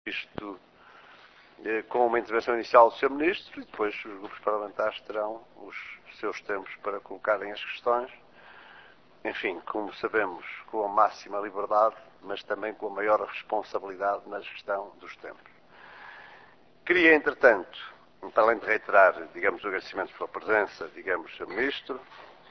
isto com uma intervenção inicial do Sr. Ministro e depois os grupos parlamentares terão os seus tempos para colocarem as questões. Enfim, como sabemos, com a máxima liberdade, mas também com a maior responsabilidade na gestão dos tempos. Queria, entretanto, para além de reiterar, digamos, o agradecimento pela presença, digamos, Sr. Ministro,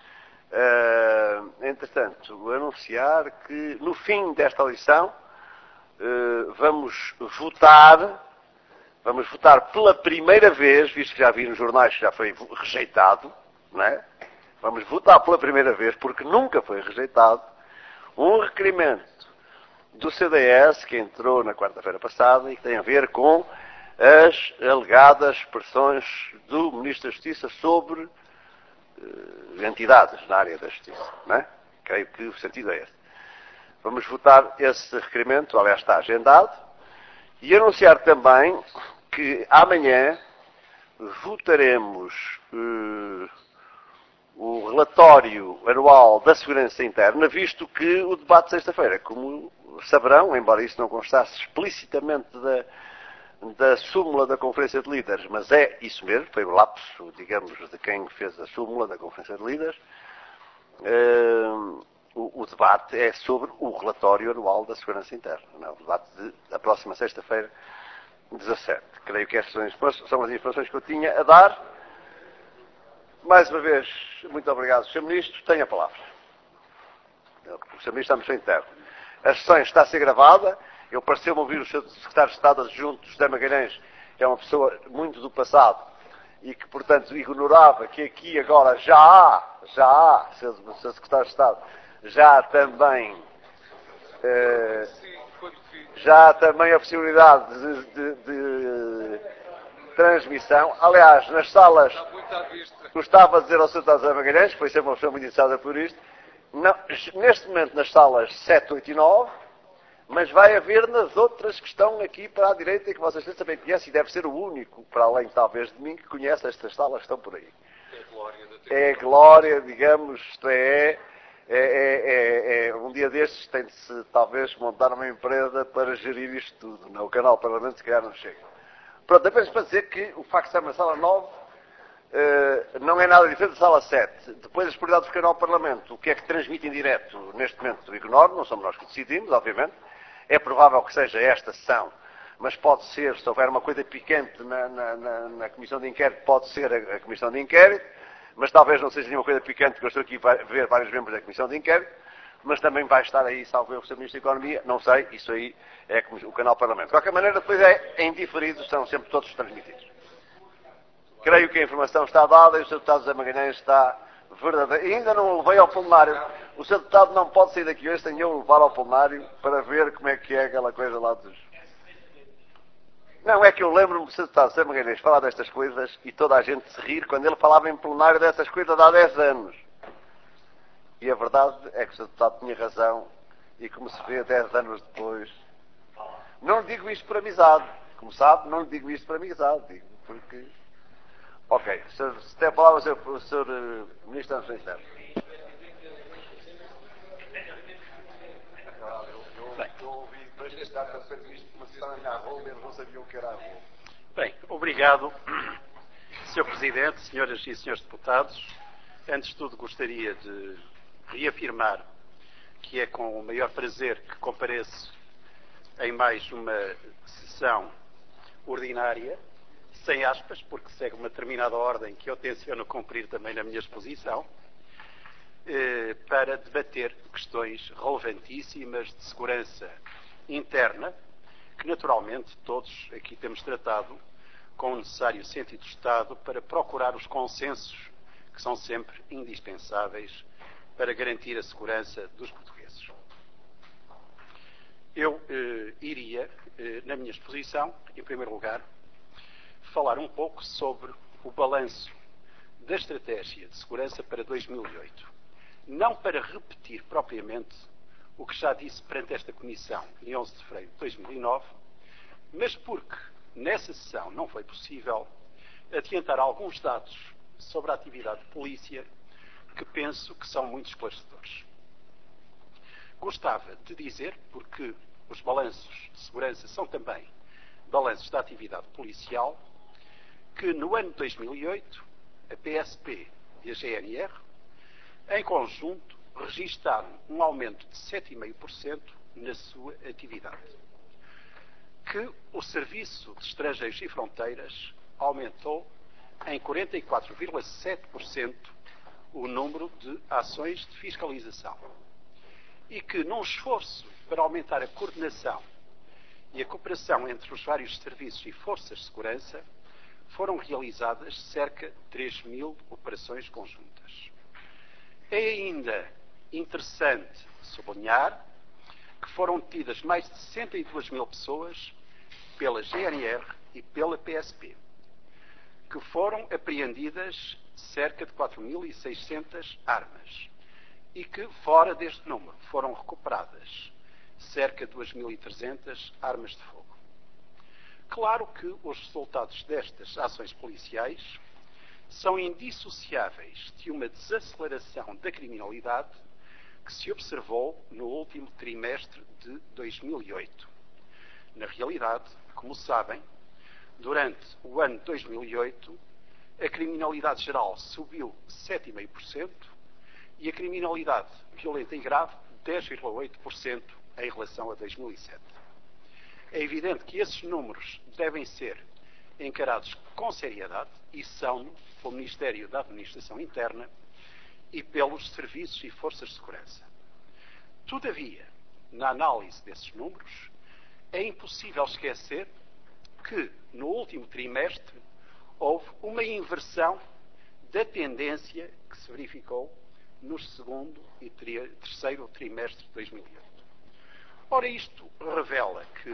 entretanto, anunciar que no fim desta lição vamos votar pela primeira vez, visto que já vi nos jornais que já foi rejeitado, não é? Vamos votar pela primeira vez, porque nunca foi rejeitado, um requerimento do CDS que entrou na quarta-feira passada e que tem a ver com as alegadas expressões do Ministro da Justiça sobre entidades na área da Justiça, não é? Creio que o sentido é esse. Vamos votar esse requerimento, aliás está agendado, e anunciar também que amanhã votaremos o relatório anual da Segurança Interna, visto que o debate de sexta-feira, como saberão, embora isso não constasse explicitamente da súmula da Conferência de Líderes, mas é isso mesmo, foi o lapso, digamos, de quem fez a súmula da Conferência de Líderes, o debate é sobre o relatório anual da Segurança Interna, não é? O debate da próxima sexta-feira, 17. Creio que estas são as informações que eu tinha a dar. Mais uma vez, muito obrigado, Sr. Ministro. Tenha a palavra. O Sr. Ministro está no seu interno. A sessão está a ser gravada. Eu pareceu-me ouvir o Sr. Secretário de Estado Adjunto, José Magalhães, que é uma pessoa muito do passado e que, portanto, ignorava que aqui agora já há, Sr. Secretário de Estado, já há também a possibilidade de transmissão. Aliás, nas salas, gostava de dizer ao Sr. José Magalhães, que foi sempre uma pessoa muito interessada por isto, não, neste momento nas salas 7, 8 e 9, mas vai haver nas outras que estão aqui para a direita e que vocês também conhecem, e deve ser o único, para além talvez de mim, que conhece estas salas que estão por aí. É glória, digamos, isto um dia destes tem de se talvez montar uma empresa para gerir isto tudo. Não? O canal Parlamento se calhar não chega. Pronto, apenas para dizer que o facto de estar na sala 9 não é nada diferente da sala 7. Depois as prioridades do canal Parlamento, o que é que transmite em direto, neste momento ignoro, não somos nós que decidimos, obviamente. É provável que seja esta sessão, mas pode ser, se houver uma coisa picante na Comissão de Inquérito, pode ser a Comissão de Inquérito, mas talvez não seja nenhuma coisa picante, porque eu estou aqui a ver vários membros da Comissão de Inquérito, mas também vai estar aí, salvo eu, o Sr. Ministro da Economia, não sei, isso aí é o canal Parlamento. De qualquer maneira, depois é em diferido, são sempre todos transmitidos. Creio que a informação está dada e o Sr. Deputado José Magalhães está verdadeiro. E ainda não o levei ao plenário. O Sr. Deputado não pode sair daqui hoje sem eu o levar ao plenário para ver como é que é aquela coisa lá dos... Não, é que eu lembro-me do Sr. Deputado José Magalhães falar destas coisas e toda a gente se rir quando ele falava em plenário dessas coisas há 10 anos. E a verdade é que o Sr. Deputado tinha razão e como se vê 10 anos depois... Não lhe digo isto por amizade. Como sabe, não lhe digo isto por amizade. Digo porque... Ok. Se tem a palavra o Sr. Ministro da Administração Interna. Eu ouvi dois candidatos a dizer isto uma sessão em Arroba e eles não sabiam o que era Arroba. Bem, obrigado, Sr. Presidente, senhoras e senhores deputados. Antes de tudo, gostaria de reafirmar que é com o maior prazer que compareço em mais uma sessão ordinária, sem aspas, porque segue uma determinada ordem que eu tenciono cumprir também na minha exposição, para debater questões relevantíssimas de segurança interna, que naturalmente todos aqui temos tratado com o necessário sentido de Estado para procurar os consensos que são sempre indispensáveis para garantir a segurança dos portugueses. Eu iria, na minha exposição, em primeiro lugar, falar um pouco sobre o balanço da estratégia de segurança para 2008. Não para repetir propriamente o que já disse perante esta Comissão em 11 de fevereiro de 2009, mas porque nessa sessão não foi possível adiantar alguns dados sobre a atividade de polícia que penso que são muito esclarecedores. Gostava de dizer, porque os balanços de segurança são também balanços da atividade policial que, no ano de 2008, a PSP e a GNR, em conjunto, registaram um aumento de 7,5% na sua atividade. Que o Serviço de Estrangeiros e Fronteiras aumentou em 44,7% o número de ações de fiscalização. E que, num esforço para aumentar a coordenação e a cooperação entre os vários serviços e forças de segurança, foram realizadas cerca de 3.000 operações conjuntas. É ainda interessante sublinhar que foram detidas mais de 62.000 pessoas pela GNR e pela PSP, que foram apreendidas cerca de 4.600 armas e que, fora deste número, foram recuperadas cerca de 2.300 armas de fogo. Claro que os resultados destas ações policiais são indissociáveis de uma desaceleração da criminalidade que se observou no último trimestre de 2008. Na realidade, como sabem, durante o ano de 2008, a criminalidade geral subiu 7,5% e a criminalidade violenta e grave 10,8% em relação a 2007. É evidente que esses números devem ser encarados com seriedade e são pelo Ministério da Administração Interna e pelos serviços e forças de segurança. Todavia, na análise desses números, é impossível esquecer que, no último trimestre, houve uma inversão da tendência que se verificou no segundo e terceiro trimestre de 2008. Ora, isto revela que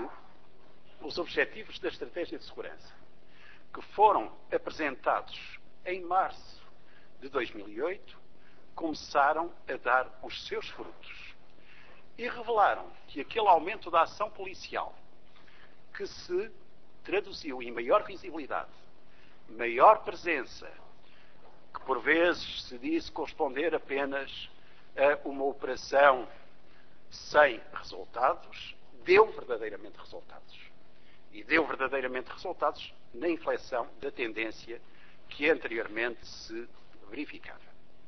os objetivos da Estratégia de Segurança, que foram apresentados em março de 2008, começaram a dar os seus frutos e revelaram que aquele aumento da ação policial, que se traduziu em maior visibilidade, maior presença, que por vezes se disse corresponder apenas a uma operação sem resultados, deu verdadeiramente resultados. E deu verdadeiramente resultados na inflexão da tendência que anteriormente se verificava.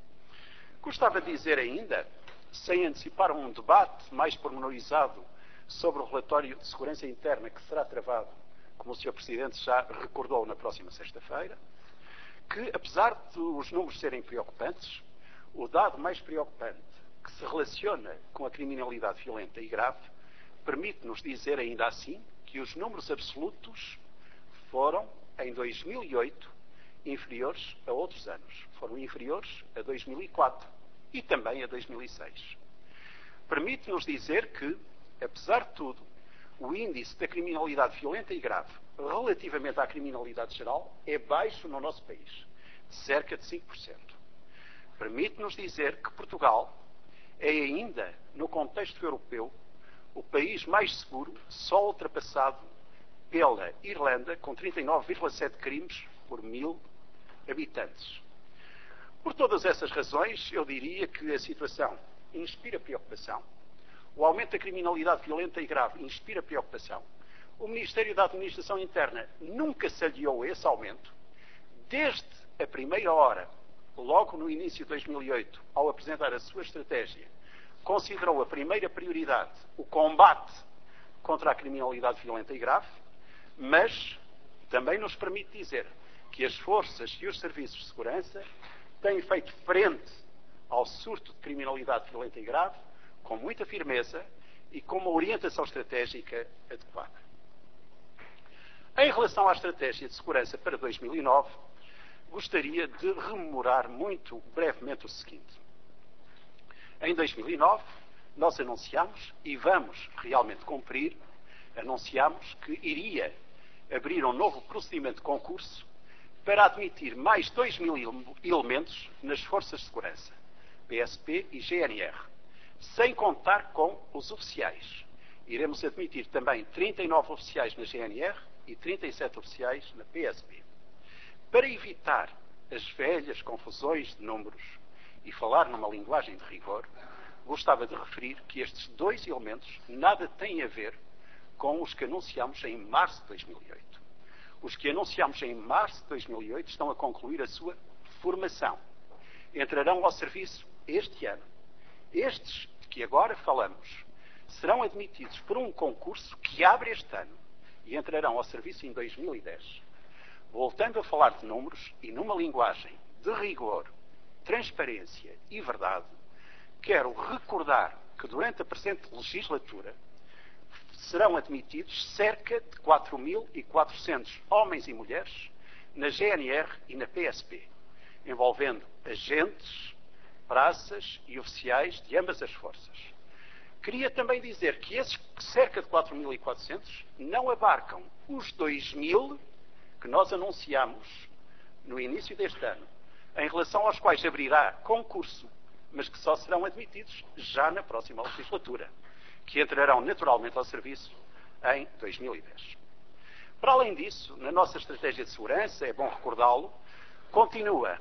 Gostava de dizer ainda, sem antecipar um debate mais pormenorizado sobre o relatório de segurança interna que será travado, como o Sr. Presidente já recordou, na próxima sexta-feira, que, apesar dos números serem preocupantes, o dado mais preocupante que se relaciona com a criminalidade violenta e grave permite-nos dizer ainda assim que os números absolutos foram, em 2008, inferiores a outros anos. Foram inferiores a 2004 e também a 2006. Permite-nos dizer que, apesar de tudo, o índice da criminalidade violenta e grave relativamente à criminalidade geral é baixo no nosso país, de cerca de 5%. Permite-nos dizer que Portugal é ainda, no contexto europeu, o país mais seguro, só ultrapassado pela Irlanda, com 39,7 crimes por 1.000 habitantes. Por todas essas razões, eu diria que a situação inspira preocupação. O aumento da criminalidade violenta e grave inspira preocupação. O Ministério da Administração Interna nunca se aliou a esse aumento. Desde a primeira hora, logo no início de 2008, ao apresentar a sua estratégia, considerou a primeira prioridade o combate contra a criminalidade violenta e grave, mas também nos permite dizer que as forças e os serviços de segurança têm feito frente ao surto de criminalidade violenta e grave com muita firmeza e com uma orientação estratégica adequada. Em relação à estratégia de segurança para 2009, gostaria de rememorar muito brevemente o seguinte. Em 2009, nós anunciámos, e vamos realmente cumprir, anunciámos que iria abrir um novo procedimento de concurso para admitir mais 2.000 elementos nas forças de segurança, PSP e GNR, sem contar com os oficiais. Iremos admitir também 39 oficiais na GNR e 37 oficiais na PSP. Para evitar as velhas confusões de números e falar numa linguagem de rigor, gostava de referir que estes dois elementos nada têm a ver com os que anunciamos em março de 2008. Os que anunciamos em março de 2008 estão a concluir a sua formação. Entrarão ao serviço este ano. Estes de que agora falamos serão admitidos por um concurso que abre este ano e entrarão ao serviço em 2010. Voltando a falar de números e numa linguagem de rigor, transparência e verdade, quero recordar que durante a presente legislatura serão admitidos cerca de 4.400 homens e mulheres na GNR e na PSP, envolvendo agentes, praças e oficiais de ambas as forças. Queria também dizer que esses cerca de 4.400 não abarcam os 2.000 que nós anunciamos no início deste ano, em relação aos quais abrirá concurso, mas que só serão admitidos já na próxima legislatura, que entrarão naturalmente ao serviço em 2010. Para além disso, na nossa estratégia de segurança, é bom recordá-lo, continua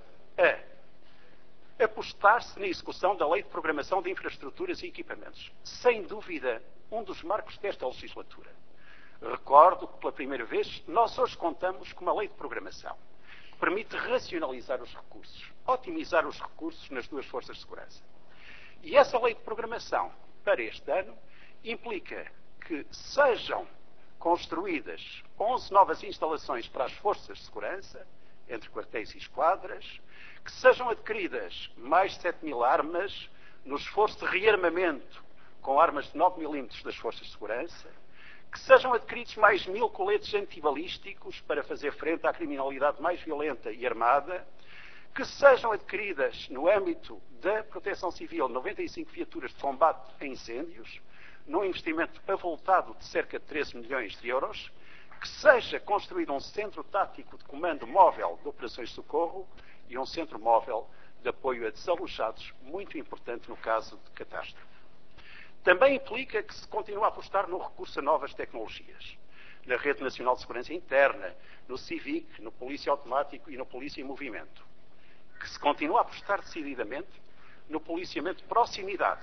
a apostar-se na execução da Lei de Programação de Infraestruturas e Equipamentos. Sem dúvida, um dos marcos desta legislatura. Recordo que, pela primeira vez, nós hoje contamos com uma Lei de Programação que permite racionalizar os recursos, otimizar os recursos nas duas forças de segurança. E essa Lei de Programação, para este ano, implica que sejam construídas 11 novas instalações para as forças de segurança, entre quartéis e esquadras, que sejam adquiridas mais de 7.000 armas no esforço de rearmamento com armas de 9 milímetros das forças de segurança, que sejam adquiridos mais 1.000 coletes antibalísticos para fazer frente à criminalidade mais violenta e armada, que sejam adquiridas, no âmbito da proteção civil, 95 viaturas de combate a incêndios, num investimento avultado de cerca de 13 milhões de euros, que seja construído um centro tático de comando móvel de operações de socorro e um centro móvel de apoio a desalojados, muito importante no caso de catástrofe. Também implica que se continue a apostar no recurso a novas tecnologias, na Rede Nacional de Segurança Interna, no CIVIC, no Polícia Automático e no Polícia em Movimento. Que se continue a apostar decididamente no policiamento de proximidade,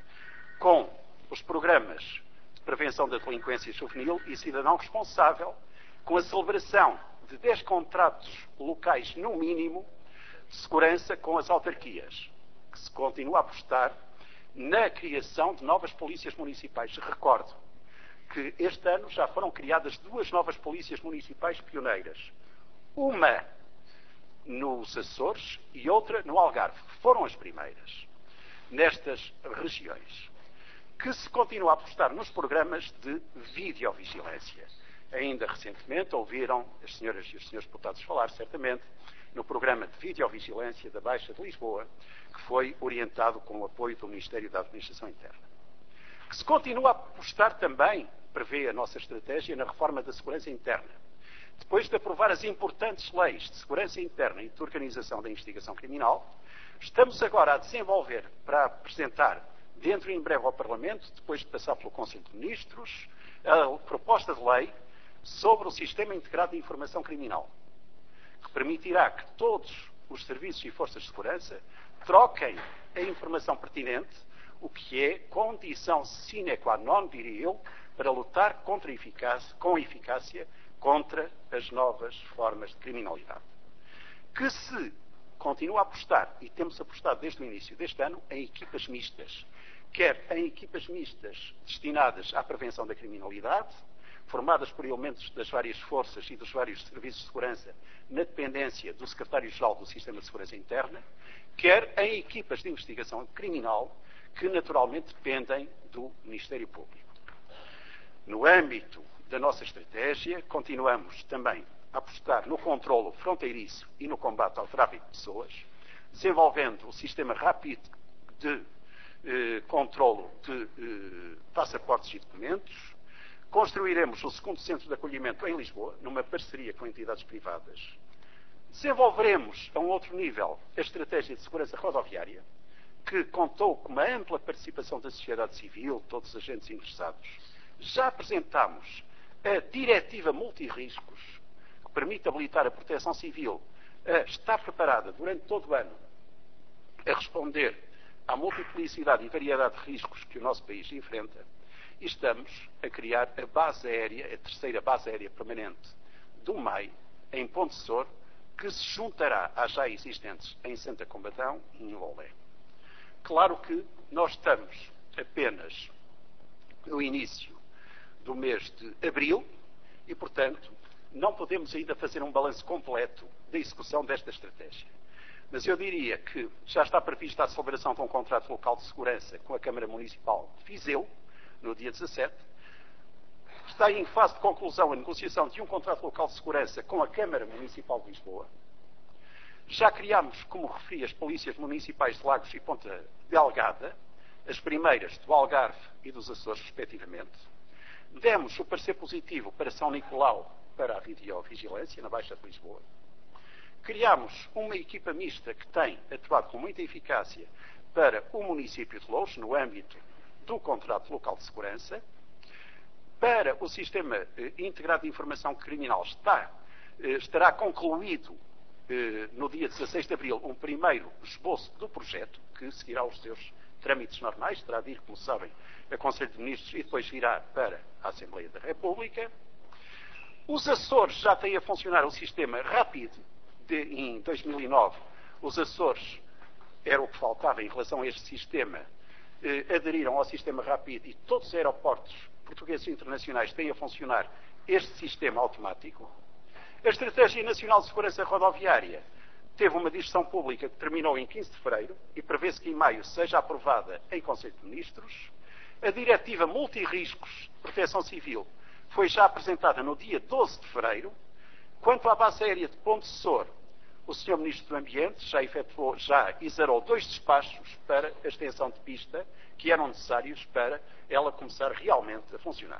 com os programas de prevenção da delinquência juvenil e cidadão responsável, com a celebração de 10 contratos locais, no mínimo, de segurança com as autarquias. Que se continue a apostar na criação de novas polícias municipais. Recordo que este ano já foram criadas 2 novas polícias municipais pioneiras. Uma nos Açores e outra no Algarve, que foram as primeiras nestas regiões. Que se continua a apostar nos programas de videovigilância. Ainda recentemente ouviram as senhoras e os senhores deputados falar, certamente, no programa de videovigilância da Baixa de Lisboa, que foi orientado com o apoio do Ministério da Administração Interna. Que se continua a apostar também, prevê a nossa estratégia, na reforma da segurança interna. Depois de aprovar as importantes leis de segurança interna e de organização da investigação criminal, estamos agora a desenvolver, para apresentar dentro e em breve ao Parlamento, depois de passar pelo Conselho de Ministros, a proposta de lei sobre o Sistema Integrado de Informação Criminal, que permitirá que todos os serviços e forças de segurança troquem a informação pertinente, o que é condição sine qua non, diria eu, para lutar com eficácia contra as novas formas de criminalidade. Que se continua a apostar, e temos apostado desde o início deste ano, em equipas mistas, quer em equipas mistas destinadas à prevenção da criminalidade, formadas por elementos das várias forças e dos vários serviços de segurança na dependência do Secretário-Geral do Sistema de Segurança Interna, quer em equipas de investigação criminal que naturalmente dependem do Ministério Público. No âmbito da nossa estratégia, continuamos também a apostar no controlo fronteiriço e no combate ao tráfico de pessoas, desenvolvendo o sistema rápido de controlo de passaportes e documentos. Construiremos o segundo centro de acolhimento em Lisboa, numa parceria com entidades privadas. Desenvolveremos, a um outro nível, a estratégia de segurança rodoviária, que contou com uma ampla participação da sociedade civil, todos os agentes interessados. Já apresentámos a diretiva multirriscos, que permite habilitar a proteção civil a estar preparada durante todo o ano a responder à multiplicidade e variedade de riscos que o nosso país enfrenta. e estamos a criar a base aérea, a terceira base aérea permanente do MAI, em Ponte Sor, que se juntará às já existentes em Santa Combadão e em Lolé. Claro que nós estamos apenas no início do mês de abril e, portanto, não podemos ainda fazer um balanço completo da execução desta estratégia. Mas eu diria que já está prevista a celebração de um contrato local de segurança com a Câmara Municipal de Viseu, no dia 17. Está em fase de conclusão a negociação de um contrato local de segurança com a Câmara Municipal de Lisboa. Já criámos, como referi, as polícias municipais de Lagos e Ponta Delgada, as primeiras do Algarve e dos Açores, respectivamente. Demos o parecer positivo para São Nicolau para a videovigilância, na Baixa de Lisboa. Criámos uma equipa mista que tem atuado com muita eficácia para o município de Loures, no âmbito do contrato local de segurança. Para o Sistema Integrado de Informação Criminal estará concluído no dia 16 de abril um primeiro esboço do projeto, que seguirá os seus trâmites normais, terá de ir, como sabem, a Conselho de Ministros e depois virá para a Assembleia da República. Os Açores já têm a funcionar o sistema rápido. Em 2009, os Açores, era o que faltava em relação a este sistema, aderiram ao sistema rápido e todos os aeroportos portugueses e internacionais têm a funcionar este sistema automático. A Estratégia Nacional de Segurança Rodoviária teve uma discussão pública que terminou em 15 de fevereiro e prevê-se que em maio seja aprovada em Conselho de Ministros. A Diretiva Multirriscos de Proteção Civil foi já apresentada no dia 12 de fevereiro. Quanto à base aérea de Ponte Sor, o Sr. Ministro do Ambiente já exarou 2 despachos para a extensão de pista que eram necessários para ela começar realmente a funcionar.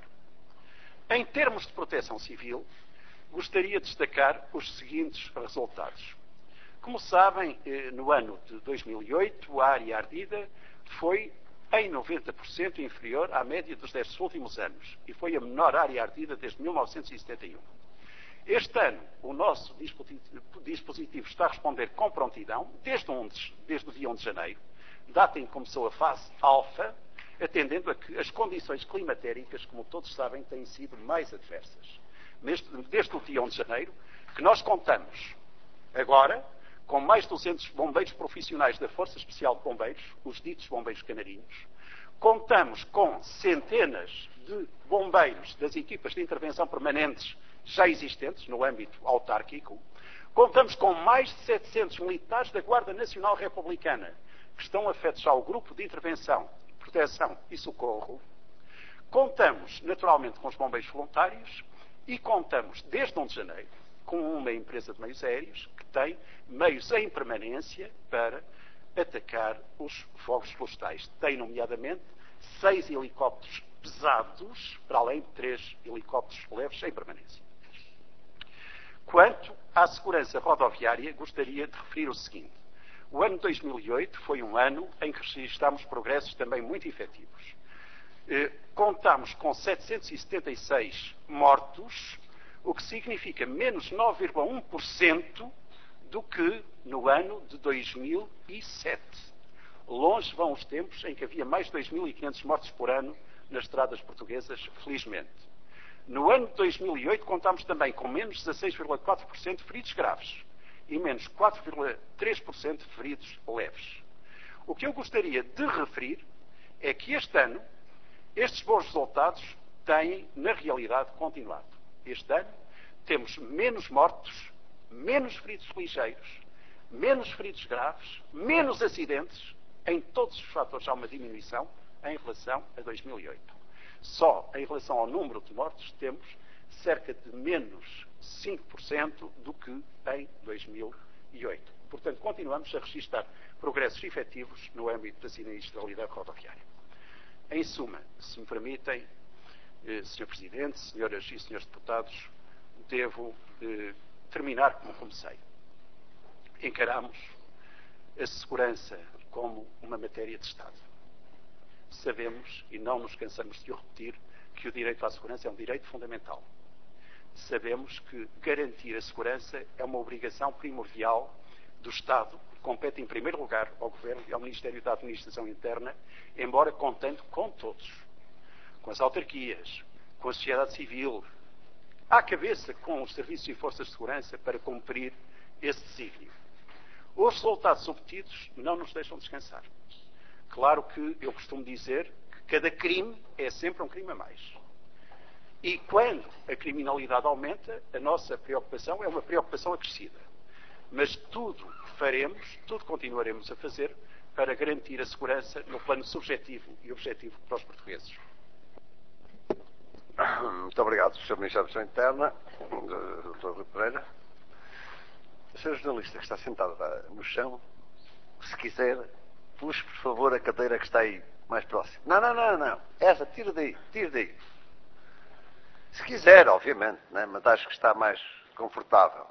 Em termos de proteção civil, gostaria de destacar os seguintes resultados. Como sabem, no ano de 2008, a área ardida foi em 90% inferior à média dos 10 últimos anos e foi a menor área ardida desde 1971. Este ano, o nosso dispositivo está a responder com prontidão, desde o dia 1 de janeiro, data em que começou a fase alfa, atendendo a que as condições climatéricas, como todos sabem, têm sido mais adversas. Desde o dia 1 de janeiro, que nós contamos agora com mais de 200 bombeiros profissionais da Força Especial de Bombeiros, os ditos bombeiros canarinhos. Contamos com centenas de bombeiros das equipas de intervenção permanentes já existentes no âmbito autárquico. Contamos com mais de 700 militares da Guarda Nacional Republicana, que estão afetos ao Grupo de Intervenção, Proteção e Socorro. Contamos, naturalmente, com os bombeiros voluntários e contamos, desde 1 de janeiro, com uma empresa de meios aéreos que tem meios em permanência para atacar os fogos florestais. Tem, nomeadamente, 6 helicópteros pesados, para além de 3 helicópteros leves em permanência. Quanto à segurança rodoviária, gostaria de referir o seguinte. O ano 2008 foi um ano em que registramos progressos também muito efetivos. Contamos com 776 mortos, o que significa menos 9,1% do que no ano de 2007. Longe vão os tempos em que havia mais de 2.500 mortos por ano nas estradas portuguesas, felizmente. No ano de 2008 contámos também com menos 16,4% de feridos graves e menos 4,3% de feridos leves. O que eu gostaria de referir é que este ano estes bons resultados têm, na realidade, continuado. Este ano temos menos mortos, menos feridos ligeiros, menos feridos graves, menos acidentes. Em todos os fatores há uma diminuição em relação a 2008. Só em relação ao número de mortos temos cerca de menos 5% do que em 2008. Portanto, continuamos a registrar progressos efetivos no âmbito da sinistralidade rodoviária. Em suma, se me permitem, Sr. Presidente, Senhoras e Senhores Deputados, devo terminar como comecei. Encaramos a segurança como uma matéria de Estado. Sabemos, e não nos cansamos de o repetir, que o direito à segurança é um direito fundamental. Sabemos que garantir a segurança é uma obrigação primordial do Estado, que compete em primeiro lugar ao Governo e ao Ministério da Administração Interna, embora contando com todos. com as autarquias, com a sociedade civil, à cabeça com os serviços e forças de segurança para cumprir esse desígnio. Os resultados obtidos não nos deixam descansar. Claro que eu costumo dizer que cada crime é sempre um crime a mais. E quando a criminalidade aumenta, a nossa preocupação é uma preocupação acrescida. Mas tudo faremos, tudo continuaremos a fazer para garantir a segurança no plano subjetivo e objetivo para os portugueses. Muito obrigado, Sr. Ministro da Administração Interna, Dr. Rui Pereira. O Sr. jornalista que está sentado no chão, se quiser, puxe, por favor, a cadeira que está aí mais próximo. Não. Essa, tira daí. Se quiser, obviamente, né? Mas acho que está mais confortável.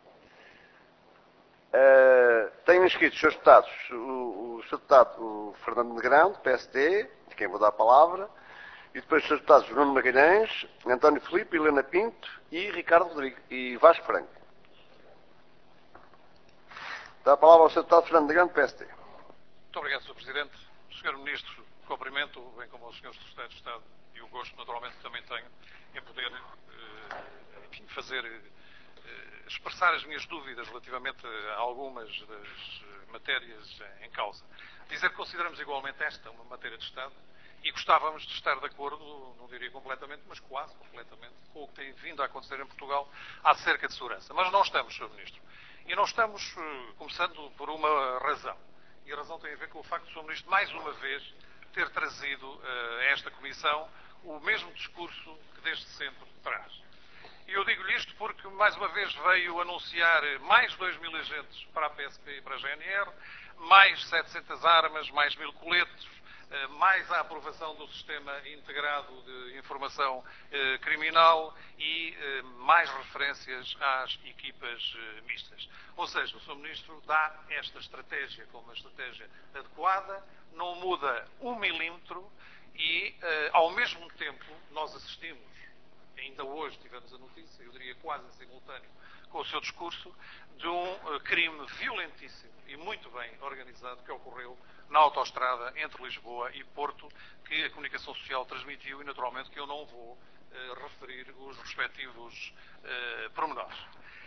Tenho inscritos os Srs. Deputados, o Sr. Deputado Fernando Negrão, do PSD, de quem vou dar a palavra, e depois os Srs. Deputados Nuno Magalhães, António Filipe, Helena Pinto e Ricardo Rodrigues e Vasco Franco. Dá a palavra ao Sr. Deputado Fernando Negrão, do PSD. Muito obrigado, Sr. Presidente. Sr. Ministro, cumprimento, bem como aos Srs. Secretários de Estado, e o gosto, naturalmente, que também tenho em poder expressar as minhas dúvidas relativamente a algumas das matérias em causa. Dizer que consideramos igualmente esta uma matéria de Estado e gostávamos de estar de acordo, não diria completamente, mas quase completamente, com o que tem vindo a acontecer em Portugal acerca de segurança. Mas não estamos, Sr. Ministro. E não estamos, começando por uma razão. E a razão tem a ver com o facto de o Sr. Ministro, mais uma vez, ter trazido a esta Comissão o mesmo discurso que desde sempre traz. E eu digo-lhe isto porque, mais uma vez, veio anunciar mais 2.000 agentes para a PSP e para a GNR, mais 700 armas, mais 1.000 coletes, mais a aprovação do Sistema Integrado de Informação Criminal e mais referências às equipas mistas. Ou seja, o Sr. Ministro dá esta estratégia como uma estratégia adequada, não muda um milímetro e, ao mesmo tempo, nós assistimos, ainda hoje tivemos a notícia, eu diria quase em simultâneo, com o seu discurso, de um crime violentíssimo e muito bem organizado que ocorreu na autoestrada entre Lisboa e Porto, que a comunicação social transmitiu e, naturalmente, que eu não vou referir os respectivos pormenores.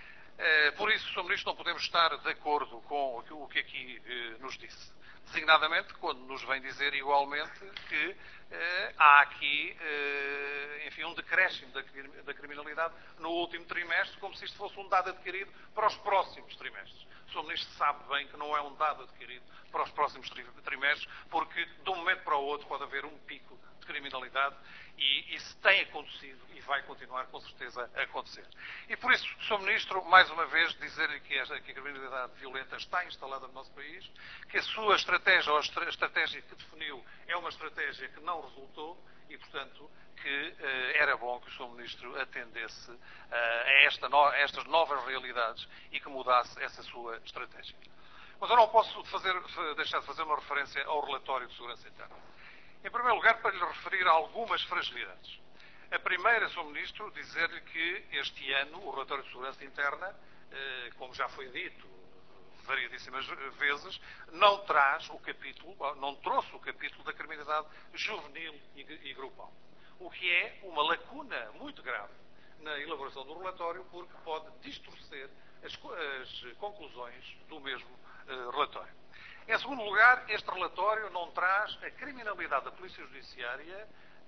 Por isso, Sr. Ministro, não podemos estar de acordo com o que aqui nos disse. Designadamente, quando nos vem dizer igualmente que há aqui, enfim, um decréscimo da criminalidade no último trimestre, como se isto fosse um dado adquirido para os próximos trimestres. O Sr. Ministro sabe bem que não é um dado adquirido para os próximos trimestres, porque de um momento para o outro pode haver um pico de criminalidade e isso tem acontecido e vai continuar com certeza a acontecer. E por isso, Sr. Ministro, mais uma vez dizer-lhe que a criminalidade violenta está instalada no nosso país, que a sua estratégia, ou a estratégia que definiu, é uma estratégia que não resultou e, portanto, que era bom que o Sr. Ministro atendesse a estas novas realidades e que mudasse essa sua estratégia. Mas eu não posso deixar de fazer uma referência ao relatório de segurança interna. Em primeiro lugar, para lhe referir a algumas fragilidades. A primeira, Sr. Ministro, dizer-lhe que este ano o relatório de segurança interna, como já foi dito variedíssimas vezes, não trouxe o capítulo da criminalidade juvenil e grupal. O que é uma lacuna muito grave na elaboração do relatório, porque pode distorcer as conclusões do mesmo relatório. Em segundo lugar, este relatório não traz a criminalidade da Polícia Judiciária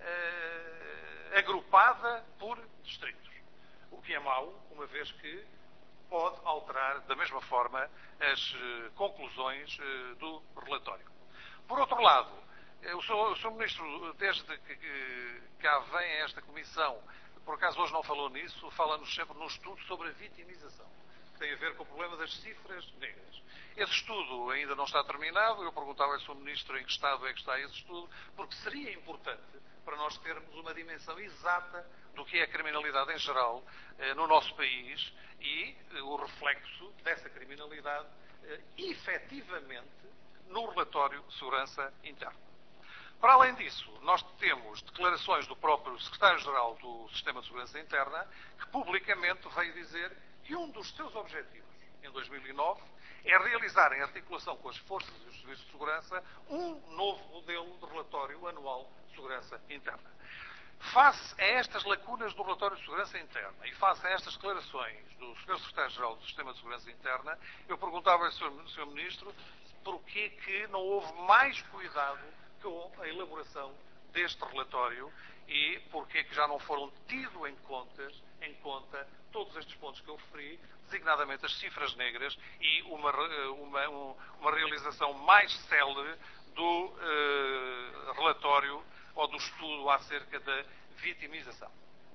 agrupada por distritos. O que é mau, uma vez que pode alterar da mesma forma as conclusões do relatório. Por outro lado, o Sr. Ministro, desde que cá vem a esta Comissão, por acaso hoje não falou nisso, fala-nos sempre num estudo sobre a vitimização, que tem a ver com o problema das cifras negras. Esse estudo ainda não está terminado, eu perguntava ao Sr. Ministro em que estado é que está esse estudo, porque seria importante para nós termos uma dimensão exata do que é a criminalidade em geral no nosso país e o reflexo dessa criminalidade efetivamente no relatório de segurança interna. Para além disso, nós temos declarações do próprio Secretário-Geral do Sistema de Segurança Interna que publicamente veio dizer que um dos seus objetivos em 2009 é realizar, em articulação com as forças e os serviços de segurança, um novo modelo de relatório anual de segurança interna. Face a estas lacunas do relatório de segurança interna e face a estas declarações do Sr. Secretário-Geral do Sistema de Segurança Interna, eu perguntava ao Sr. Ministro porquê que não houve mais cuidado com a elaboração deste relatório e porquê que já não foram tidos em conta todos estes pontos que eu referi, designadamente as cifras negras e uma realização mais célere do relatório ou do estudo acerca da vitimização.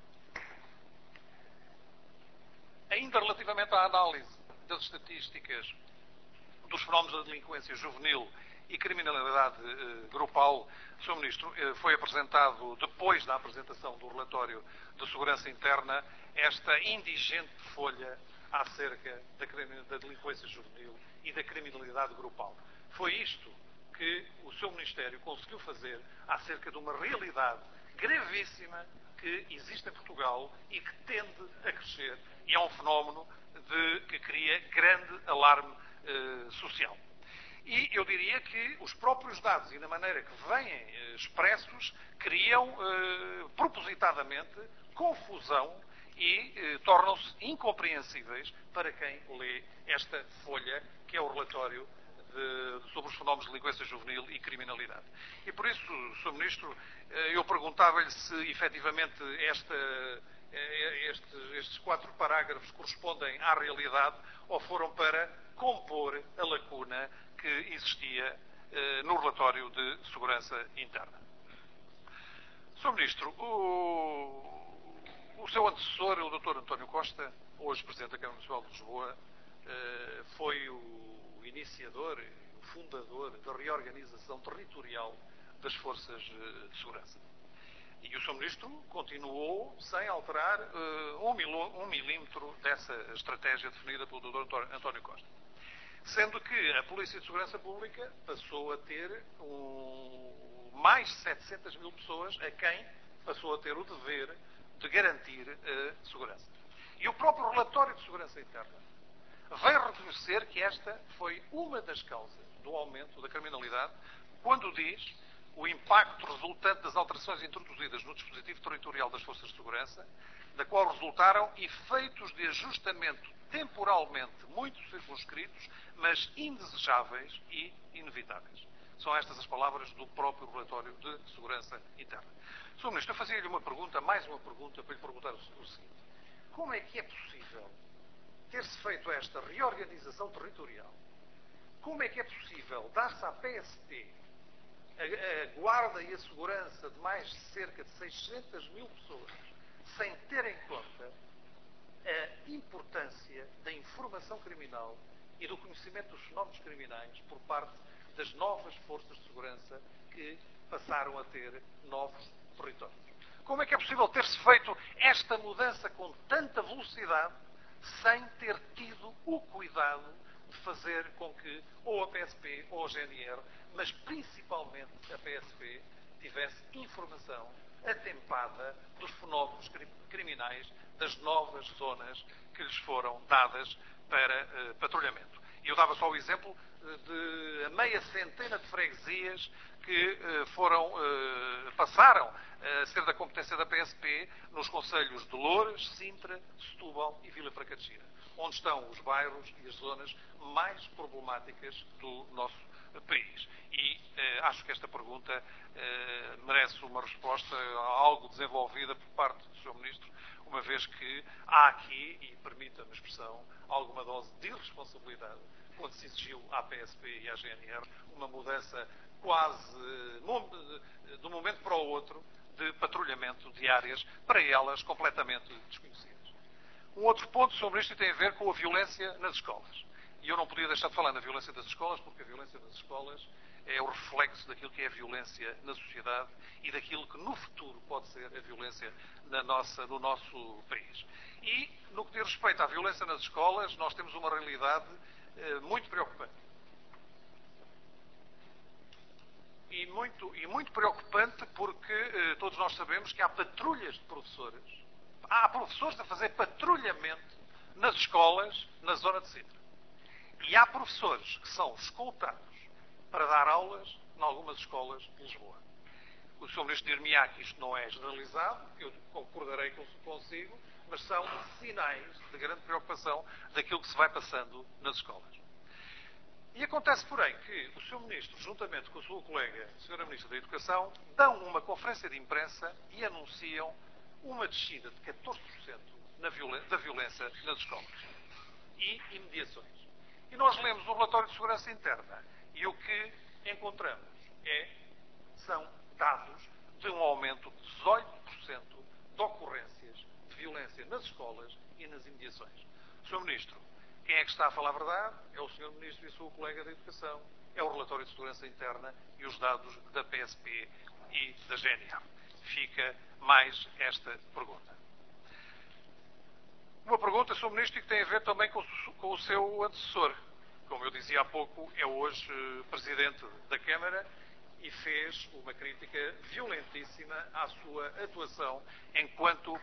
Ainda relativamente à análise das estatísticas dos fenómenos da delinquência juvenil e criminalidade grupal, Sr. Ministro, foi apresentado, depois da apresentação do relatório de segurança interna, esta indigente folha acerca da delinquência juvenil e da criminalidade grupal. Foi isto que o seu Ministério conseguiu fazer acerca de uma realidade gravíssima que existe em Portugal e que tende a crescer e é um fenómeno que cria grande alarme social. E eu diria que os próprios dados e da maneira que vêm expressos criam propositadamente confusão e tornam-se incompreensíveis para quem lê esta folha, que é o relatório sobre os fenómenos de delinquência juvenil e criminalidade. E por isso, Sr. Ministro, eu perguntava-lhe se efetivamente estes 4 parágrafos correspondem à realidade ou foram para compor a lacuna que existia no relatório de segurança interna. Sr. Ministro, o seu antecessor, o Dr. António Costa, hoje Presidente da Câmara Municipal de Lisboa, foi o iniciador, o fundador da reorganização territorial das forças de segurança. E o Sr. Ministro continuou sem alterar um milímetro dessa estratégia definida pelo Dr. António Costa. Sendo que a Polícia de Segurança Pública passou a ter mais de 700 mil pessoas a quem passou a ter o dever de garantir a segurança. E o próprio relatório de segurança interna veio reconhecer que esta foi uma das causas do aumento da criminalidade, quando diz o impacto resultante das alterações introduzidas no dispositivo territorial das forças de segurança, da qual resultaram efeitos de ajustamento temporalmente muito circunscritos, mas indesejáveis e inevitáveis. São estas as palavras do próprio relatório de segurança interna. Sr. Ministro, eu fazia-lhe uma pergunta, mais uma pergunta, para lhe perguntar o seguinte. Como é que é possível ter-se feito esta reorganização territorial? Como é que é possível dar-se à PSP a guarda e a segurança de mais de cerca de 600 mil pessoas, sem ter em conta a importância da informação criminal e do conhecimento dos fenómenos criminais por parte das novas forças de segurança que passaram a ter novos territórios? Como é que é possível ter-se feito esta mudança com tanta velocidade sem ter tido o cuidado de fazer com que ou a PSP ou a GNR, mas principalmente a PSP, tivesse informação atempada dos fenómenos criminais das novas zonas que lhes foram dadas para patrulhamento? E eu dava só o exemplo de meia centena de freguesias que passaram a ser da competência da PSP nos concelhos de Loures, Sintra, Setúbal e Vila Franca de Xira, onde estão os bairros e as zonas mais problemáticas do nosso país. E acho que esta pergunta merece uma resposta algo desenvolvida por parte do Sr. Ministro, uma vez que há aqui, e permita-me a expressão, alguma dose de irresponsabilidade quando se exigiu à PSP e à GNR uma mudança quase de um momento para o outro de patrulhamento de áreas, para elas completamente desconhecidas. Um outro ponto, Sr. Ministro, tem a ver com a violência nas escolas. E eu não podia deixar de falar na violência das escolas, porque a violência das escolas é o reflexo daquilo que é a violência na sociedade e daquilo que no futuro pode ser a violência no nosso país. E, no que diz respeito à violência nas escolas, nós temos uma realidade muito preocupante. E muito preocupante porque todos nós sabemos que há patrulhas de professores, há professores a fazer patrulhamento nas escolas na zona de Sintra. E há professores que são escoltados para dar aulas em algumas escolas de Lisboa. O Sr. Ministro dir-me-á que isto não é generalizado, eu concordarei consigo, mas são sinais de grande preocupação daquilo que se vai passando nas escolas. E acontece, porém, que o Sr. Ministro, juntamente com a sua colega, a Sra. Ministra da Educação, dão uma conferência de imprensa e anunciam uma descida de 14% da violência nas escolas e imediações. E nós lemos o relatório de segurança interna e o que encontramos são dados de um aumento de 18% de ocorrências de violência nas escolas e nas imediações. Sr. Ministro, quem é que está a falar a verdade? É o Sr. Ministro e a sua colega da Educação, é o relatório de segurança interna e os dados da PSP e da GNR. Fica mais esta pergunta. Uma pergunta, Sr. Ministro, que tem a ver também com o seu antecessor. Como eu dizia há pouco, é hoje Presidente da Câmara e fez uma crítica violentíssima à sua atuação enquanto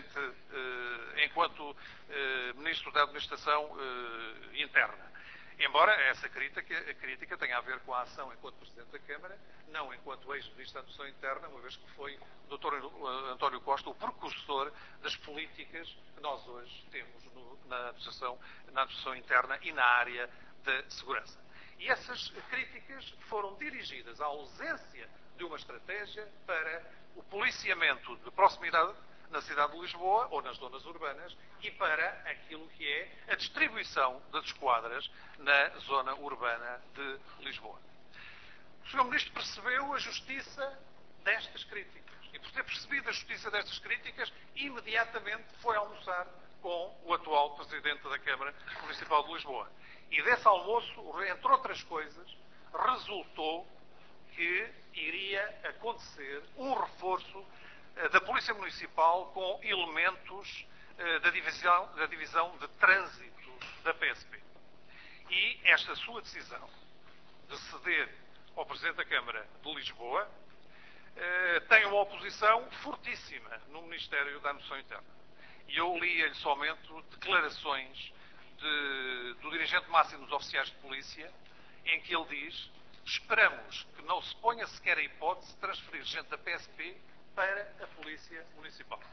Ministro da Administração Interna. Embora essa crítica tenha a ver com a ação enquanto Presidente da Câmara, não enquanto ex-Ministro da Administração Interna, uma vez que foi o Dr. António Costa o precursor das políticas que nós hoje temos na administração interna e na área da segurança. E essas críticas foram dirigidas à ausência de uma estratégia para o policiamento de proximidade na cidade de Lisboa ou nas zonas urbanas e para aquilo que é a distribuição das esquadras na zona urbana de Lisboa. O Sr. Ministro percebeu a justiça destas críticas e, por ter percebido a justiça destas críticas, imediatamente foi almoçar com o atual Presidente da Câmara Municipal de Lisboa. E desse almoço, entre outras coisas, resultou que iria acontecer um reforço da Polícia Municipal com elementos da divisão de trânsito da PSP. E esta sua decisão de ceder ao Presidente da Câmara de Lisboa tem uma oposição fortíssima no Ministério da Administração Interna. E eu li-lhe somente declarações do dirigente máximo dos oficiais de polícia, em que ele diz: esperamos que não se ponha sequer a hipótese de transferir gente da PSP para a Polícia Municipal.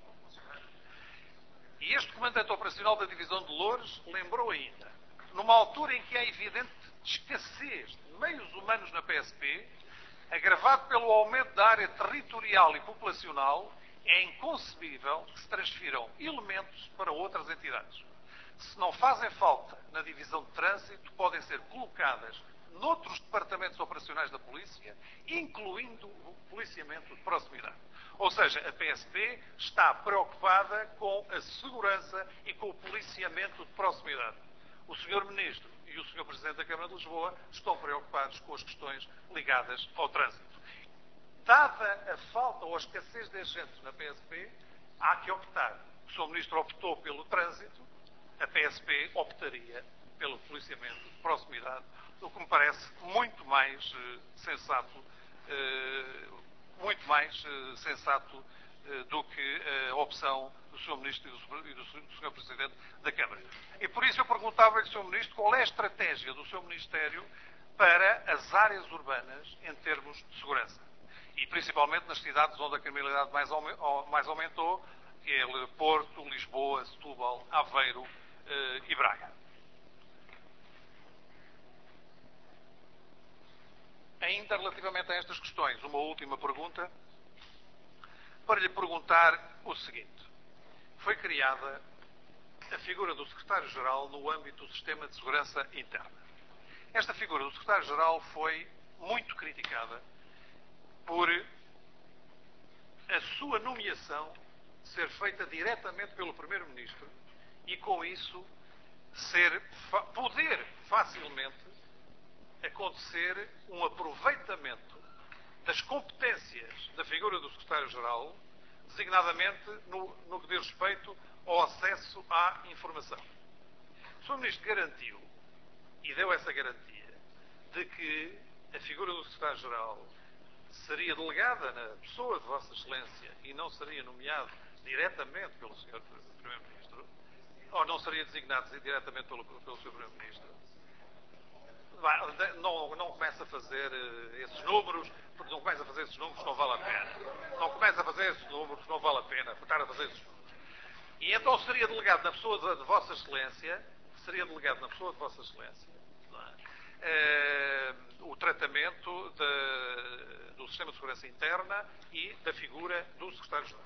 E este comandante operacional da Divisão de Loures lembrou ainda, numa altura em que há evidente escassez de meios humanos na PSP, agravado pelo aumento da área territorial e populacional, é inconcebível que se transfiram elementos para outras entidades. Se não fazem falta na divisão de trânsito, podem ser colocadas noutros departamentos operacionais da polícia, incluindo o policiamento de proximidade. Ou seja, a PSP está preocupada com a segurança e com o policiamento de proximidade. O Sr. Ministro e o Sr. Presidente da Câmara de Lisboa estão preocupados com as questões ligadas ao trânsito. Dada a falta ou a escassez de agentes na PSP, há que optar. O Sr. Ministro optou pelo trânsito, a PSP optaria pelo policiamento de proximidade, o que me parece muito mais sensato do que a opção do Sr. Ministro e do Sr. Presidente da Câmara. E por isso eu perguntava-lhe, Sr. Ministro, qual é a estratégia do seu Ministério para as áreas urbanas em termos de segurança. E principalmente nas cidades onde a criminalidade mais aumentou, que é Porto, Lisboa, Setúbal, Aveiro e Braga. Ainda relativamente a estas questões, uma última pergunta, para lhe perguntar o seguinte. Foi criada a figura do Secretário-Geral no âmbito do Sistema de Segurança Interna. Esta figura do Secretário-Geral foi muito criticada por a sua nomeação ser feita diretamente pelo Primeiro-Ministro e, com isso, poder facilmente acontecer um aproveitamento das competências da figura do Secretário-Geral, designadamente no que diz respeito ao acesso à informação. O Sr. Ministro garantiu, e deu essa garantia, de que a figura do Secretário-Geral seria delegada na pessoa de Vossa Excelência e não seria nomeado diretamente pelo Sr. Primeiro-Ministro, ou não seria designado diretamente pelo Sr. Primeiro-Ministro. não começa a fazer esses números, porque não começa a fazer esses números, não vale a pena. Não começa a fazer esses números, não vale a pena estar a fazer esses números. E então seria delegado na pessoa de Vossa Excelência, o tratamento do Sistema de Segurança Interna e da figura do Secretário-Geral.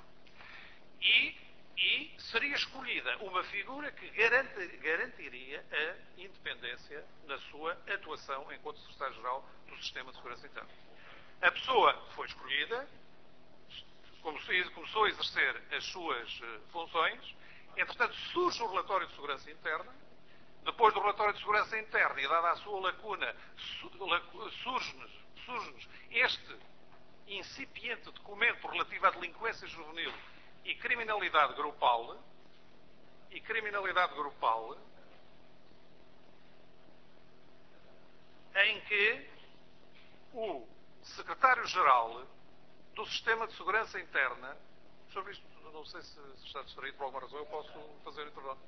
E seria escolhida uma figura que garantiria a independência na sua atuação enquanto Secretário-Geral do Sistema de Segurança Interna. A pessoa foi escolhida, começou a exercer as suas funções, entretanto surge o relatório de segurança interna, depois do relatório de segurança interna e dada a sua lacuna, surge-nos este incipiente documento relativo à delinquência juvenil e criminalidade grupal, em que o Secretário-Geral do Sistema de Segurança Interna, Sr. Ministro, não sei se está distraído por alguma razão, eu posso fazer o intervalo.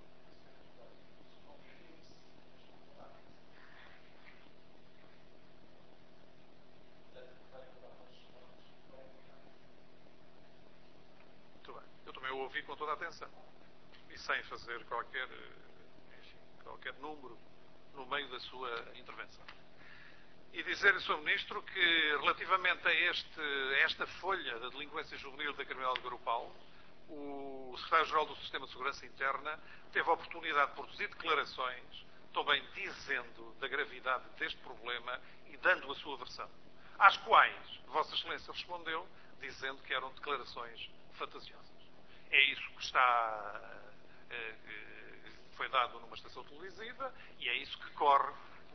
Muito bem. Eu também o ouvi com toda a atenção e sem fazer qualquer número no meio da sua intervenção. E dizer-lhe, Sr. Ministro, que relativamente a esta folha da delinquência juvenil e da criminalidade grupal, o Secretário-Geral do Sistema de Segurança Interna teve a oportunidade de produzir declarações, também dizendo da gravidade deste problema e dando a sua versão, às quais Vossa Excelência respondeu, dizendo que eram declarações fantasiosas. É isso que foi dado numa estação televisiva e é isso que corre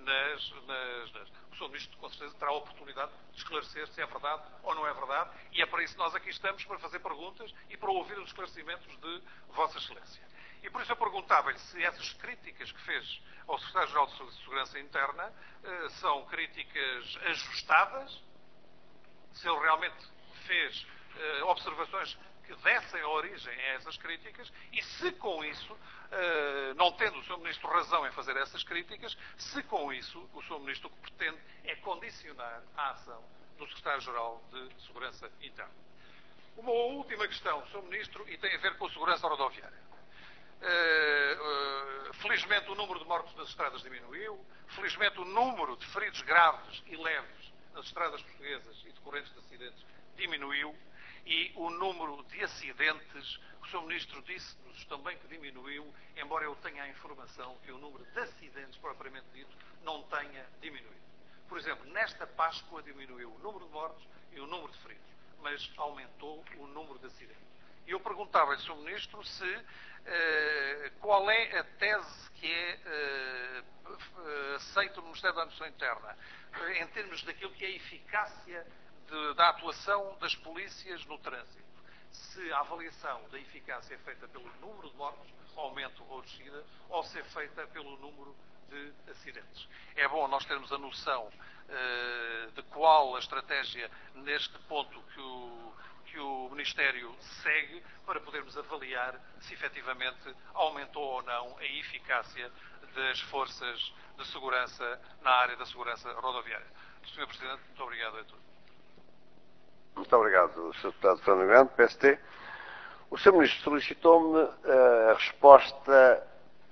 o Sr. Ministro, com certeza, terá a oportunidade de esclarecer se é verdade ou não é verdade, e é para isso que nós aqui estamos, para fazer perguntas e para ouvir os esclarecimentos de Vossa Excelência. E por isso eu perguntava-lhe se essas críticas que fez ao Secretário-Geral de Segurança Interna são críticas ajustadas, se ele realmente fez observações que dessem origem a essas críticas e se com isso, não tendo o Sr. Ministro razão em fazer essas críticas, se com isso o Sr. Ministro o que pretende é condicionar a ação do Secretário-Geral de Segurança Interna. Uma última questão, Sr. Ministro, e tem a ver com a segurança rodoviária. Felizmente o número de mortos nas estradas diminuiu, felizmente o número de feridos graves e leves nas estradas portuguesas e decorrentes de acidentes diminuiu, e o número de acidentes, o Sr. Ministro disse-nos também que diminuiu, embora eu tenha a informação que o número de acidentes propriamente dito não tenha diminuído. Por exemplo, nesta Páscoa diminuiu o número de mortos e o número de feridos, mas aumentou o número de acidentes. E eu perguntava-lhe, Sr. Ministro, qual é a tese que é aceita no Ministério da Administração Interna, em termos daquilo que é a eficácia da atuação das polícias no trânsito. Se a avaliação da eficácia é feita pelo número de mortos, aumento ou descida, ou se é feita pelo número de acidentes. É bom nós termos a noção de qual a estratégia neste ponto que o Ministério segue para podermos avaliar se efetivamente aumentou ou não a eficácia das forças de segurança na área da segurança rodoviária. Sr. Presidente, muito obrigado a todos. Muito obrigado, Sr. Deputado Fernando Grande, PST. O Sr. Ministro solicitou-me a resposta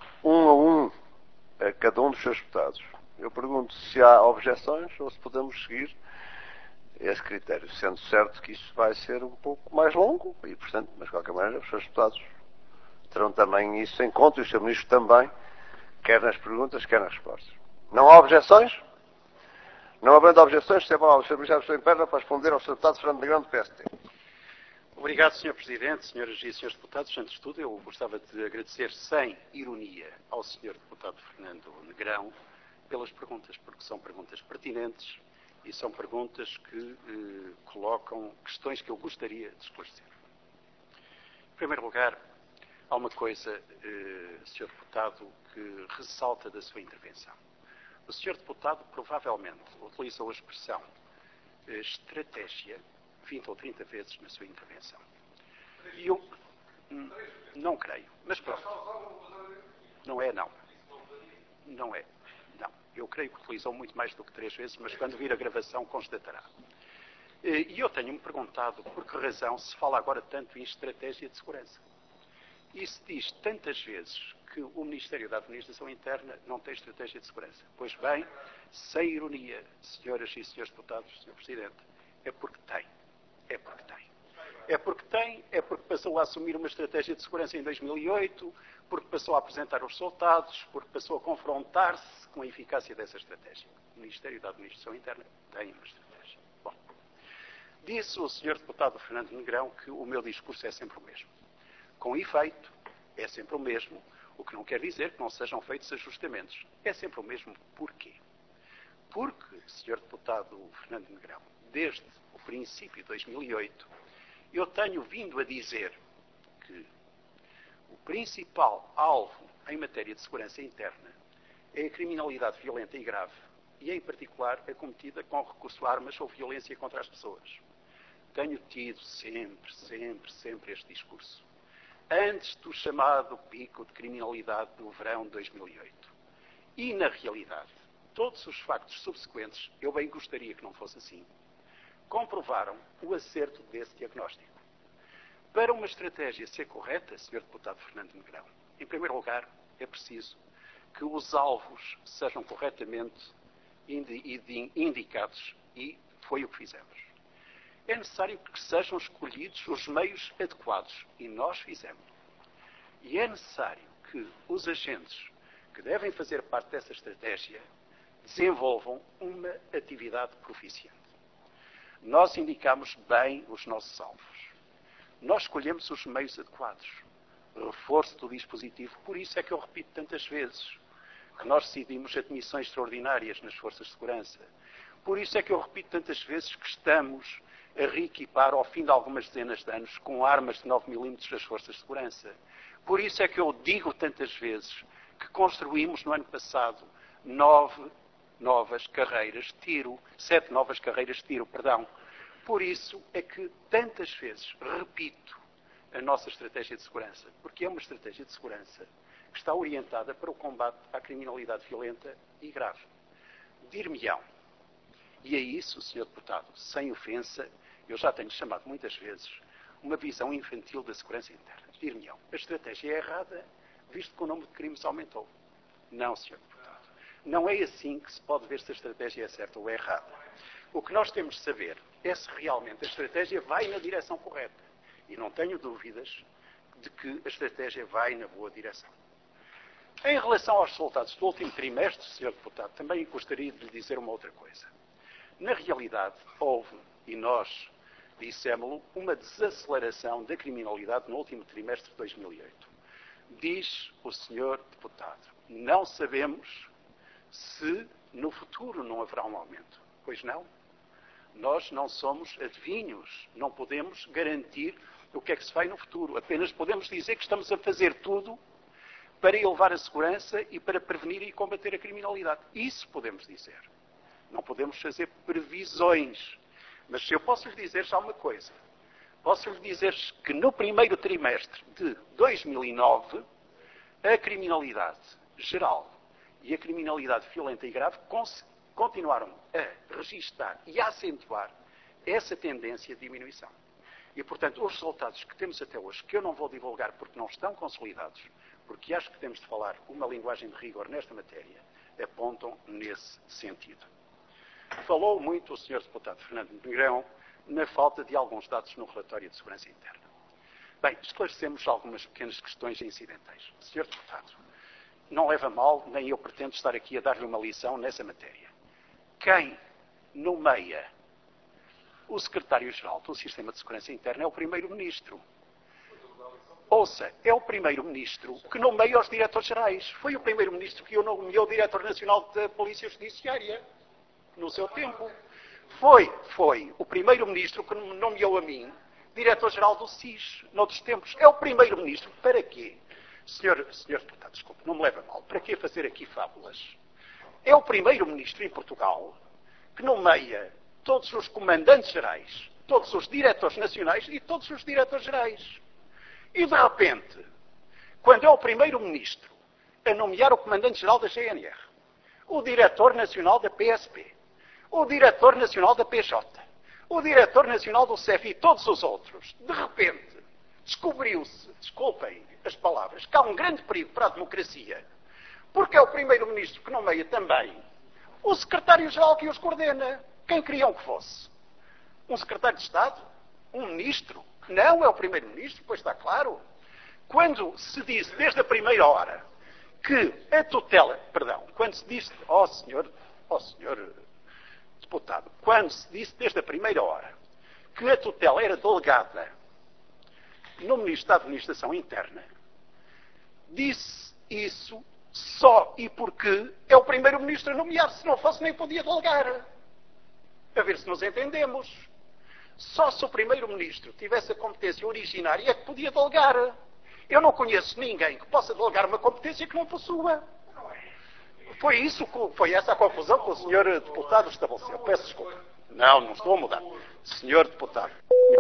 a cada um dos seus deputados. Eu pergunto se há objeções ou se podemos seguir esse critério, sendo certo que isso vai ser um pouco mais longo e, portanto, mas de qualquer maneira, os seus deputados terão também isso em conta e o Sr. Ministro também, quer nas perguntas, quer nas respostas. Não há objeções? Não havendo objeções, se é bom ao Sr. Ministro da Administração Interna para responder ao Sr. Deputado Fernando Grande, do PST. Obrigado, Sr. Presidente, Senhoras e Srs. Deputados. Antes de tudo, eu gostava de agradecer, sem ironia, ao Sr. Deputado Fernando Negrão pelas perguntas, porque são perguntas pertinentes e são perguntas que colocam questões que eu gostaria de esclarecer. Em primeiro lugar, há uma coisa, Sr. Deputado, que ressalta da sua intervenção. O Sr. Deputado provavelmente utilizou a expressão estratégia 20 ou 30 vezes na sua intervenção. E eu não creio, mas pronto. Não é, não. Não é, não. Eu creio que utilizou muito mais do que 3 vezes, mas quando vir a gravação constatará. E eu tenho-me perguntado por que razão se fala agora tanto em estratégia de segurança. E se diz tantas vezes que o Ministério da Administração Interna não tem estratégia de segurança. Pois bem, sem ironia, senhoras e senhores deputados, senhor Presidente, é porque tem. É porque tem. É porque tem, é porque passou a assumir uma estratégia de segurança em 2008, porque passou a apresentar os resultados, porque passou a confrontar-se com a eficácia dessa estratégia. O Ministério da Administração Interna tem uma estratégia. Bom, disse o senhor deputado Fernando Negrão que o meu discurso é sempre o mesmo. Com efeito, é sempre o mesmo, o que não quer dizer que não sejam feitos ajustamentos. É sempre o mesmo. Porquê? Porque, senhor deputado Fernando Negrão, desde o princípio de 2008, eu tenho vindo a dizer que o principal alvo em matéria de segurança interna é a criminalidade violenta e grave, e em particular a cometida com recurso a armas ou violência contra as pessoas. Tenho tido sempre este discurso. Antes do chamado pico de criminalidade do verão de 2008. E, na realidade, todos os factos subsequentes, eu bem gostaria que não fosse assim, comprovaram o acerto desse diagnóstico. Para uma estratégia ser correta, Sr. Deputado Fernando Negrão, em primeiro lugar, é preciso que os alvos sejam corretamente indicados, e foi o que fizemos. É necessário que sejam escolhidos os meios adequados, e nós fizemos. E é necessário que os agentes que devem fazer parte dessa estratégia desenvolvam uma atividade proficiente. Nós indicamos bem os nossos alvos. Nós escolhemos os meios adequados. Reforço do dispositivo. Por isso é que eu repito tantas vezes que nós decidimos admissões extraordinárias nas forças de segurança. Por isso é que eu repito tantas vezes que estamos a reequipar, ao fim de algumas dezenas de anos, com armas de 9 milímetros as forças de segurança. Por isso é que eu digo tantas vezes que construímos no ano passado 7 novas carreiras de tiro. Por isso é que tantas vezes repito a nossa estratégia de segurança, porque é uma estratégia de segurança que está orientada para o combate à criminalidade violenta e grave. Dir-me-ão, e é isso, Sr. Deputado, sem ofensa, eu já tenho chamado muitas vezes uma visão infantil da segurança interna. Dir-me-ão, a estratégia é errada, visto que o número de crimes aumentou. Não, Sr. Deputado. Não é assim que se pode ver se a estratégia é certa ou é errada. O que nós temos de saber é se realmente a estratégia vai na direção correta. E não tenho dúvidas de que a estratégia vai na boa direção. Em relação aos resultados do último trimestre, Sr. Deputado, também gostaria de lhe dizer uma outra coisa. Na realidade, houve, e nós dissemos-lo, uma desaceleração da criminalidade no último trimestre de 2008. Diz o Sr. Deputado, não sabemos se no futuro não haverá um aumento. Pois não. Nós não somos adivinhos, não podemos garantir o que é que se vai no futuro. Apenas podemos dizer que estamos a fazer tudo para elevar a segurança e para prevenir e combater a criminalidade. Isso podemos dizer. Não podemos fazer previsões. Mas eu posso lhe dizer já uma coisa. Posso lhe dizer que no primeiro trimestre de 2009, a criminalidade geral e a criminalidade violenta e grave continuaram a registar e a acentuar essa tendência de diminuição. E, portanto, os resultados que temos até hoje, que eu não vou divulgar porque não estão consolidados, porque acho que temos de falar uma linguagem de rigor nesta matéria, apontam nesse sentido. Falou muito o Sr. Deputado Fernando Negrão na falta de alguns dados no relatório de segurança interna. Bem, esclarecemos algumas pequenas questões incidentais. Sr. Deputado, não leva mal, nem eu pretendo estar aqui a dar-lhe uma lição nessa matéria. Quem nomeia o Secretário-Geral do Sistema de Segurança Interna é o Primeiro-Ministro. Ouça, é o Primeiro-Ministro que nomeia os Diretores-Gerais. Foi o Primeiro-Ministro que nomeou o Diretor Nacional da Polícia Judiciária no seu tempo. Foi o Primeiro-Ministro que nomeou a mim Diretor-Geral do SIS noutros tempos. É o Primeiro-Ministro. Para quê? Senhor Deputado, desculpe, não me leva mal. Para que fazer aqui fábulas? É o Primeiro-Ministro em Portugal que nomeia todos os comandantes gerais, todos os diretores nacionais e todos os diretores gerais. E de repente, quando é o Primeiro-Ministro a nomear o comandante-geral da GNR, o diretor nacional da PSP, o diretor nacional da PJ, o diretor nacional do CEF e todos os outros, de repente, descobriu-se, desculpem as palavras, que há um grande perigo para a democracia, porque é o primeiro-ministro que nomeia também o secretário-geral que os coordena. Quem queriam que fosse? Um secretário de Estado? Um ministro? Não, é o primeiro-ministro, pois está claro. Quando se disse desde a primeira hora que a tutela, quando se disse, senhor deputado, quando se disse desde a primeira hora que a tutela era delegada no Ministro da Administração Interna, disse isso só e porque é o primeiro-ministro a nomear, se não fosse nem podia delegar. A ver se nos entendemos. Só se o primeiro-ministro tivesse a competência originária é que podia delegar. Eu não conheço ninguém que possa delegar uma competência que não possua. Foi essa a confusão que o senhor deputado estabeleceu. Peço desculpa. Não estou a mudar. Senhor deputado,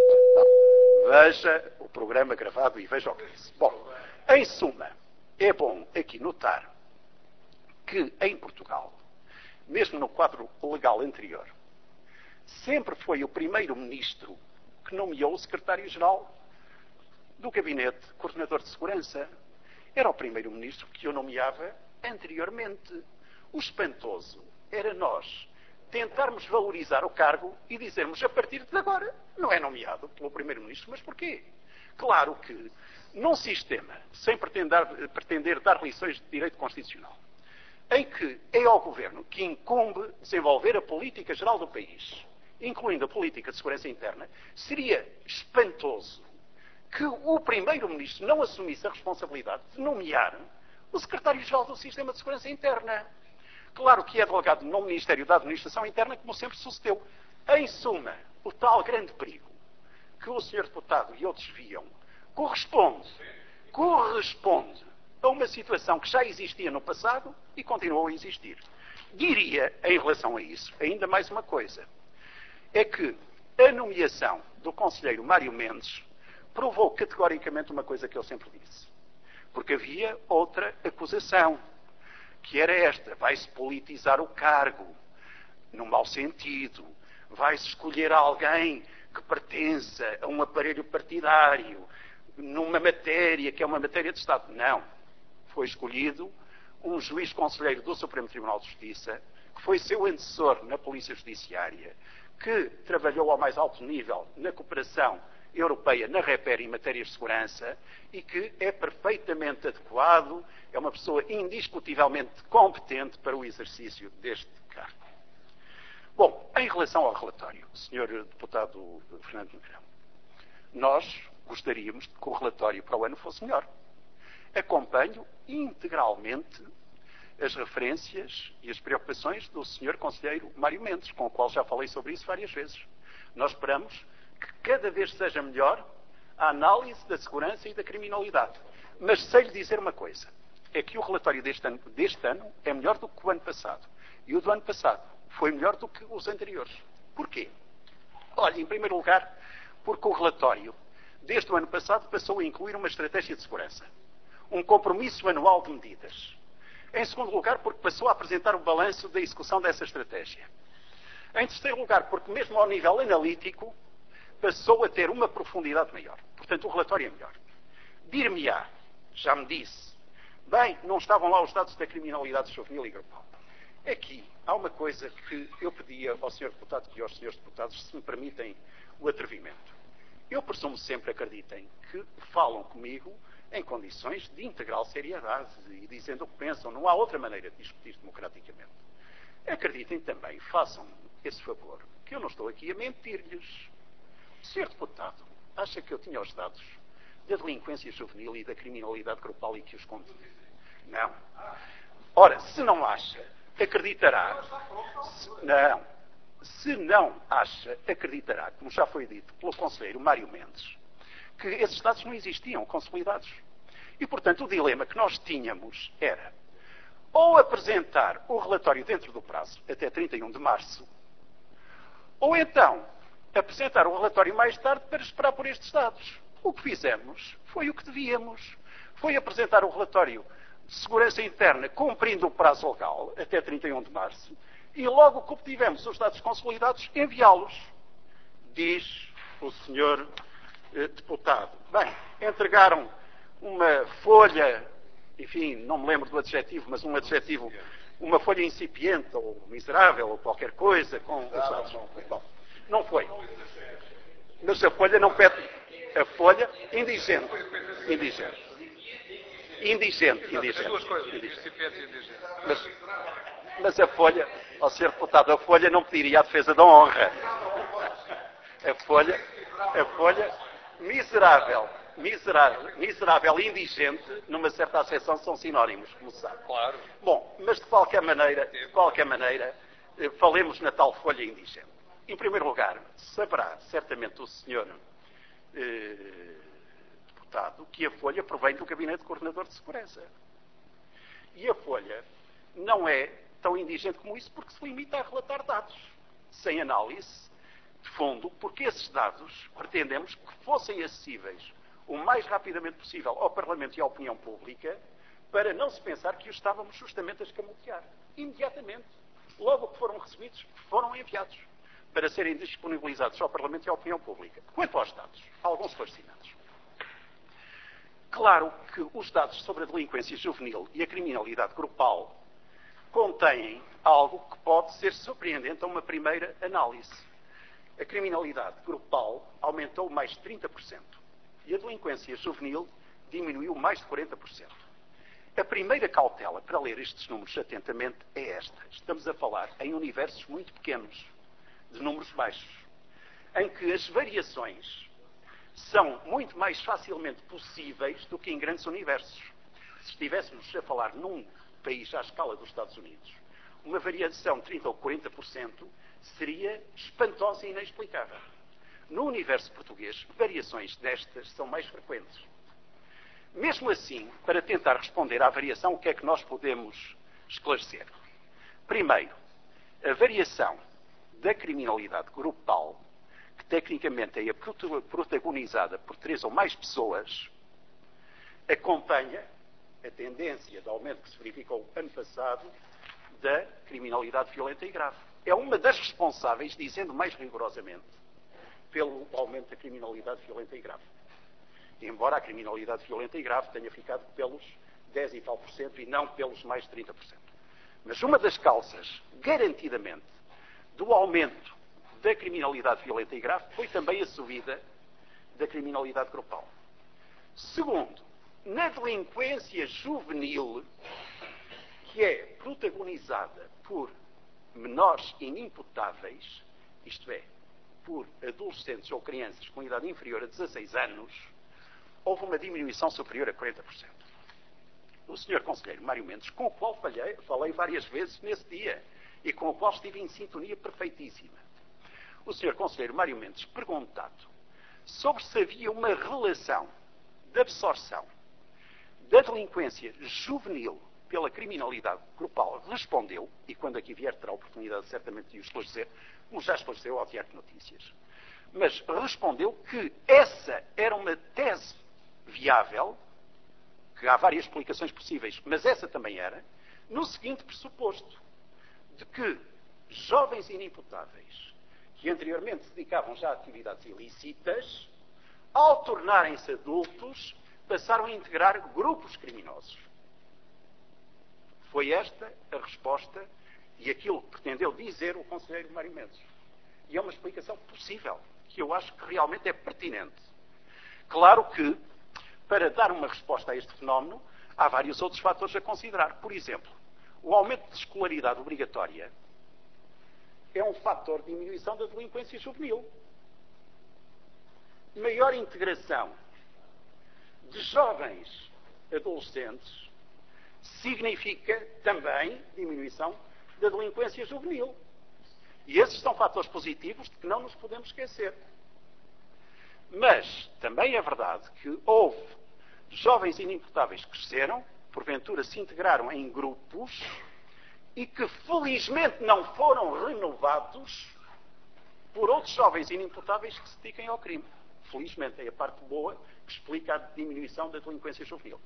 veja o programa gravado e veja o que disse. Bom, em suma, é bom aqui notar que em Portugal, mesmo no quadro legal anterior, sempre foi o primeiro-ministro que nomeou o secretário-geral do gabinete coordenador de segurança. Era o primeiro-ministro que o nomeava anteriormente. O espantoso era nós tentarmos valorizar o cargo e dizermos, a partir de agora, não é nomeado pelo primeiro-ministro, mas porquê? Claro que, num sistema, sem pretender dar lições de direito constitucional, em que é ao governo que incumbe desenvolver a política geral do país, incluindo a política de segurança interna, seria espantoso que o primeiro-ministro não assumisse a responsabilidade de nomear o secretário-geral do Sistema de Segurança Interna. Claro que é delegado no Ministério da Administração Interna, como sempre sucedeu. Em suma, o tal grande perigo que o senhor deputado e outros viam corresponde a uma situação que já existia no passado e continuou a existir. Diria, em relação a isso, ainda mais uma coisa. É que a nomeação do conselheiro Mário Mendes provou categoricamente uma coisa que eu sempre disse. Porque havia outra acusação, que era esta: vai-se politizar o cargo, num mau sentido, vai-se escolher alguém que pertença a um aparelho partidário, numa matéria que é uma matéria de Estado. Não. Foi escolhido um juiz conselheiro do Supremo Tribunal de Justiça, que foi seu antecessor na Polícia Judiciária, que trabalhou ao mais alto nível na cooperação europeia na REPER em matérias de segurança e que é perfeitamente adequado, é uma pessoa indiscutivelmente competente para o exercício deste cargo. Bom, em relação ao relatório, Sr. Deputado Fernando Negrão, nós gostaríamos que o relatório para o ano fosse melhor. Acompanho integralmente as referências e as preocupações do Sr. Conselheiro Mário Mendes, com o qual já falei sobre isso várias vezes. Nós esperamos que cada vez seja melhor a análise da segurança e da criminalidade. Mas sei lhe dizer uma coisa, é que o relatório deste ano é melhor do que o ano passado. E o do ano passado foi melhor do que os anteriores. Porquê? Olha, em primeiro lugar, porque o relatório, desde o ano passado, passou a incluir uma estratégia de segurança. Um compromisso anual de medidas. Em segundo lugar, porque passou a apresentar o balanço da execução dessa estratégia. Em terceiro lugar, porque mesmo ao nível analítico, passou a ter uma profundidade maior. Portanto, o relatório é melhor. Dir-me-á, já me disse, bem, não estavam lá os dados da criminalidade juvenil e grupal. Aqui há uma coisa que eu pedia ao Sr. Deputado e aos Srs. Deputados, se me permitem o atrevimento. Eu presumo sempre, acreditem, que falam comigo em condições de integral seriedade e dizendo o que pensam. Não há outra maneira de discutir democraticamente. Acreditem também, façam esse favor, que eu não estou aqui a mentir-lhes. Sr. Deputado, acha que eu tinha os dados da delinquência juvenil e da criminalidade grupal e que os conto? Não. Ora, se não acha, acreditará. Se não acha, acreditará, como já foi dito pelo conselheiro Mário Mendes, que esses dados não existiam consolidados. E, portanto, o dilema que nós tínhamos era ou apresentar o relatório dentro do prazo, até 31 de março, ou então apresentar o relatório mais tarde para esperar por estes dados. O que fizemos foi o que devíamos. Foi apresentar o relatório Segurança Interna, cumprindo o prazo legal, até 31 de março, e logo que obtivemos os dados consolidados, enviá-los, diz o senhor deputado. Bem, entregaram uma folha, enfim, não me lembro do adjetivo, mas um adjetivo, uma folha incipiente ou miserável ou qualquer coisa com os dados. Bom, não foi. Mas a folha não pede. A folha, indigente. As duas coisas, incipiente e indigente. Mas a folha, ao ser deputado, a folha não pediria a defesa da honra. A folha miserável e indigente, numa certa acessão, são sinónimos, como sabe. Claro. Bom, mas de qualquer maneira, falemos na tal folha indigente. Em primeiro lugar, saberá certamente o senhor deputado que a folha provém do Gabinete Coordenador de Segurança. E a folha não é tão indigente como isso porque se limita a relatar dados, sem análise de fundo, porque esses dados pretendemos que fossem acessíveis o mais rapidamente possível ao Parlamento e à opinião pública, para não se pensar que os estávamos justamente a escamotear. Imediatamente, logo que foram recebidos, foram enviados para serem disponibilizados ao Parlamento e à opinião pública. Quanto aos dados, alguns esclarecimentos. Claro que os dados sobre a delinquência juvenil e a criminalidade grupal contêm algo que pode ser surpreendente a uma primeira análise. A criminalidade grupal aumentou mais de 30% e a delinquência juvenil diminuiu mais de 40%. A primeira cautela para ler estes números atentamente é esta. Estamos a falar em universos muito pequenos, de números baixos, em que as variações são muito mais facilmente possíveis do que em grandes universos. Se estivéssemos a falar num país à escala dos Estados Unidos, uma variação de 30% ou 40% seria espantosa e inexplicável. No universo português, variações destas são mais frequentes. Mesmo assim, para tentar responder à variação, o que é que nós podemos esclarecer? Primeiro, a variação da criminalidade grupal, que tecnicamente é protagonizada por 3 ou mais pessoas, acompanha a tendência de aumento que se verificou ano passado da criminalidade violenta e grave. É uma das responsáveis, dizendo mais rigorosamente, pelo aumento da criminalidade violenta e grave. Embora a criminalidade violenta e grave tenha ficado pelos 10 e tal por cento e não pelos mais de 30%. Mas uma das causas, garantidamente, do aumento da criminalidade violenta e grave foi também a subida da criminalidade grupal. Segundo, na delinquência juvenil, que é protagonizada por menores inimputáveis, isto é, por adolescentes ou crianças com idade inferior a 16 anos, houve uma diminuição superior a 40%. O Sr. Conselheiro Mário Mendes, com o qual falei várias vezes nesse dia, e com o qual estive em sintonia perfeitíssima. O Sr. Conselheiro Mário Mendes, perguntado sobre se havia uma relação de absorção da delinquência juvenil pela criminalidade grupal, respondeu, e quando aqui vier terá a oportunidade certamente de o esclarecer, como já esclareceu ao Diário de Notícias, mas respondeu que essa era uma tese viável, que há várias explicações possíveis, mas essa também era, no seguinte pressuposto, de que jovens inimputáveis, que anteriormente se dedicavam já a atividades ilícitas, ao tornarem-se adultos, passaram a integrar grupos criminosos. Foi esta a resposta e aquilo que pretendeu dizer o Conselheiro Mário Mendes. E é uma explicação possível, que eu acho que realmente é pertinente. Claro que, para dar uma resposta a este fenómeno, há vários outros fatores a considerar. Por exemplo, o aumento de escolaridade obrigatória é um fator de diminuição da delinquência juvenil. Maior integração de jovens adolescentes significa também diminuição da delinquência juvenil. E esses são fatores positivos de que não nos podemos esquecer. Mas também é verdade que houve jovens inimputáveis que cresceram, porventura se integraram em grupos e que felizmente não foram renovados por outros jovens inimputáveis que se dediquem ao crime. Felizmente é a parte boa que explica a diminuição da delinquência juvenil.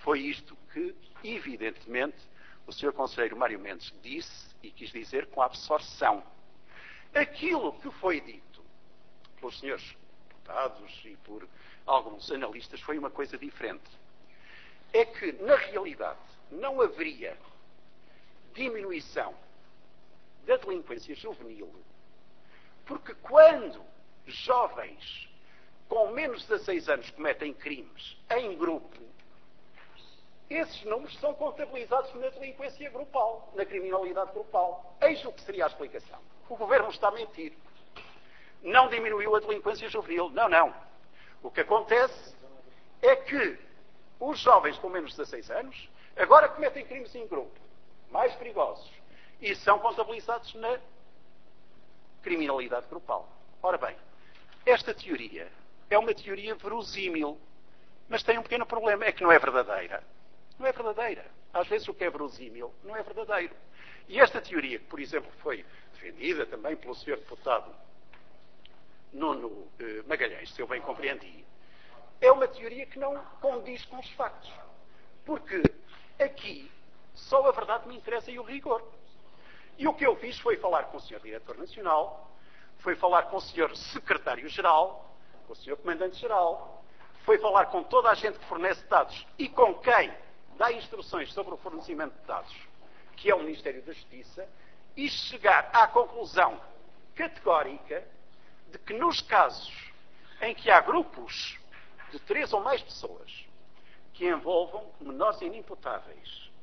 foi isto que, evidentemente, o Sr. Conselheiro Mário Mendes disse e quis dizer com a absorção. Aquilo que foi dito pelos senhores deputados e por alguns analistas foi uma coisa diferente. É que, na realidade, não haveria diminuição da delinquência juvenil, porque quando jovens com menos de 16 anos cometem crimes em grupo, esses números são contabilizados na delinquência grupal, na criminalidade grupal. Eis o que seria a explicação. O Governo está a mentir. Não diminuiu a delinquência juvenil. Não. O que acontece é que os jovens com menos de 16 anos agora cometem crimes em grupo, mais perigosos, e são contabilizados na criminalidade grupal. Ora bem, esta teoria é uma teoria verosímil, mas tem um pequeno problema, é que não é verdadeira. Não é verdadeira. Às vezes o que é verosímil não é verdadeiro. E esta teoria, que, por exemplo, foi defendida também pelo Sr. Deputado Nuno Magalhães, se eu bem compreendi, é uma teoria que não condiz com os factos. Porque aqui só a verdade me interessa e o rigor. E o que eu fiz foi falar com o Sr. Diretor Nacional, foi falar com o Sr. Secretário-Geral, com o Sr. Comandante-Geral, foi falar com toda a gente que fornece dados e com quem dá instruções sobre o fornecimento de dados, que é o Ministério da Justiça, e chegar à conclusão categórica de que nos casos em que há grupos de 3 ou mais pessoas que envolvam menores inimputáveis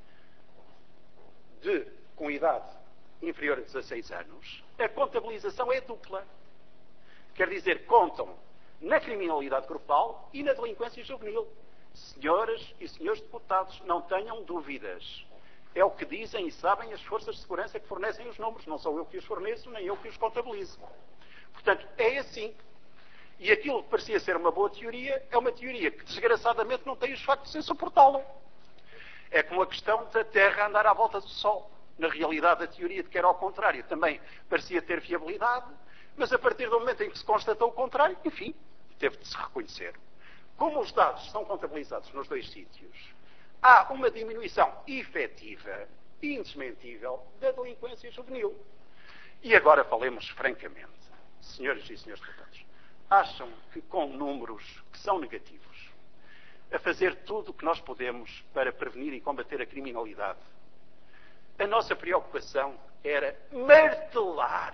com idade inferior a 16 anos, a contabilização é dupla. Quer dizer, contam na criminalidade grupal e na delinquência juvenil. Senhoras e senhores deputados, não tenham dúvidas. É o que dizem e sabem as forças de segurança que fornecem os números. Não sou eu que os forneço, nem eu que os contabilizo. Portanto, é assim. E aquilo que parecia ser uma boa teoria, é uma teoria que, desgraçadamente, não tem os factos em suportá-la. É como a questão da Terra andar à volta do Sol. Na realidade, a teoria de que era ao contrário também parecia ter viabilidade, mas a partir do momento em que se constatou o contrário, enfim, teve de se reconhecer. Como os dados são contabilizados nos dois sítios, há uma diminuição efetiva e indesmentível da delinquência juvenil. E agora falemos francamente. Senhoras e senhores deputados, acham que com números que são negativos, a fazer tudo o que nós podemos para prevenir e combater a criminalidade, a nossa preocupação era martelar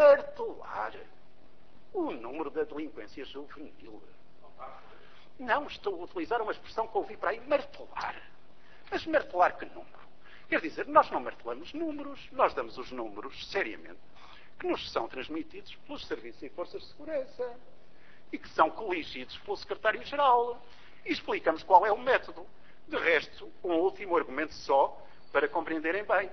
o número da delinquência juvenil? Não, estou a utilizar uma expressão que ouvi para aí, martelar. Mas martelar que número? Quer dizer, nós não martelamos números, nós damos os números, seriamente, que nos são transmitidos pelos serviços e forças de segurança e que são coligidos pelo Secretário-Geral. E explicamos qual é o método. De resto, um último argumento só, para compreenderem bem.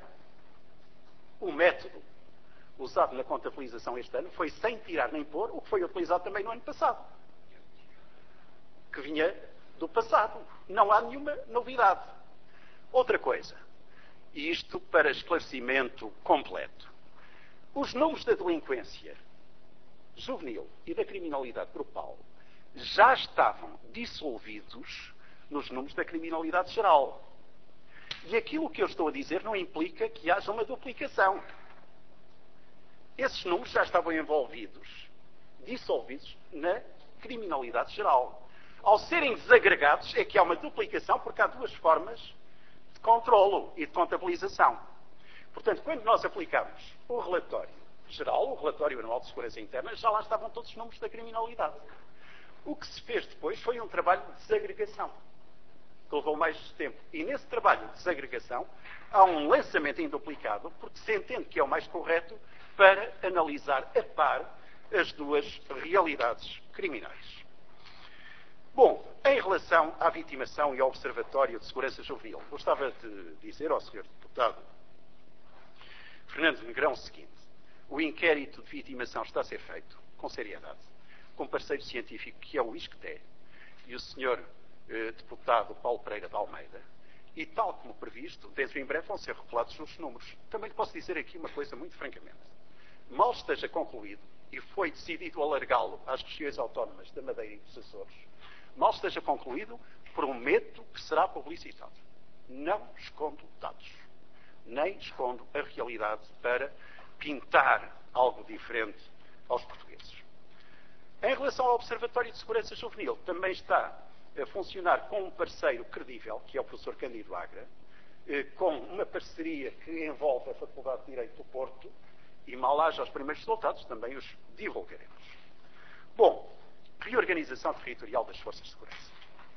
O método usado na contabilização este ano foi sem tirar nem pôr o que foi utilizado também no ano passado. Que vinha do passado. Não há nenhuma novidade. Outra coisa, e isto para esclarecimento completo. Os números da delinquência juvenil e da criminalidade grupal já estavam dissolvidos nos números da criminalidade geral. E aquilo que eu estou a dizer não implica que haja uma duplicação. Esses números já estavam envolvidos, dissolvidos na criminalidade geral. Ao serem desagregados é que há uma duplicação, porque há duas formas de controlo e de contabilização. Portanto, quando nós aplicamos o relatório geral, o relatório anual de segurança interna, já lá estavam todos os números da criminalidade. O que se fez depois foi um trabalho de desagregação, que levou mais tempo. E nesse trabalho de desagregação há um lançamento em duplicado, porque se entende que é o mais correto para analisar a par as duas realidades criminais. Bom, em relação à vitimação e ao Observatório de Segurança Juvenil, gostava de dizer ao Sr. Deputado Fernando Negrão o seguinte: o inquérito de vitimação está a ser feito com seriedade, com parceiro científico que é o ISCTE e o Sr. Deputado Paulo Pereira de Almeida, e tal como previsto, dentro em breve vão ser revelados os números. Também lhe posso dizer aqui uma coisa muito francamente. Mal esteja concluído, e foi decidido alargá-lo às regiões autónomas da Madeira e dos Açores, mal esteja concluído, prometo que será publicitado. Não escondo dados, nem escondo a realidade para pintar algo diferente aos portugueses. Em relação ao Observatório de Segurança Juvenil, também está a funcionar com um parceiro credível, que é o professor Cândido Agra, com uma parceria que envolve a Faculdade de Direito do Porto, e mal haja os primeiros resultados, também os divulgaremos. Bom, reorganização territorial das Forças de Segurança.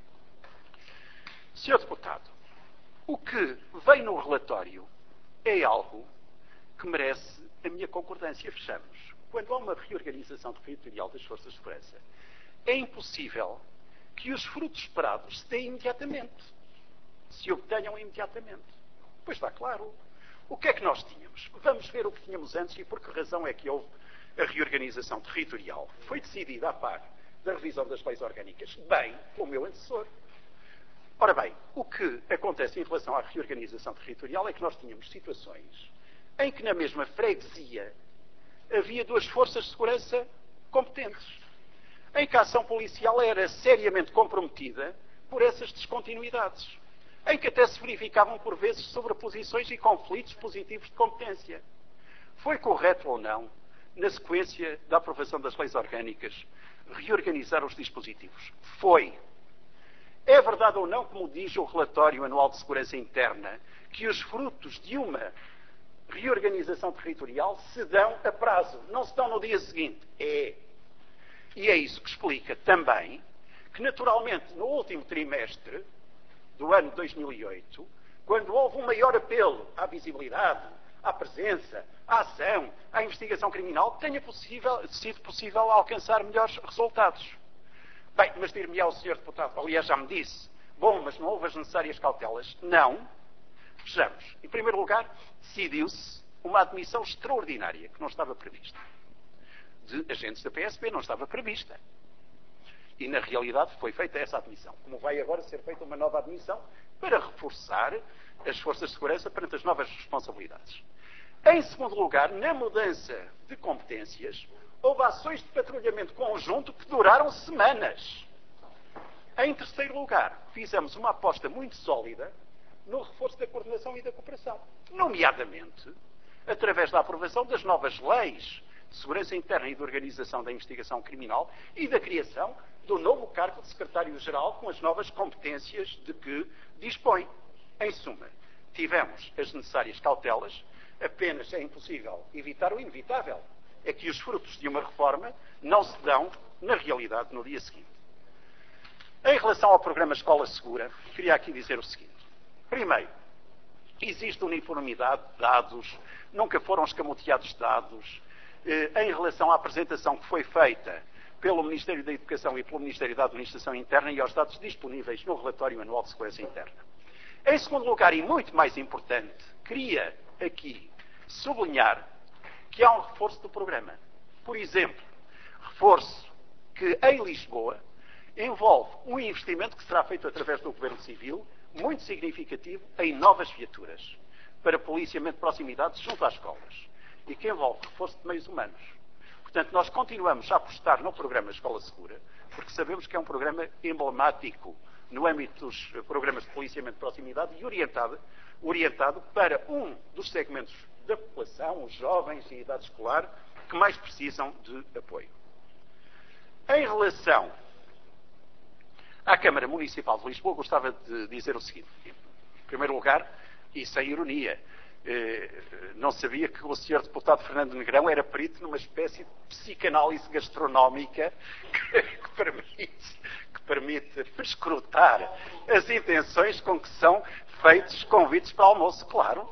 Senhor Deputado, o que vem no relatório é algo que merece a minha concordância. Fechamos. Quando há uma reorganização territorial das Forças de Segurança, é impossível que os frutos esperados se deem imediatamente. Se obtenham imediatamente. Pois está claro. O que é que nós tínhamos? Vamos ver o que tínhamos antes e por que razão é que houve a reorganização territorial. Foi decidida a par da revisão das leis orgânicas, bem como o meu antecessor. Ora bem, o que acontece em relação à reorganização territorial é que nós tínhamos situações em que na mesma freguesia havia duas forças de segurança competentes, em que a ação policial era seriamente comprometida por essas descontinuidades, em que até se verificavam por vezes sobreposições e conflitos positivos de competência. Foi correto ou não, na sequência da aprovação das leis orgânicas, reorganizar os dispositivos? Foi. É verdade ou não, como diz o relatório anual de segurança interna, que os frutos de uma reorganização territorial se dão a prazo, não se dão no dia seguinte? É. E é isso que explica também que, naturalmente, no último trimestre do ano 2008, quando houve um maior apelo à visibilidade, à presença, à ação, à investigação criminal, tenha sido possível alcançar melhores resultados. Bem, mas dir-me-á o Sr. Deputado, aliás já me disse, bom, mas não houve as necessárias cautelas? Não. Vejamos. Em primeiro lugar, decidiu-se uma admissão extraordinária, que não estava prevista. De agentes da PSP não estava prevista. E, na realidade, foi feita essa admissão. Como vai agora ser feita uma nova admissão para reforçar as forças de segurança perante as novas responsabilidades. Em segundo lugar, na mudança de competências, houve ações de patrulhamento conjunto que duraram semanas. Em terceiro lugar, fizemos uma aposta muito sólida no reforço da coordenação e da cooperação, nomeadamente através da aprovação das novas leis de segurança interna e de organização da investigação criminal e da criação do novo cargo de secretário-geral com as novas competências de que dispõe. Em suma, tivemos as necessárias cautelas, apenas é impossível evitar o inevitável. É que os frutos de uma reforma não se dão, na realidade, no dia seguinte. Em relação ao programa Escola Segura, queria aqui dizer o seguinte. Primeiro, existe uniformidade de dados, nunca foram escamoteados dados. Em relação à apresentação que foi feita pelo Ministério da Educação e pelo Ministério da Administração Interna e aos dados disponíveis no Relatório Anual de Segurança Interna. Em segundo lugar, e muito mais importante, queria aqui sublinhar que há um reforço do programa. Por exemplo, reforço que em Lisboa envolve um investimento que será feito através do Governo Civil, muito significativo, em novas viaturas para policiamento de proximidade junto às escolas e que envolve reforço de meios humanos. Portanto, nós continuamos a apostar no programa Escola Segura porque sabemos que é um programa emblemático no âmbito dos programas de policiamento de proximidade e orientado para um dos segmentos da população, os jovens e a idade escolar, que mais precisam de apoio. Em relação à Câmara Municipal de Lisboa, gostava de dizer o seguinte. Em primeiro lugar, e sem ironia, não sabia que o Sr. Deputado Fernando Negrão era perito numa espécie de psicanálise gastronómica que permite perscrutar as intenções com que são feitos convites para almoço. Claro.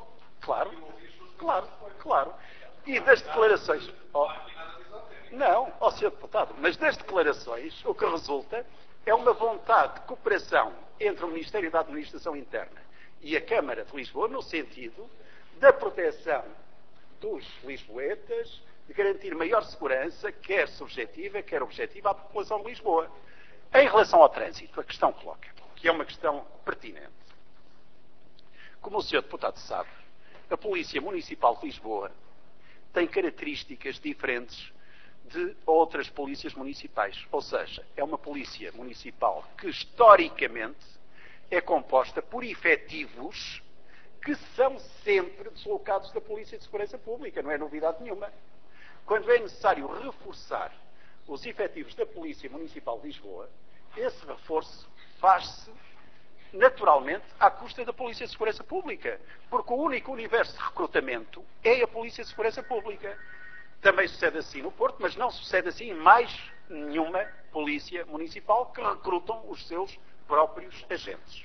E das declarações... Não, Sr. Deputado, mas das declarações o que resulta é uma vontade de cooperação entre o Ministério da Administração Interna e a Câmara de Lisboa no sentido da proteção dos lisboetas, de garantir maior segurança, quer subjetiva, quer objetiva, à população de Lisboa. Em relação ao trânsito, a questão coloca, que é uma questão pertinente. Como o Sr. Deputado sabe, a Polícia Municipal de Lisboa tem características diferentes de outras polícias municipais. Ou seja, é uma polícia municipal que historicamente é composta por efetivos que são sempre deslocados da Polícia de Segurança Pública, não é novidade nenhuma. Quando é necessário reforçar os efetivos da Polícia Municipal de Lisboa, esse reforço faz-se naturalmente à custa da Polícia de Segurança Pública, porque o único universo de recrutamento é a Polícia de Segurança Pública. Também sucede assim no Porto, mas não sucede assim em mais nenhuma Polícia Municipal que recrutam os seus próprios agentes.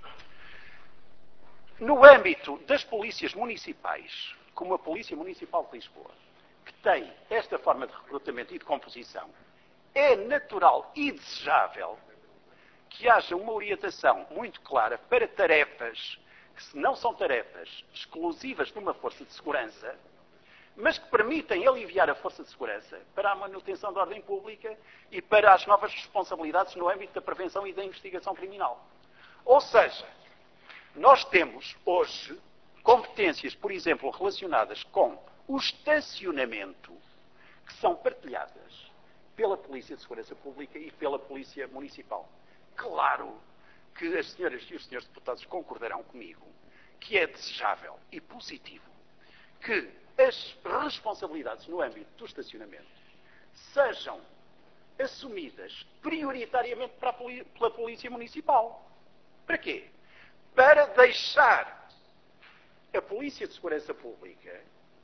No âmbito das polícias municipais, como a Polícia Municipal de Lisboa, que tem esta forma de recrutamento e de composição, é natural e desejável que haja uma orientação muito clara para tarefas que não são tarefas exclusivas de uma força de segurança, mas que permitem aliviar a força de segurança para a manutenção da ordem pública e para as novas responsabilidades no âmbito da prevenção e da investigação criminal. Ou seja, nós temos hoje competências, por exemplo, relacionadas com o estacionamento, que são partilhadas pela Polícia de Segurança Pública e pela Polícia Municipal. Claro que as senhoras e os senhores deputados concordarão comigo que é desejável e positivo que as responsabilidades no âmbito do estacionamento sejam assumidas prioritariamente pela Polícia Municipal. Para quê? Para deixar a Polícia de Segurança Pública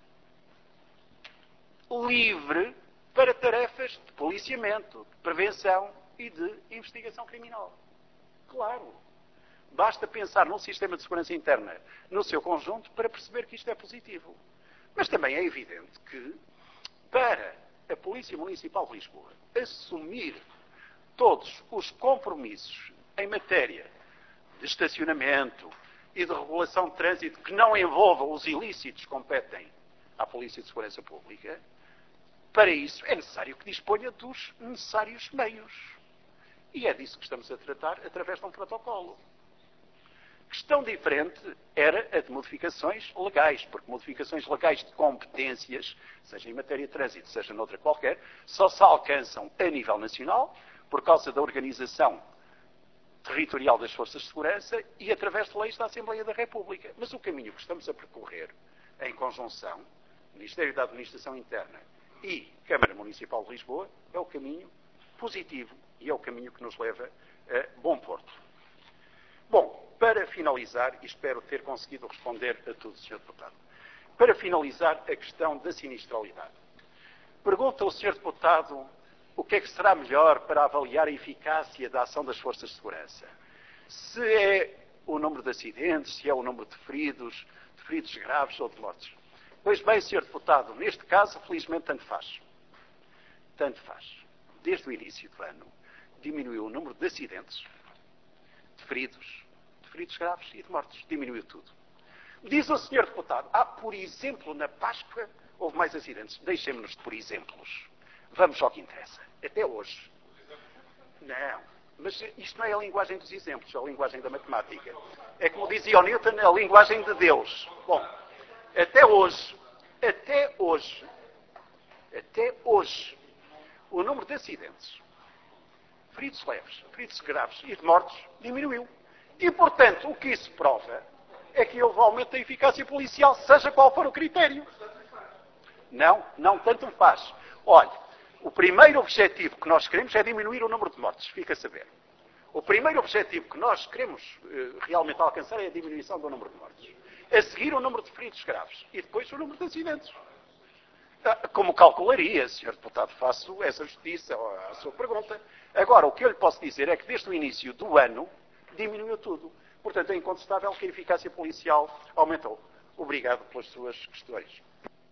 livre para tarefas de policiamento, de prevenção e de investigação criminal. Claro. Basta pensar num sistema de segurança interna no seu conjunto para perceber que isto é positivo. Mas também é evidente que, para a Polícia Municipal de Lisboa assumir todos os compromissos em matéria de estacionamento e de regulação de trânsito que não envolvam os ilícitos que competem à Polícia de Segurança Pública, para isso é necessário que disponha dos necessários meios. E é disso que estamos a tratar através de um protocolo. Questão diferente era a de modificações legais, porque modificações legais de competências, seja em matéria de trânsito, seja noutra qualquer, só se alcançam a nível nacional, por causa da organização territorial das forças de segurança e através de leis da Assembleia da República. Mas o caminho que estamos a percorrer, em conjunção, Ministério da Administração Interna e Câmara Municipal de Lisboa, é o caminho positivo e é o caminho que nos leva a bom porto. Bom, para finalizar, e espero ter conseguido responder a tudo, Sr. Deputado, para finalizar a questão da sinistralidade. Pergunta o Sr. Deputado o que é que será melhor para avaliar a eficácia da ação das forças de segurança. Se é o número de acidentes, se é o número de feridos graves ou de mortes. Pois bem, Sr. Deputado, neste caso, felizmente, tanto faz. Tanto faz. Desde o início do ano, diminuiu o número de acidentes, de feridos graves e de mortes. Diminuiu tudo. Diz o Sr. Deputado, por exemplo, na Páscoa houve mais acidentes. Deixem-nos por exemplos. Vamos ao que interessa. Até hoje. Não. Mas isto não é a linguagem dos exemplos, é a linguagem da matemática. É como dizia o Newton, a linguagem de Deus. Bom, até hoje, o número de acidentes, feridos leves, feridos graves e de mortos, diminuiu. E, portanto, o que isso prova é que houve aumento da eficácia policial, seja qual for o critério. Não tanto faz. Olha, o primeiro objetivo que nós queremos é diminuir o número de mortes, fica a saber. O primeiro objetivo que nós queremos realmente alcançar é a diminuição do número de mortes. A seguir, o número de feridos graves. E depois, o número de acidentes. Como calcularia, Sr. Deputado, faço essa justiça à sua pergunta. Agora, o que eu lhe posso dizer é que desde o início do ano diminuiu tudo. Portanto, é incontestável que a eficácia policial aumentou. Obrigado pelas suas questões.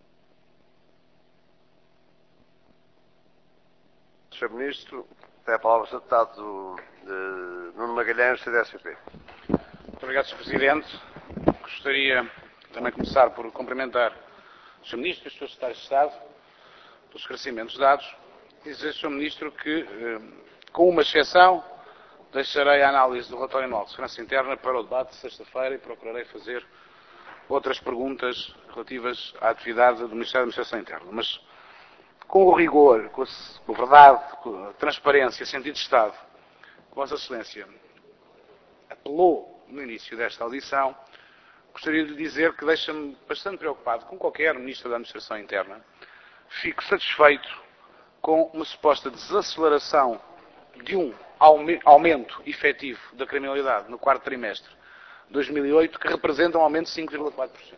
Sr. Ministro, tem a palavra o Sr. Deputado Nuno Magalhães, CDS-PP. Muito obrigado, Sr. Presidente. Gostaria também de começar por cumprimentar o Sr. Ministro e o Sr. Secretário de Estado pelos esclarecimentos dados e dizer, Sr. Ministro, que, com uma exceção, deixarei a análise do relatório anual de segurança interna para o debate de sexta-feira e procurarei fazer outras perguntas relativas à atividade do Ministério da Administração Interna. Mas, com o rigor, com a verdade, com a transparência, sentido de Estado, que Vossa Excelência apelou no início desta audição, gostaria de lhe dizer que deixa-me bastante preocupado, com qualquer Ministro da Administração Interna. Fico satisfeito com uma suposta desaceleração de um aumento efetivo da criminalidade no quarto trimestre de 2008, que representa um aumento de 5,4%.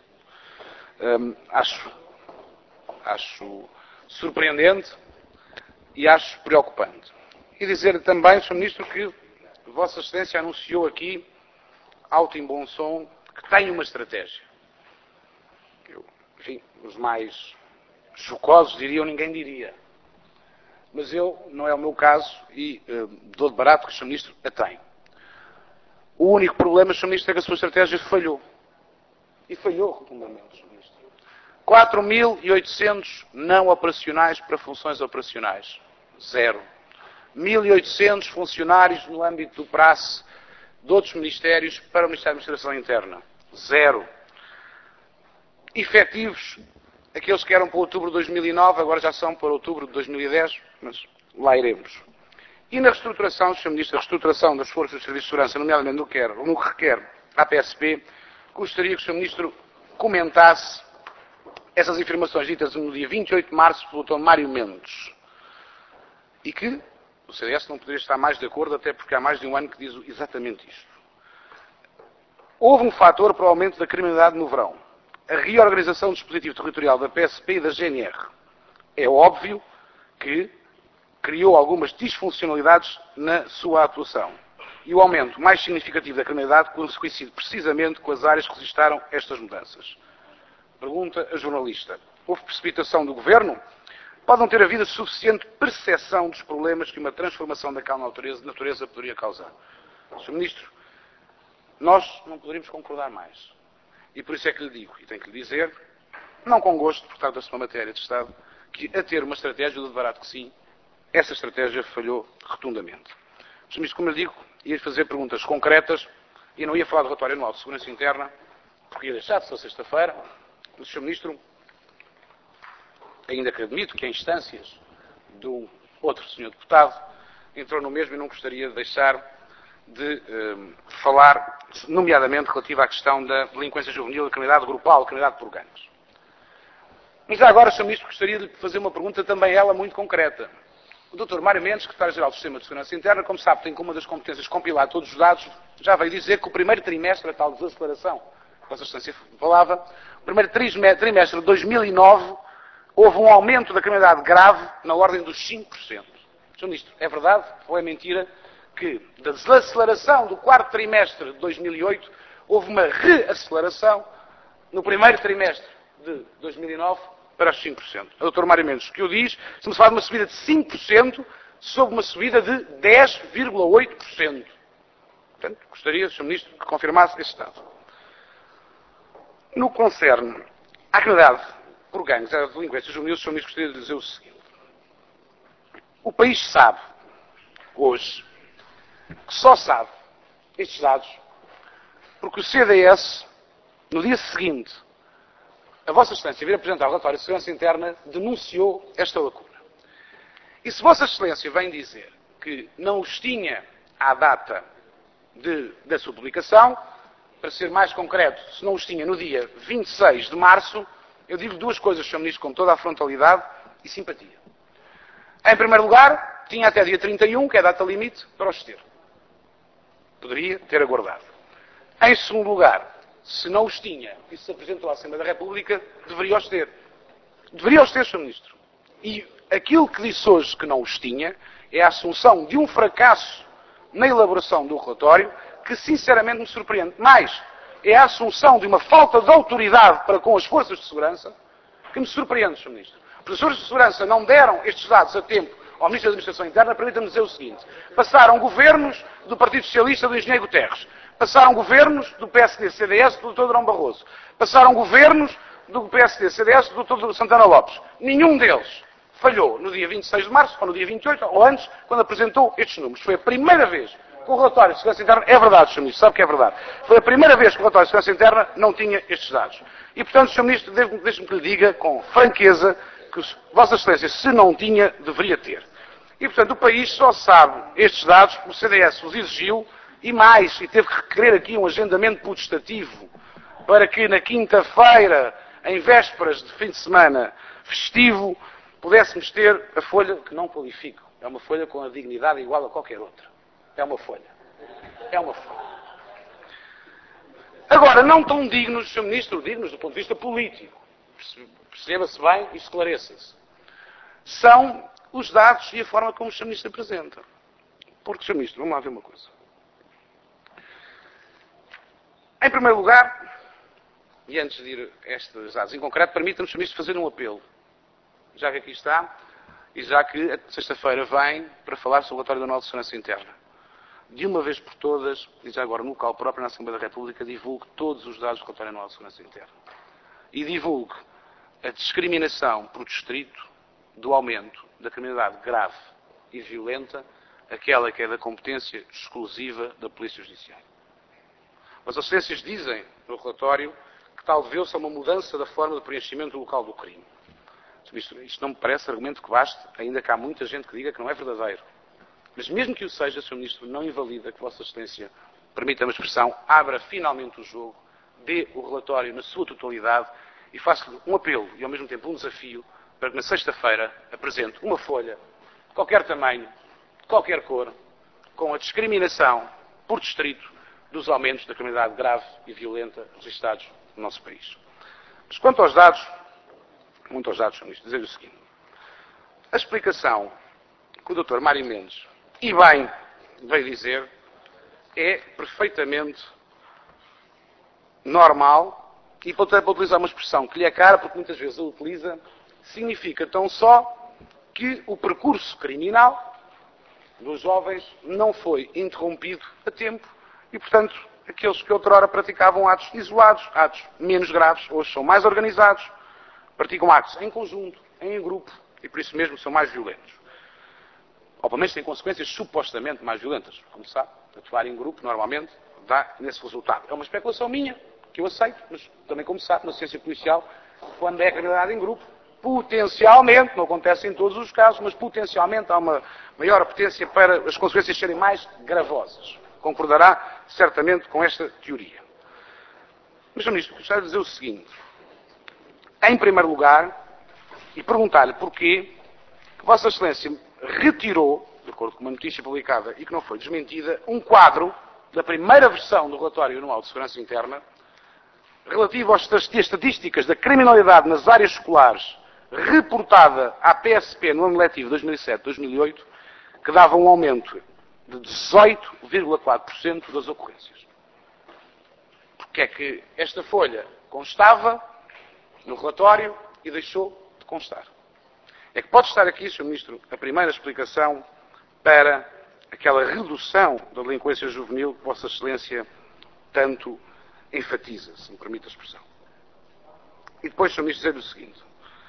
Acho surpreendente e acho preocupante. E dizer também, Sr. Ministro, que Vossa Excelência anunciou aqui, alto e bom som, que tem uma estratégia. Enfim, os mais jocosos diriam, ninguém diria. Mas não é o meu caso e dou de barato que o Sr. Ministro a tem. O único problema, Sr. Ministro, é que a sua estratégia falhou. E falhou rotundamente, Sr. Ministro. 4.800 não operacionais para funções operacionais. 0. 1.800 funcionários no âmbito do PRACE de outros ministérios para o Ministério da Administração Interna. 0. Efetivos, aqueles que eram para outubro de 2009, agora já são para outubro de 2010, mas lá iremos. E na reestruturação, Sr. Ministro, a reestruturação das forças de serviço de segurança, nomeadamente no que requer à PSP, gostaria que o Sr. Ministro comentasse essas informações ditas no dia 28 de março pelo Dr. Mário Mendes. E que o CDS não poderia estar mais de acordo, até porque há mais de um ano que diz exatamente isto. Houve um fator para o aumento da criminalidade no verão. A reorganização do dispositivo territorial da PSP e da GNR. É óbvio que criou algumas disfuncionalidades na sua atuação. E o aumento mais significativo da criminalidade coincide precisamente com as áreas que registaram estas mudanças. Pergunta a jornalista. Houve precipitação do Governo? Pode não ter havido suficiente percepção dos problemas que uma transformação daquela natureza poderia causar. Sr. Ministro, nós não poderíamos concordar mais. E por isso é que lhe digo, e tenho que lhe dizer, não com gosto, por trata-se de uma matéria de Estado, que a ter uma estratégia, de barato que sim, essa estratégia falhou rotundamente. Sr. Ministro, como lhe digo, ia fazer perguntas concretas e não ia falar do relatório anual de segurança interna, porque ia deixar de ser sexta-feira, mas o Sr. Ministro, ainda que admito que em instâncias do outro Sr. Deputado, entrou no mesmo e não gostaria de deixar de falar, nomeadamente, relativa à questão da delinquência juvenil, da criminalidade grupal, da criminalidade por gangues. Mas já agora, Sr. Ministro, gostaria de fazer uma pergunta também ela muito concreta. O Dr. Mário Mendes, Secretário-Geral do Sistema de Segurança Interna, como sabe, tem como uma das competências compilar todos os dados, já veio dizer que o primeiro trimestre, a tal desaceleração, Vossa Excelência falava, o primeiro trimestre de 2009, houve um aumento da criminalidade grave na ordem dos 5%. Sr. Ministro, é verdade ou é mentira que, da desaceleração do quarto trimestre de 2008, houve uma reaceleração no primeiro trimestre de 2009 para os 5%? O Dr. Mário Mendes, que o diz, estamos a falar de uma subida de 5% sobre uma subida de 10,8%. Portanto, gostaria, Sr. Ministro, que confirmasse esse dado. No que concerne à criminalidade por gangues, à delinquência juvenil, Sr. Ministro, gostaria de dizer o seguinte. O país sabe, hoje, que só sabe estes dados porque o CDS, no dia seguinte, a Vossa Excelência vir apresentar o relatório de segurança interna, denunciou esta lacuna. E se Vossa Excelência vem dizer que não os tinha à data da sua publicação, para ser mais concreto, se não os tinha no dia 26 de março, eu digo duas coisas, Sr. Ministro, com toda a frontalidade e simpatia. Em primeiro lugar, tinha até dia 31, que é a data limite, para os ter. Poderia ter aguardado. Em segundo lugar, se não os tinha e se apresentou à Assembleia da República, deveria os ter. Deveria os ter, Sr. Ministro. E aquilo que disse hoje que não os tinha é a assunção de um fracasso na elaboração do relatório que, sinceramente, me surpreende. Mais, é a assunção de uma falta de autoridade para com as forças de segurança que me surpreende, Sr. Ministro. Porque as forças de segurança não deram estes dados a tempo ao Ministro da Administração Interna. Permita-me dizer o seguinte. Passaram governos do Partido Socialista do Engenheiro Guterres. Passaram governos do PSD-CDS do Dr. Durão Barroso. Passaram governos do PSD-CDS do Dr. Santana Lopes. Nenhum deles falhou no dia 26 de março, ou no dia 28, ou antes, quando apresentou estes números. Foi a primeira vez que o relatório de segurança interna, é verdade, Sr. Ministro, sabe que é verdade, foi a primeira vez que o relatório de segurança interna não tinha estes dados. E, portanto, Sr. Ministro, deixe-me que lhe diga com franqueza que Vossa Excelência, se não tinha, deveria ter. E, portanto, o país só sabe estes dados, o CDS os exigiu E mais, e teve que requerer aqui um agendamento putestativo para que na quinta-feira, em vésperas de fim de semana festivo, pudéssemos ter a folha que não qualifico. É uma folha com a dignidade igual a qualquer outra. É uma folha. É uma folha. Agora, não tão dignos, Sr. Ministro, dignos do ponto de vista político. Perceba-se bem e esclareça-se. São os dados e a forma como o Sr. Ministro apresenta. Porque, Sr. Ministro, vamos lá ver uma coisa. Em primeiro lugar, e antes de ir a estes dados em concreto, permita-me, Sr. Ministro, fazer um apelo. Já que aqui está, e já que sexta-feira vem para falar sobre o relatório da Anual de Segurança Interna. De uma vez por todas, e já agora no local próprio na Assembleia da República, divulgue todos os dados do relatório anual de segurança interna. E divulgue a discriminação por distrito do aumento da criminalidade grave e violenta, aquela que é da competência exclusiva da Polícia Judiciária. As excelências dizem no relatório que tal deveu-se a uma mudança da forma de preenchimento do local do crime. Isto não me parece argumento que baste, ainda que há muita gente que diga que não é verdadeiro. Mas mesmo que o seja, Sr. Ministro, não invalida que Vossa Excelência, permita-me a expressão, abra finalmente o jogo, dê o relatório na sua totalidade e faça-lhe um apelo e ao mesmo tempo um desafio para que na sexta-feira apresente uma folha de qualquer tamanho, de qualquer cor, com a discriminação por distrito dos aumentos da criminalidade grave e violenta registrados no nosso país. Mas quanto aos dados, muito aos dados, Sr. Ministro, dizer-lhe o seguinte. A explicação que o Dr. Mário Mendes, e bem veio dizer, é perfeitamente normal e para utilizar uma expressão que lhe é cara, porque muitas vezes a utiliza, significa tão só que o percurso criminal dos jovens não foi interrompido a tempo e, portanto, aqueles que outrora praticavam atos isolados, atos menos graves, hoje são mais organizados, praticam atos em conjunto, em grupo e por isso mesmo são mais violentos. Ou pelo menos têm consequências supostamente mais violentas. Como se sabe, atuar em grupo normalmente dá nesse resultado. É uma especulação minha, que eu aceito, mas também como se sabe, na ciência policial, quando é criminalidade em grupo, potencialmente, não acontece em todos os casos, mas potencialmente há uma maior potência para as consequências serem mais gravosas. Concordará certamente com esta teoria. Mas, Sr. Ministro, gostaria de dizer o seguinte. Em primeiro lugar, e perguntar-lhe porquê que Vossa Excelência retirou, de acordo com uma notícia publicada e que não foi desmentida, um quadro da primeira versão do relatório anual de segurança interna relativo às estatísticas da criminalidade nas áreas escolares reportada à PSP no ano letivo 2007-2008, que dava um aumento de 18,4% das ocorrências. Porque é que esta folha constava no relatório e deixou de constar? É que pode estar aqui, Sr. Ministro, a primeira explicação para aquela redução da delinquência juvenil que Vossa Excelência tanto enfatiza, se me permite a expressão. E depois, Sr. Ministro, dizer-lhe o seguinte.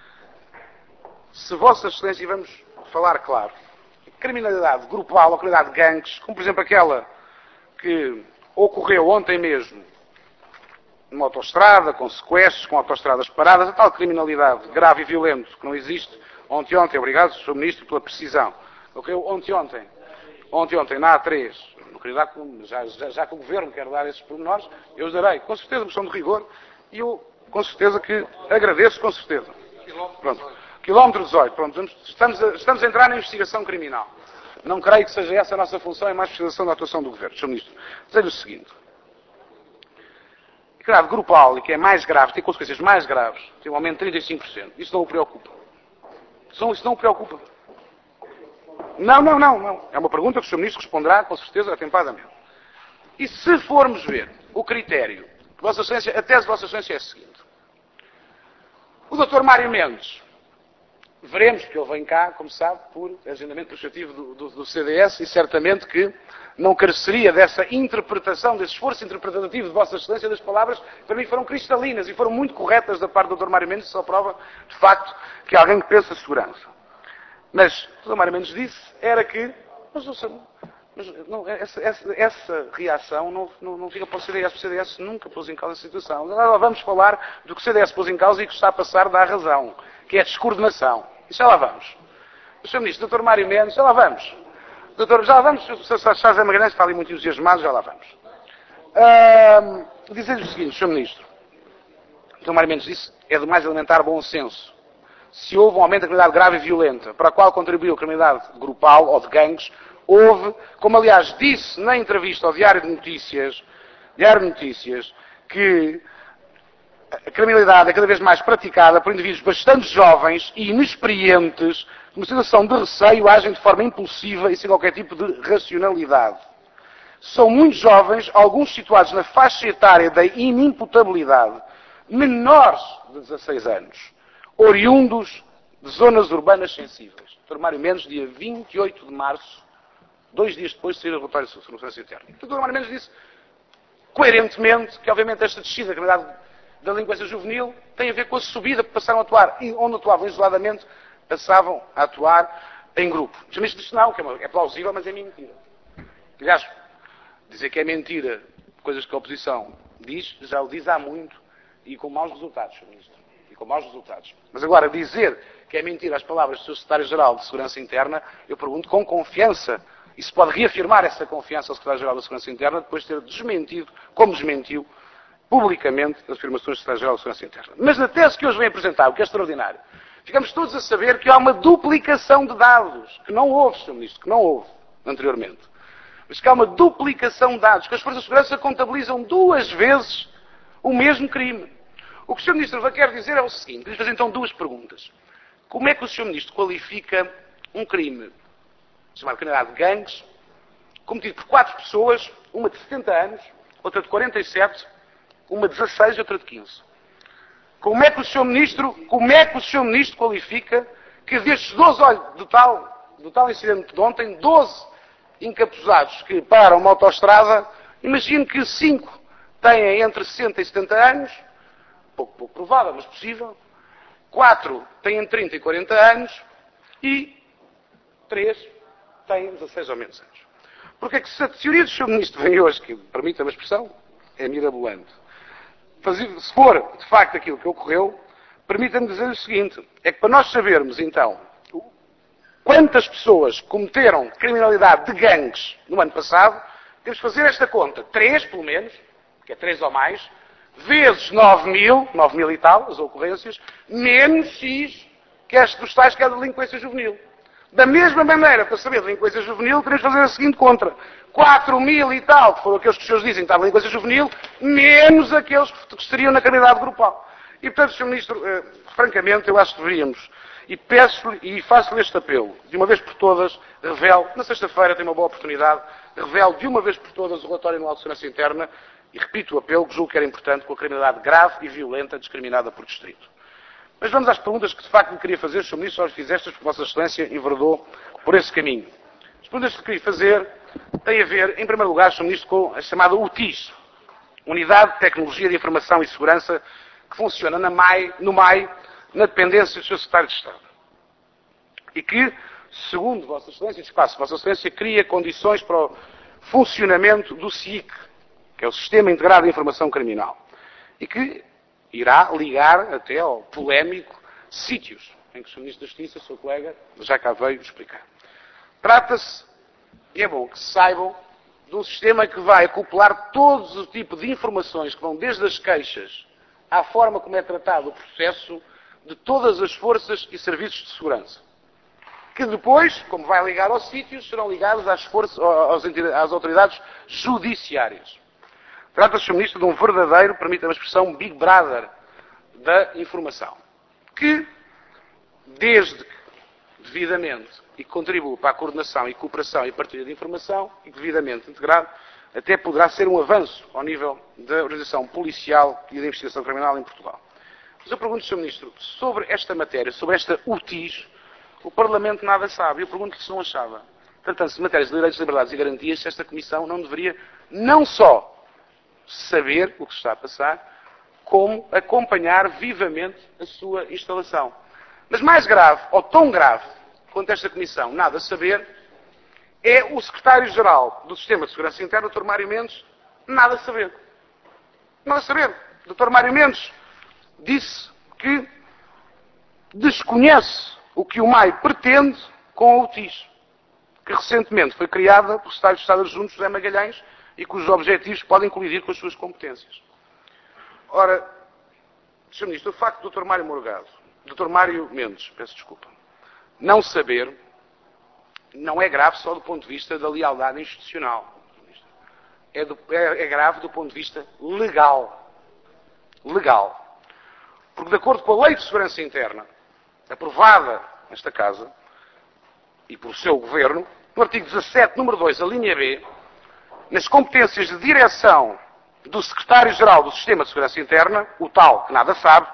Se Vossa Excelência, e vamos falar claro, criminalidade grupal ou criminalidade de gangues, como por exemplo aquela que ocorreu ontem mesmo numa autoestrada, com sequestros, com autoestradas paradas, a tal criminalidade grave e violenta que não existe. Ontem, obrigado, Sr. Ministro, pela precisão. Ocorreu ontem, na A3, não queria dar, já que o Governo quer dar esses pormenores, eu os darei, com certeza, uma questão de rigor, e eu, com certeza, que agradeço, com certeza. Pronto. Quilómetro 18, pronto, estamos a entrar na investigação criminal. Não creio que seja essa a nossa função, é mais fiscalização da atuação do Governo. Sr. Ministro, dizer-lhe o seguinte. A criminalidade grupal, e que é mais grave, tem consequências mais graves, tem um aumento de 35%. Isso não o preocupa? Isso não o preocupa? Não. É uma pergunta que o Sr. Ministro responderá, com certeza, atempadamente. E se formos ver o critério, a tese de Vossa Excelência é a seguinte. O Dr. Mário Mendes, veremos que ele vem cá, como sabe, por agendamento prestativo do CDS e certamente que não careceria dessa interpretação, desse esforço interpretativo de Vossa Excelência das palavras, que para mim foram cristalinas e foram muito corretas da parte do Dr. Mário Mendes, só prova, de facto, que alguém que pensa segurança. Mas o Dr. Mário Mendes disse era que essa reação não fica para o CDS. O CDS nunca pôs em causa a situação. Agora vamos falar do que o CDS pôs em causa e que está a passar da razão, que é a descoordenação. E já lá vamos. O Sr. Ministro, Dr. Mário Mendes, já lá vamos. Doutor, já lá vamos. O Sr. José Magalhães está ali muito entusiasmado, já lá vamos. Dizer-lhe o seguinte, Sr. Ministro. O Sr. Mário Mendes disse é do mais elementar bom senso. Se houve um aumento da criminalidade grave e violenta, para a qual contribuiu a criminalidade grupal ou de gangues, houve, como aliás disse na entrevista ao Diário de Notícias, que a criminalidade é cada vez mais praticada por indivíduos bastante jovens e inexperientes, numa situação de receio, agem de forma impulsiva e sem qualquer tipo de racionalidade. São muito jovens, alguns situados na faixa etária da inimputabilidade, menores de 16 anos, oriundos de zonas urbanas sensíveis. Dr. Mário Mendes, dia 28 de março, 2 dias depois de sair o relatório sobre a segurança interna. O Dr. Mário Mendes disse, coerentemente, que obviamente esta descida da criminalidade da delinquência juvenil tem a ver com a subida, porque passaram a atuar, onde atuavam isoladamente, passavam a atuar em grupo. O Ministro disse não, que é plausível, mas é mentira. Aliás, dizer que é mentira, coisas que a oposição diz, já o diz há muito, e com maus resultados, Sr. Ministro. E com maus resultados. Mas agora, dizer que é mentira as palavras do Sr. Secretário-Geral de Segurança Interna, eu pergunto com confiança, e se pode reafirmar essa confiança ao Secretário-Geral da Segurança Interna, depois de ter desmentido, como desmentiu, publicamente as afirmações do Secretário-Geral da Segurança Interna. Mas na tese que hoje vem apresentar, o que é extraordinário, ficamos todos a saber que há uma duplicação de dados, que não houve, Sr. Ministro, que não houve anteriormente. Mas que há uma duplicação de dados, que as forças de segurança contabilizam 2 vezes o mesmo crime. O que o Sr. Ministro quer dizer é o seguinte, lhe fazer então 2 perguntas. Como é que o Sr. Ministro qualifica um crime, chamado criminalidade de gangues, cometido por 4 pessoas, uma de 70 anos, outra de 47, uma de 16 e outra de 15. Como é que o Sr. Ministro qualifica que destes 12, olha, do tal incidente de ontem, 12 encapuzados que param uma autoestrada, imagino que 5 têm entre 60 e 70 anos, pouco provável, mas possível, 4 têm entre 30 e 40 anos e 3 têm 16 ou menos anos. Porque é que se a teoria do Sr. Ministro vem hoje, que permita-me a expressão, é mirabolante, se for de facto aquilo que ocorreu, permita-me dizer o seguinte, é que para nós sabermos então quantas pessoas cometeram criminalidade de gangues no ano passado, temos que fazer esta conta, 3 pelo menos, que é 3 ou mais, vezes 9 mil e tal, as ocorrências, menos X, que é dos tais que é a delinquência juvenil. Da mesma maneira, para saber a delinquência juvenil, teremos que fazer a seguinte conta. 4 mil e tal, que foram aqueles que os senhores dizem que está a delinquência juvenil, menos aqueles que estariam na criminalidade grupal. E, portanto, Sr. Ministro, francamente, eu acho que deveríamos, e peço-lhe e faço-lhe este apelo, de uma vez por todas, revele, na sexta-feira tem uma boa oportunidade, revele de uma vez por todas o relatório anual de segurança interna, e repito o apelo, que julgo que era importante, com a criminalidade grave e violenta discriminada por distrito. Mas vamos às perguntas que de facto lhe queria fazer, Sr. Ministro, só lhe fiz estas, porque Vossa Excelência enverdou por esse caminho. As perguntas que lhe queria fazer têm a ver, em primeiro lugar, Sr. Ministro, com a chamada UTIS, Unidade de Tecnologia de Informação e Segurança, que funciona no MAI, na dependência do Sr. Secretário de Estado. E que, segundo Vossa Excelência, espaço Vossa Excelência, cria condições para o funcionamento do SIC, que é o Sistema Integrado de Informação Criminal. E que irá ligar até ao polémico sítios em que o Sr. Ministro da Justiça, seu colega, já cá veio explicar. Trata-se, e é bom que se saibam, de um sistema que vai acoplar todos os tipos de informações que vão desde as queixas à forma como é tratado o processo de todas as forças e serviços de segurança. Que depois, como vai ligar aos sítios, serão ligados às autoridades judiciárias. Trata-se, Sr. Ministro, de um verdadeiro, permita-me a expressão, Big Brother da informação, que, desde que devidamente e contribui para a coordenação e cooperação e partilha de informação, e devidamente integrado, até poderá ser um avanço ao nível da organização policial e da investigação criminal em Portugal. Mas eu pergunto, Sr. Ministro, sobre esta matéria, sobre esta UTIS, o Parlamento nada sabe. Eu pergunto-lhe se não achava. Tratando-se de matérias de direitos, liberdades e garantias, esta Comissão não deveria não só saber o que está a passar, como acompanhar vivamente a sua instalação. Mas mais grave, ou tão grave, quanto esta Comissão nada saber, é o Secretário-Geral do Sistema de Segurança Interna, Dr. Mário Mendes, nada saber. Nada saber. Dr. Mário Mendes disse que desconhece o que o MAI pretende com a UTIS. que recentemente foi criada pelo Secretário de Estado Adjunto José Magalhães e cujos objetivos podem colidir com as suas competências. Ora, Sr. Ministro, o facto do Dr. Mário Mendes, peço desculpa, não saber, não é grave só do ponto de vista da lealdade institucional. É grave do ponto de vista legal. Legal. Porque, de acordo com a Lei de Segurança Interna, aprovada nesta Casa, e pelo seu Governo, no artigo 17, número 2, a linha B, nas competências de direção do Secretário-Geral do Sistema de Segurança Interna, o tal que nada sabe,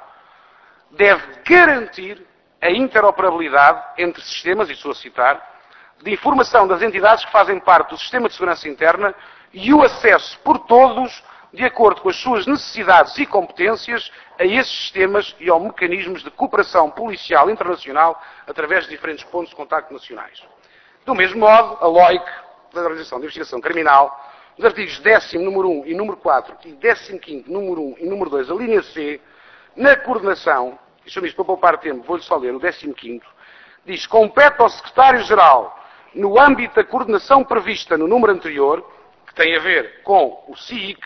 deve garantir a interoperabilidade entre sistemas, e estou a citar, de informação das entidades que fazem parte do Sistema de Segurança Interna e o acesso por todos, de acordo com as suas necessidades e competências, a esses sistemas e aos mecanismos de cooperação policial internacional através de diferentes pontos de contacto nacionais. Do mesmo modo, a LOIC, da Organização de Investigação Criminal, os artigos 10º, número 1 e número 4 e 15º, número 1 e número 2, a linha C, na coordenação, e Sr. Ministro, para poupar tempo, vou-lhe só ler o 15º, diz: compete ao Secretário-Geral, no âmbito da coordenação prevista no número anterior, que tem a ver com o SIIC,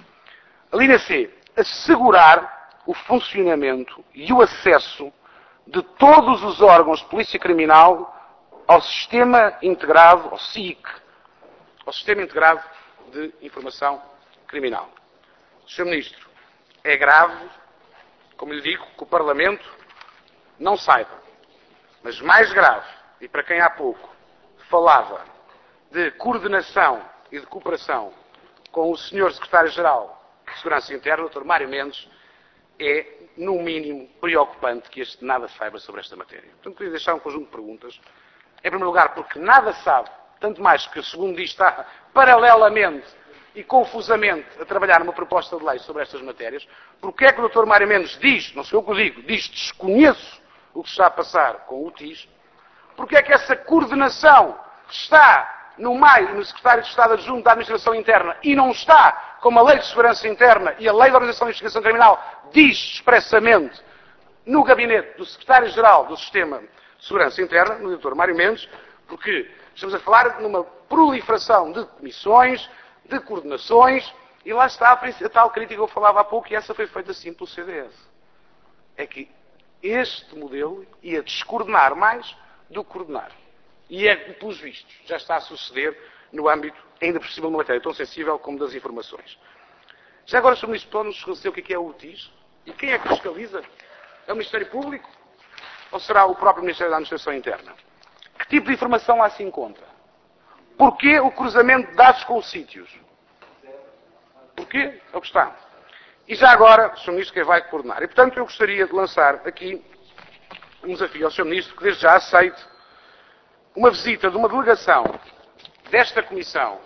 a linha C, assegurar o funcionamento e o acesso de todos os órgãos de polícia criminal ao Sistema Integrado, ao SIIC, ao Sistema Integrado de Informação Criminal. Sr. Ministro, é grave, como lhe digo, que o Parlamento não saiba. Mas mais grave, e para quem há pouco falava de coordenação e de cooperação com o Sr. Secretário-Geral de Segurança Interna, o Dr. Mário Mendes, é, no mínimo, preocupante que este nada saiba sobre esta matéria. Portanto, queria deixar um conjunto de perguntas. Em primeiro lugar, porque nada sabe, tanto mais que, segundo diz, está paralelamente e confusamente a trabalhar numa proposta de lei sobre estas matérias. Porque é que o Dr. Mário Mendes diz, não sei o que eu digo, diz desconheço o que está a passar com o TIS. Porque é que essa coordenação está no MAI, no Secretário de Estado Adjunto da Administração Interna, e não está, como a Lei de Segurança Interna e a Lei da Organização de Investigação Criminal diz expressamente, no gabinete do Secretário-Geral do Sistema de Segurança Interna, no Dr. Mário Mendes, porque estamos a falar numa proliferação de comissões, de coordenações, e lá está a tal crítica que eu falava há pouco, e essa foi feita sim pelo CDS. É que este modelo ia descoordenar mais do que coordenar. E é, pelos vistos, já está a suceder no âmbito, ainda por cima, de uma matéria tão sensível como das informações. Já agora, Sr. Ministro, pode-nos esclarecer o que é o TIS? E quem é que fiscaliza? É o Ministério Público? Ou será o próprio Ministério da Administração Interna? Que tipo de informação lá se encontra? Porquê o cruzamento de dados com os sítios? Porquê? É o que está. E já agora, Sr. Ministro, quem vai coordenar? E, portanto, eu gostaria de lançar aqui um desafio ao Sr. Ministro, que desde já aceite uma visita de uma delegação desta Comissão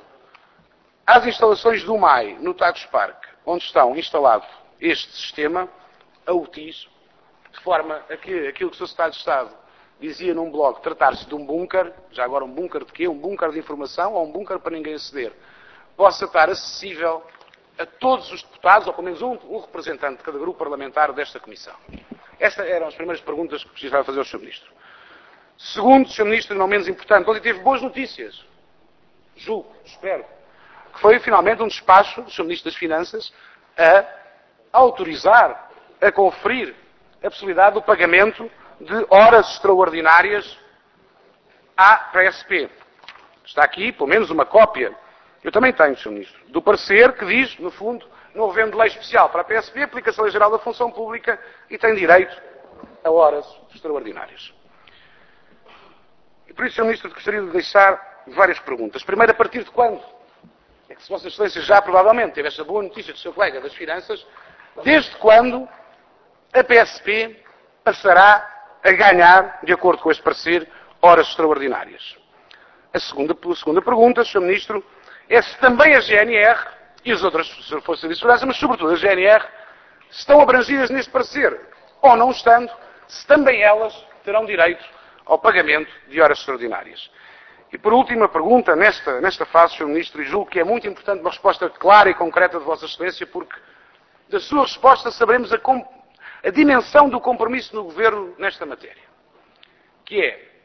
às instalações do MAI, no Tagus Park, onde estão instalado este sistema, a UTIS, de forma a que aquilo que o Sr. Secretário de Estado dizia num blog, tratar-se de um bunker, já agora um bunker de quê? Um bunker de informação ou um bunker para ninguém aceder, possa estar acessível a todos os deputados, ou pelo menos um representante de cada grupo parlamentar desta Comissão. Estas eram as primeiras perguntas que precisava fazer ao Sr. Ministro. Segundo, Sr. Ministro, não menos importante, ontem teve boas notícias, julgo, espero, que foi finalmente um despacho do Sr. Ministro das Finanças a autorizar, a conferir a possibilidade do pagamento de horas extraordinárias à PSP. Está aqui, pelo menos, uma cópia, eu também tenho, Sr. Ministro, do parecer que diz, no fundo, não havendo lei especial para a PSP, aplica-se a Lei Geral da Função Pública e tem direito a horas extraordinárias. E por isso, Sr. Ministro, gostaria de deixar várias perguntas. Primeiro, a partir de quando? É que se Vossa Excelência já provavelmente teve esta boa notícia do seu colega das Finanças, desde quando a PSP passará a ganhar, de acordo com este parecer, horas extraordinárias? A segunda pergunta, Sr. Ministro, é se também a GNR e as outras forças de segurança, mas sobretudo a GNR, estão abrangidas neste parecer, ou não estando, se também elas terão direito ao pagamento de horas extraordinárias. E por última pergunta, nesta fase, Sr. Ministro, e julgo que é muito importante uma resposta clara e concreta de Vossa Excelência, porque da sua resposta saberemos a dimensão do compromisso do Governo nesta matéria. Que é,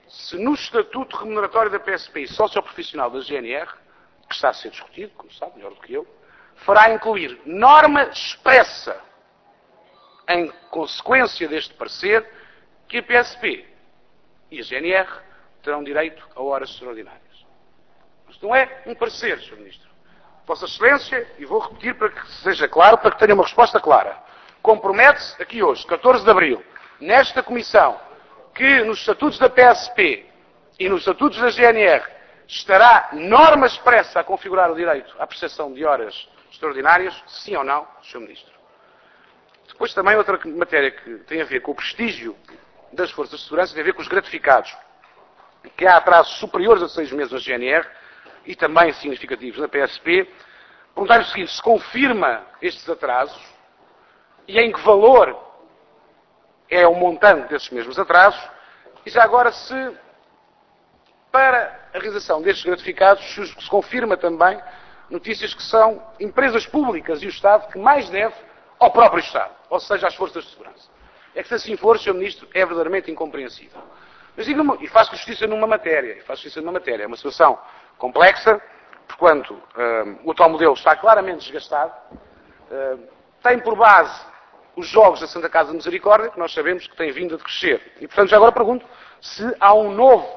se no estatuto remuneratório da PSP e socioprofissional da GNR, que está a ser discutido, como sabe, melhor do que eu, fará incluir norma expressa, em consequência deste parecer, que a PSP e a GNR terão direito a horas extraordinárias. Isto não é um parecer, Sr. Ministro. Vossa Excelência, e vou repetir para que seja claro, para que tenha uma resposta clara, compromete-se aqui hoje, 14 de abril, nesta Comissão, que nos estatutos da PSP e nos estatutos da GNR estará norma expressa a configurar o direito à prestação de horas extraordinárias, sim ou não, Sr. Ministro? Depois também outra matéria que tem a ver com o prestígio das forças de segurança, tem a ver com os gratificados, que há atrasos superiores a 6 meses na GNR e também significativos na PSP. Perguntar-lhe o seguinte: se confirma estes atrasos e em que valor é o montante desses mesmos atrasos, e já agora se, para a realização destes gratificados, se confirma também notícias que são empresas públicas e o Estado que mais deve ao próprio Estado, ou seja, às forças de segurança. É que se assim for, Sr. Ministro, é verdadeiramente incompreensível. Mas digo, e faço justiça numa matéria, é uma situação complexa, porquanto o atual modelo está claramente desgastado, tem por base os jogos da Santa Casa de Misericórdia, que nós sabemos que têm vindo a crescer. E, portanto, já agora pergunto se há um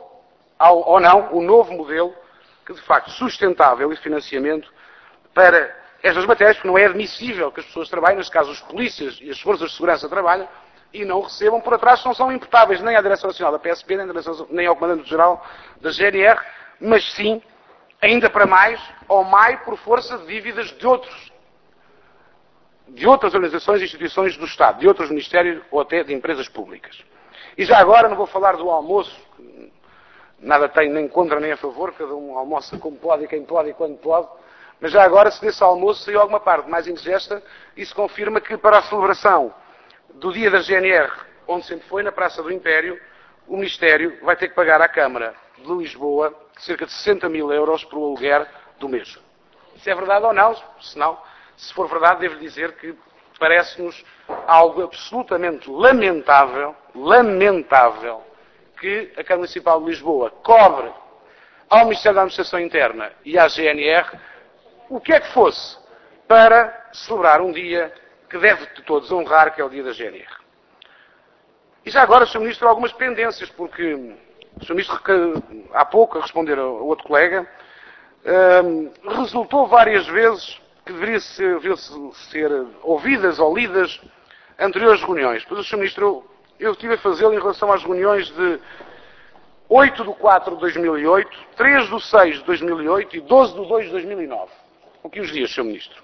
novo modelo que, de facto, sustentável e financiamento para estas matérias, porque não é admissível que as pessoas trabalhem, neste caso os polícias e as forças de segurança trabalham, e não recebam por atraso, não são imputáveis nem à Direção Nacional da PSP, nem ao Comandante-Geral da GNR, mas sim, ainda para mais, ao MAI por força de dívidas de outras organizações e instituições do Estado, de outros ministérios ou até de empresas públicas. E já agora não vou falar do almoço, que nada tem nem contra nem a favor, cada um almoça como pode e quem pode e quando pode, mas já agora se desse almoço saiu alguma parte mais indigesta, isso confirma que para a celebração do dia da GNR, onde sempre foi, na Praça do Império, o Ministério vai ter que pagar à Câmara de Lisboa cerca de 60 mil euros por aluguer do mesmo. Se é verdade ou não, se for verdade, devo dizer que parece-nos algo absolutamente lamentável que a Câmara Municipal de Lisboa cobre ao Ministério da Administração Interna e à GNR o que é que fosse para celebrar um dia que deve de todos honrar, que é o dia da GNR. E já agora, Sr. Ministro, algumas pendências, porque o Sr. Ministro, há pouco, a responder a outro colega, resultou várias vezes que deveriam ser ouvidas ou lidas anteriores reuniões. Pois o Sr. Ministro, eu estive a fazê-lo em relação às reuniões de 8 de 4 de 2008, 3 de 6 de 2008 e 12 de 2 de 2009. Com que os dias, Sr. Ministro?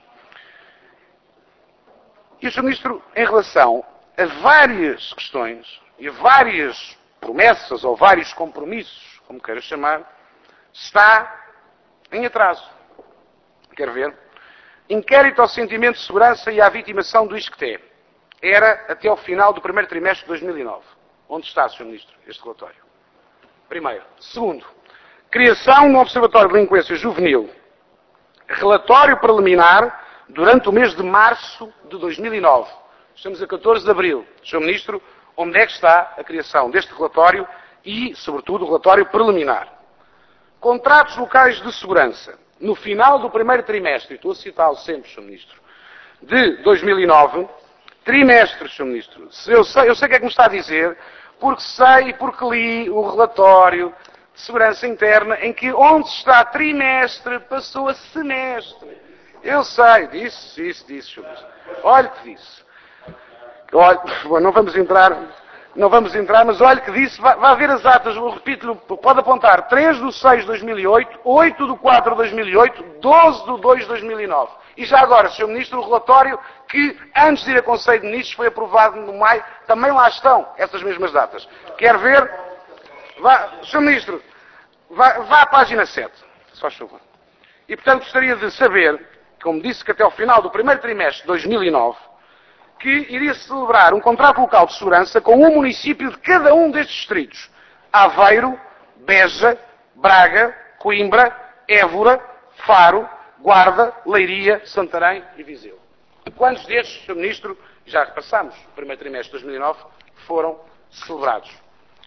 E o Sr. Ministro, em relação a várias questões e a várias promessas ou vários compromissos, como queira chamar, está em atraso. Quer ver? Inquérito ao sentimento de segurança e à vitimação do ISCTE. Era até ao final do primeiro trimestre de 2009. Onde está, Sr. Ministro, este relatório? Primeiro. Segundo, criação do Observatório de Delinquência Juvenil. Relatório preliminar durante o mês de março de 2009. Estamos a 14 de abril. Sr. Ministro, onde é que está a criação deste relatório e, sobretudo, o relatório preliminar? Contratos locais de segurança. No final do primeiro trimestre, e estou a citá-lo sempre, Sr. Ministro, de 2009, trimestre, Sr. Ministro. Eu sei o que é que me está a dizer, porque sei e porque li o relatório de segurança interna em que onde está trimestre passou a semestre. Eu sei, disse, Sr. Ministro. Olha que disse. Olha, não vamos entrar, mas olha que disse, vai ver as atas, eu repito-lhe, pode apontar, 3 de 6 de 2008, 8 de 4 de 2008, 12 de 2 de 2009. E já agora, Sr. Ministro, o relatório que, antes de ir a Conselho de Ministros, foi aprovado no maio, também lá estão essas mesmas datas. Quer ver? Sr. Ministro, vá à página 7, se faz favor. E, portanto, gostaria de saber, como disse que até ao final do primeiro trimestre de 2009, que iria celebrar um contrato local de segurança com um município de cada um destes distritos. Aveiro, Beja, Braga, Coimbra, Évora, Faro, Guarda, Leiria, Santarém e Viseu. Quantos destes, Sr. Ministro, já repassámos o primeiro trimestre de 2009, foram celebrados?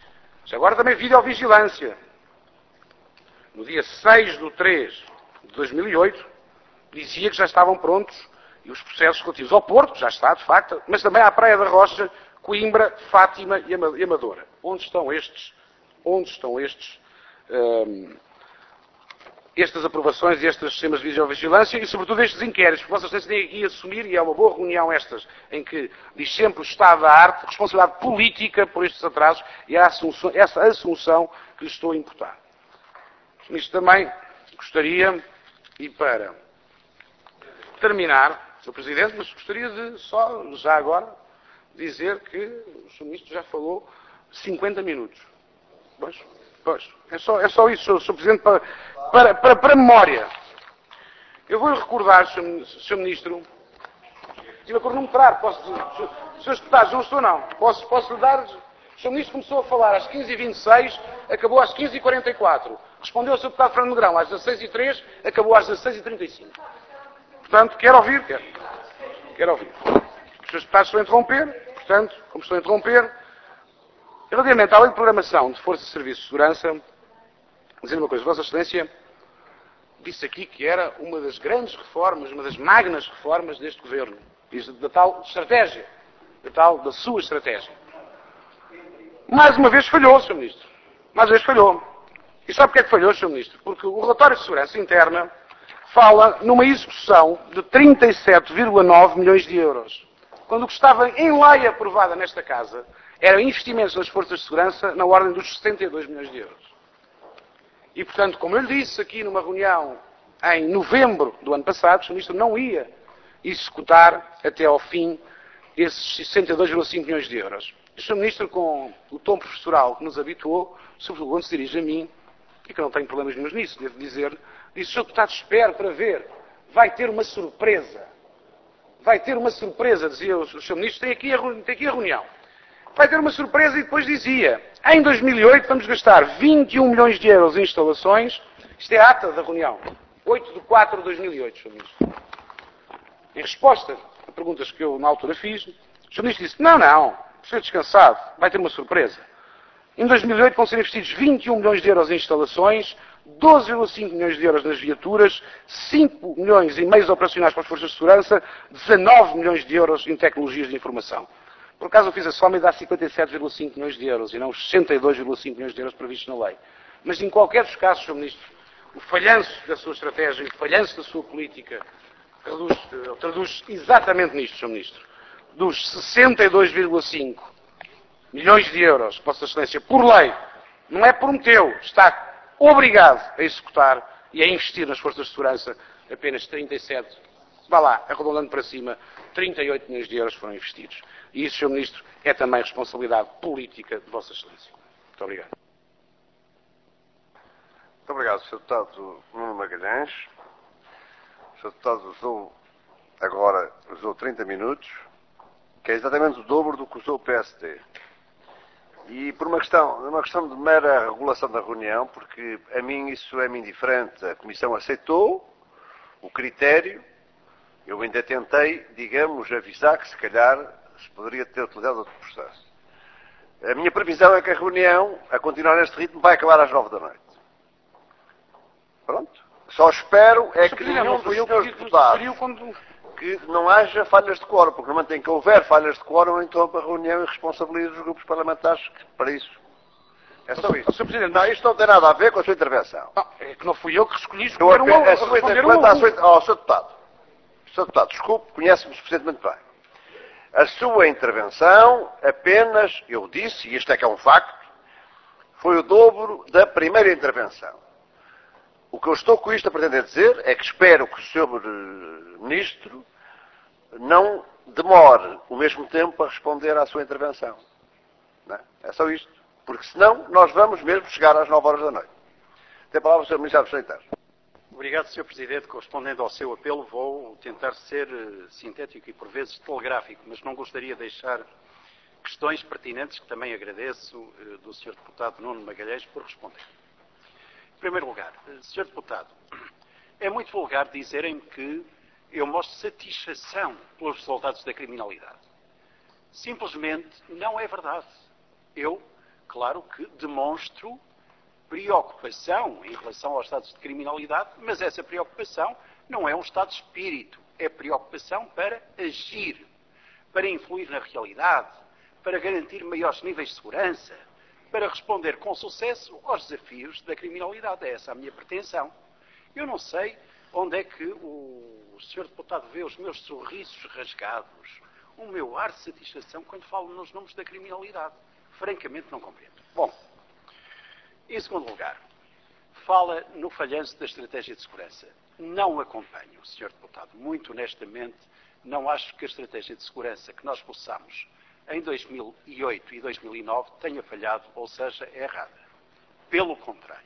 Mas agora também videovigilância. No dia 6/3/2008, dizia que já estavam prontos e os processos relativos ao Porto, já está, de facto, mas também à Praia da Rocha, Coimbra, Fátima e Amadora. Onde estão estas aprovações e estes sistemas de videovigilância e, sobretudo, estes inquéritos? Porque vocês têm aqui a assumir, e é uma boa reunião estas, em que diz sempre o Estado da Arte, responsabilidade política por estes atrasos e essa assunção que lhes estou a imputar. Nisto também gostaria, e para terminar, Sr. Presidente, mas gostaria de só, já agora, dizer que o Sr. Ministro já falou 50 minutos. Pois, é só isso, Sr. Presidente, para memória. Eu vou-lhe recordar, Sr. Ministro, estive a cronometrar, Srs. Deputados, não estou não, posso lhe dar... O Sr. Ministro começou a falar às 15h26, acabou às 15h44. Respondeu ao Sr. Deputado Fernando Negrão às 16h03, acabou às 16h35. Portanto, quero ouvir. Os Srs. Deputados estão a interromper, portanto, como estão a interromper, relativamente à lei de programação de Forças de Serviço de Segurança, dizer uma coisa, Vossa Excelência disse aqui que era uma das grandes reformas, uma das magnas reformas deste Governo, da tal estratégia, da sua estratégia. Mais uma vez falhou, Sr. Ministro. Mais uma vez falhou. E sabe porque é que falhou, Sr. Ministro? Porque o relatório de segurança interna fala numa execução de 37,9 milhões de euros. Quando o que estava em lei aprovada nesta Casa eram investimentos nas forças de segurança na ordem dos 72 milhões de euros. E, portanto, como eu lhe disse aqui numa reunião em novembro do ano passado, o Sr. Ministro não ia executar até ao fim esses 62,5 milhões de euros. O Sr. Ministro, com o tom professoral que nos habituou, sobretudo quando se dirige a mim, e que eu não tenho problemas nenhum nisso, devo dizer, disse: Sr. Deputado, espere para ver, vai ter uma surpresa. Vai ter uma surpresa, dizia o Sr. Ministro, tem aqui a reunião. Vai ter uma surpresa e depois dizia, em 2008 vamos gastar 21 milhões de euros em instalações, isto é a ata da reunião, 8/4/2008, Sr. Ministro. Em resposta a perguntas que eu na altura fiz, o Sr. Ministro disse, não, esteja descansado, vai ter uma surpresa. Em 2008 vão ser investidos 21 milhões de euros em instalações, 12,5 milhões de euros nas viaturas, 5 milhões e meio operacionais para as forças de segurança, 19 milhões de euros em tecnologias de informação. Por acaso eu fiz a soma e dá 57,5 milhões de euros e não os 62,5 milhões de euros previstos na lei. Mas em qualquer dos casos, Sr. Ministro, o falhanço da sua estratégia e o falhanço da sua política traduz exatamente nisto, Sr. Ministro. Dos 62,5 milhões de euros que Vossa Excelência, por lei, não é prometeu, está obrigado a executar e a investir nas forças de segurança, apenas 37, vá lá, arredondando para cima, 38 milhões de euros foram investidos. E isso, Sr. Ministro, é também responsabilidade política de Vossa Excelência. Muito obrigado. Muito obrigado, Sr. Deputado Nuno Magalhães. O Sr. Deputado usou 30 minutos, que é exatamente o dobro do que usou o PSD. E por uma questão de mera regulação da reunião, porque a mim isso é-me indiferente. A Comissão aceitou o critério, eu ainda tentei, digamos, avisar que se calhar se poderia ter utilizado outro processo. A minha previsão é que a reunião, a continuar neste ritmo, vai acabar às 9 da noite. Pronto. Só espero é que nenhum dos senhores deputados que não haja falhas de quórum, porque normalmente em que houver falhas de quórum, então a reunião e responsabiliza os grupos parlamentares para isso. É só isso. Sr. Presidente, não, isto não tem nada a ver com a sua intervenção. Não, é que não fui eu que escolhi Sr. Deputado, desculpe, conhece-me suficientemente bem. A sua intervenção apenas, eu disse, e isto é que é um facto, foi o dobro da primeira intervenção. O que eu estou com isto a pretender dizer é que espero que o Sr. Ministro não demore o mesmo tempo a responder à sua intervenção. Não é? É só isto. Porque senão nós vamos mesmo chegar às 9 horas da noite. Tem a palavra o Sr. Ministro dos Internos. Obrigado, Sr. Presidente. Correspondendo ao seu apelo, vou tentar ser sintético e por vezes telegráfico, mas não gostaria de deixar questões pertinentes que também agradeço do Sr. Deputado Nuno Magalhães por responder. Em primeiro lugar, Sr. Deputado, é muito vulgar dizerem que eu mostro satisfação pelos resultados da criminalidade. Simplesmente não é verdade. Eu claro que demonstro preocupação em relação aos estados de criminalidade, mas essa preocupação não é um estado de espírito, é preocupação para agir, para influir na realidade, para garantir maiores níveis de segurança, para responder com sucesso aos desafios da criminalidade. É essa a minha pretensão. Eu não sei onde é que o Sr. Deputado vê os meus sorrisos rasgados, o meu ar de satisfação quando falo nos números da criminalidade. Francamente não compreendo. Bom, em segundo lugar, fala no falhanço da estratégia de segurança. Não acompanho, Sr. Deputado. Muito honestamente, não acho que a estratégia de segurança que nós possamos em 2008 e 2009 tenha falhado, ou seja, é errada. Pelo contrário.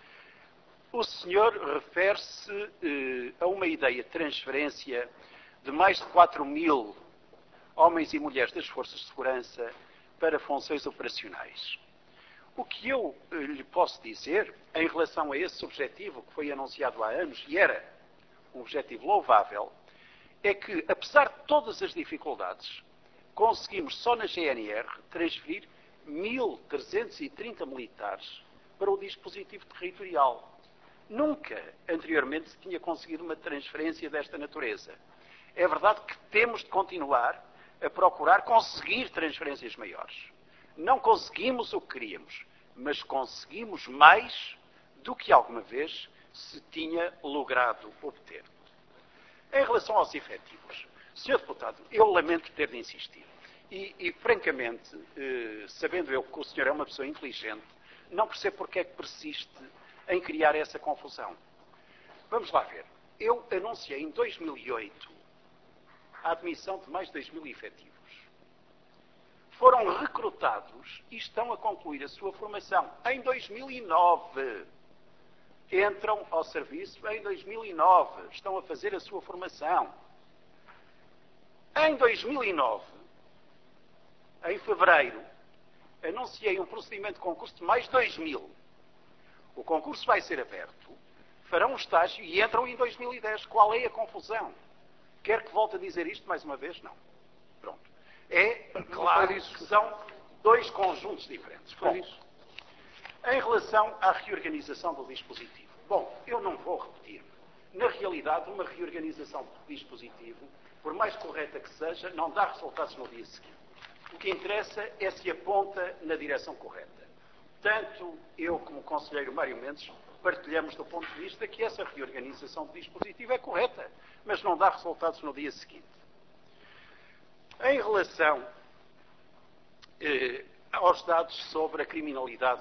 O senhor refere-se a uma ideia de transferência de mais de 4.000 homens e mulheres das forças de segurança para funções operacionais. O que eu lhe posso dizer em relação a esse objetivo que foi anunciado há anos, e era um objetivo louvável, é que, apesar de todas as dificuldades, conseguimos só na GNR transferir 1.330 militares para o dispositivo territorial. Nunca anteriormente se tinha conseguido uma transferência desta natureza. É verdade que temos de continuar a procurar conseguir transferências maiores. Não conseguimos o que queríamos, mas conseguimos mais do que alguma vez se tinha logrado obter. Em relação aos efetivos, Sr. Deputado, eu lamento ter de insistir. E francamente, sabendo eu que o senhor é uma pessoa inteligente, não percebo porque é que persiste em criar essa confusão. Vamos lá ver. Eu anunciei em 2008 a admissão de mais de 2.000 efetivos. Foram recrutados e estão a concluir a sua formação em 2009. Entram ao serviço em 2009. Estão a fazer a sua formação. Em 2009, em fevereiro, anunciei um procedimento de concurso de mais de 2.000. O concurso vai ser aberto, farão um estágio e entram em 2010. Qual é a confusão? Quer que volte a dizer isto mais uma vez? Não. Pronto. É claro que são dois conjuntos diferentes. Bom, em relação à reorganização do dispositivo. Bom, eu não vou repetir. Na realidade, uma reorganização do dispositivo, por mais correta que seja, não dá resultados no dia seguinte. O que interessa é se aponta na direção correta. Tanto eu como o conselheiro Mário Mendes partilhamos do ponto de vista que essa reorganização do dispositivo é correta, mas não dá resultados no dia seguinte. Em relação aos dados sobre a criminalidade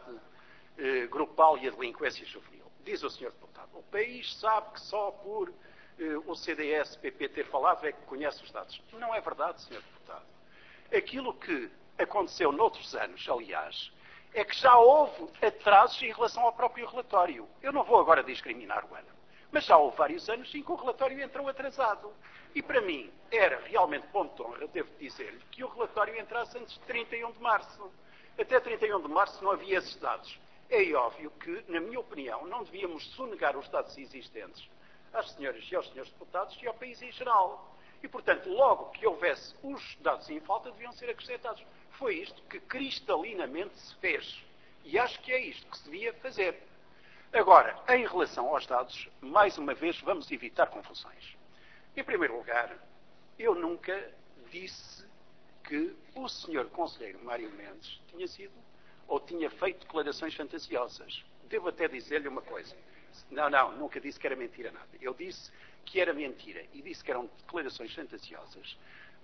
grupal e a delinquência juvenil, diz o Sr. Deputado, o país sabe que só por o CDS-PP ter falado é que conhece os dados. Não é verdade, Sr. Deputado. Aquilo que aconteceu noutros anos, aliás, é que já houve atrasos em relação ao próprio relatório. Eu não vou agora discriminar o ano, mas já houve vários anos em que o relatório entrou atrasado. E para mim era realmente ponto de honra, devo dizer-lhe, que o relatório entrasse antes de 31 de março. Até 31 de março não havia esses dados. É óbvio que, na minha opinião, não devíamos sonegar os dados existentes às senhoras e aos senhores deputados e ao país em geral. E, portanto, logo que houvesse os dados em falta, deviam ser acrescentados. Foi isto que cristalinamente se fez. E acho que é isto que se devia fazer. Agora, em relação aos dados, mais uma vez vamos evitar confusões. Em primeiro lugar, eu nunca disse que o senhor conselheiro Mário Mendes tinha sido ou tinha feito declarações fantasiosas. Devo até dizer-lhe uma coisa. Não, nunca disse que era mentira nada. Eu disse que era mentira e disse que eram declarações fantasiosas.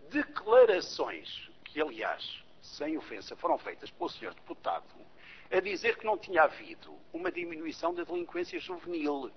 Declarações que, aliás, sem ofensa, foram feitas pelo senhor deputado a dizer que não tinha havido uma diminuição da delinquência juvenil.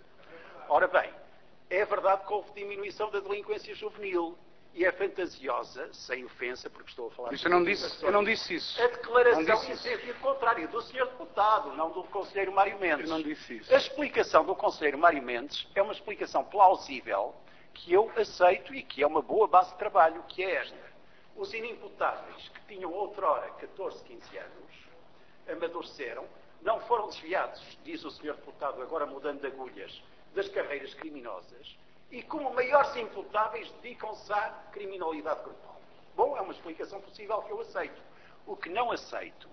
Ora bem, é verdade que houve diminuição da delinquência juvenil e é fantasiosa, sem ofensa, porque estou a falar... Isso eu não disse isso. A declaração em sentido contrário do senhor deputado, não do conselheiro Mário Mendes. Eu não disse isso. A explicação do conselheiro Mário Mendes é uma explicação plausível que eu aceito e que é uma boa base de trabalho, que é esta. Os inimputáveis que tinham outrora 14, 15 anos, amadureceram, não foram desviados, diz o senhor deputado, agora mudando de agulhas, das carreiras criminosas, e como maiores imputáveis dedicam-se à criminalidade grupal. Bom, é uma explicação possível que eu aceito. O que não aceito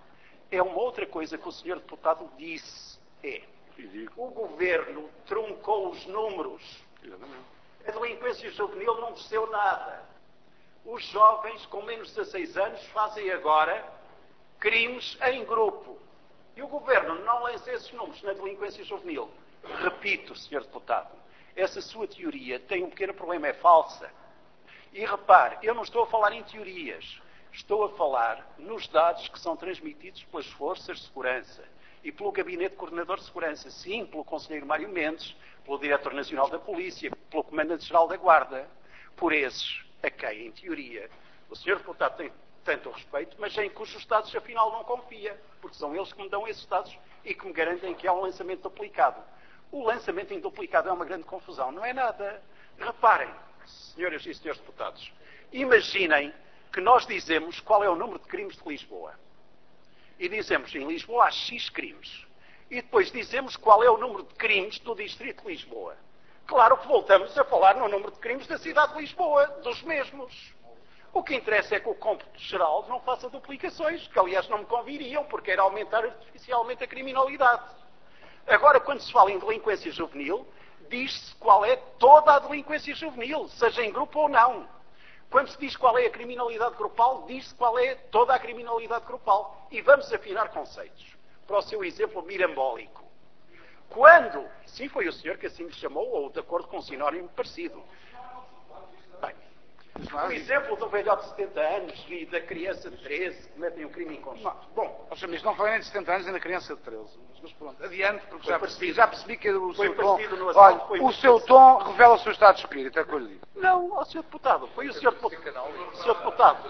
é uma outra coisa que o Sr. Deputado disse. O Governo truncou os números. A delinquência juvenil não desceu nada. Os jovens com menos de 16 anos fazem agora crimes em grupo. E o Governo não lança esses números na delinquência juvenil. Repito, Sr. Deputado, essa sua teoria tem um pequeno problema, é falsa. E repare, eu não estou a falar em teorias. Estou a falar nos dados que são transmitidos pelas forças de segurança e pelo Gabinete Coordenador de Segurança. Sim, pelo Conselheiro Mário Mendes, pelo Diretor Nacional da Polícia, pelo Comandante-Geral da Guarda. Por esses a quem, em teoria, o Sr. Deputado tem tanto respeito, mas em cujos dados, afinal, não confia. Porque são eles que me dão esses dados e que me garantem que há um lançamento duplicado. O lançamento em duplicado é uma grande confusão. Não é nada. Reparem, senhoras e senhores deputados, imaginem que nós dizemos qual é o número de crimes de Lisboa. E dizemos, em Lisboa há X crimes. E depois dizemos qual é o número de crimes do Distrito de Lisboa. Claro que voltamos a falar no número de crimes da cidade de Lisboa, dos mesmos. O que interessa é que o cômputo geral não faça duplicações, que aliás não me conviriam, porque era aumentar artificialmente a criminalidade. Agora, quando se fala em delinquência juvenil, diz-se qual é toda a delinquência juvenil, seja em grupo ou não. Quando se diz qual é a criminalidade grupal, diz-se qual é toda a criminalidade grupal. E vamos afinar conceitos. Para o seu exemplo mirambólico. Quando, sim, foi o senhor que assim me chamou, ou de acordo com um sinónimo parecido. Bem, o exemplo do velhote de 70 anos e da criança de 13 que cometem um crime em conjunto. Bom, Sr. Ministro, não falei nem de 70 anos nem da criança de 13. Mas pronto, adiante, porque já percebi que o seu tom... Olha, o seu tom revela o seu estado de espírito, é o que eu lhe digo. Não, ó, Sr. Deputado, foi o Sr. Deputado.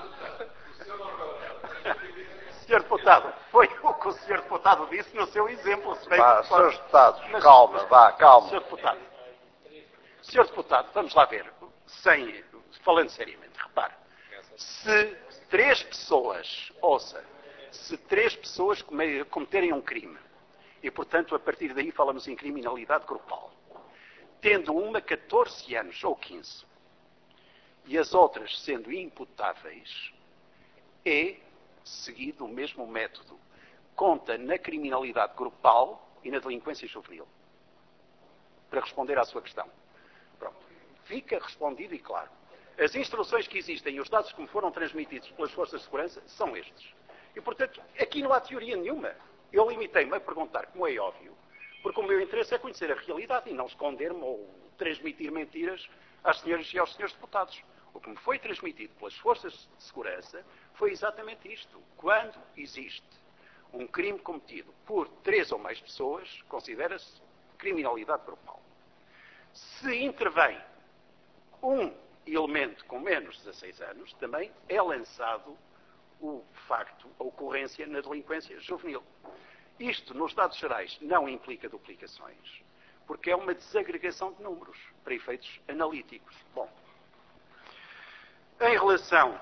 Sr. Deputado, foi o que o Sr. Deputado disse no seu exemplo. Se bem Vá, que... Srs. Deputados, calma, vá, calma. Sr. Deputado, vamos lá ver, falando seriamente, repare, se 3 pessoas, se 3 pessoas cometerem um crime, e portanto a partir daí falamos em criminalidade grupal, tendo uma 14 anos ou 15, e as outras sendo imputáveis, é seguido o mesmo método. Conta na criminalidade grupal e na delinquência juvenil. Para responder à sua questão. Pronto. Fica respondido e claro. As instruções que existem e os dados que me foram transmitidos pelas forças de segurança são estes. E, portanto, aqui não há teoria nenhuma. Eu limitei-me a perguntar, como é óbvio, porque o meu interesse é conhecer a realidade e não esconder-me ou transmitir mentiras às senhoras e aos senhores deputados. O que me foi transmitido pelas forças de segurança foi exatamente isto. Quando existe um crime cometido por 3 ou mais pessoas, considera-se criminalidade grupal. Se intervém um elemento com menos de 16 anos, também é lançado o facto, a ocorrência na delinquência juvenil. Isto, nos dados gerais, não implica duplicações, porque é uma desagregação de números para efeitos analíticos. Bom, em relação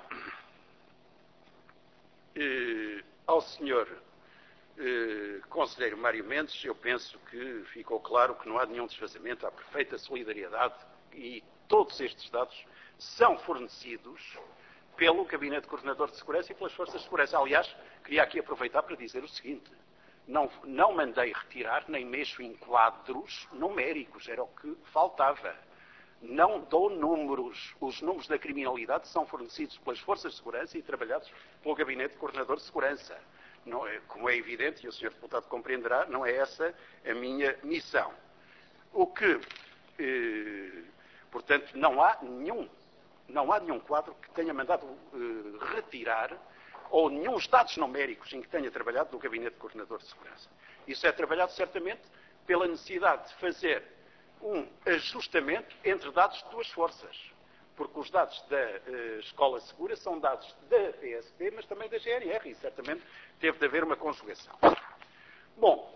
ao senhor Conselheiro Mário Mendes, eu penso que ficou claro que não há nenhum desfazamento, há perfeita solidariedade e todos estes dados são fornecidos pelo Gabinete Coordenador de Segurança e pelas Forças de Segurança. Aliás, queria aqui aproveitar para dizer o seguinte, não mandei retirar nem mexo em quadros numéricos, era o que faltava. Não dou números. Os números da criminalidade são fornecidos pelas Forças de Segurança e trabalhados pelo Gabinete Coordenador de Segurança. Não é, como é evidente, e o Sr. Deputado compreenderá, não é essa a minha missão. O que, portanto, não há nenhum quadro que tenha mandado retirar ou nenhum dados numéricos em que tenha trabalhado do Gabinete Coordenador de Segurança. Isso é trabalhado certamente pela necessidade de fazer um ajustamento entre dados de 2 forças. Porque os dados da Escola Segura são dados da PSP, mas também da GNR, e certamente teve de haver uma conjugação. Bom,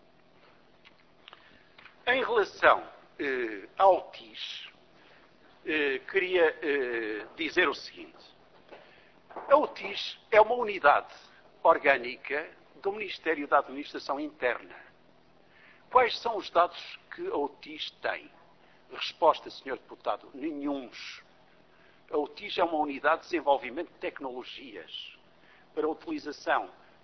em relação ao TIS, queria dizer o seguinte. A UTIS é uma unidade orgânica do Ministério da Administração Interna. Quais são os dados que a UTIS tem? Resposta, Sr. Deputado, nenhuns. A UTIS é uma unidade de desenvolvimento de tecnologias para a utilização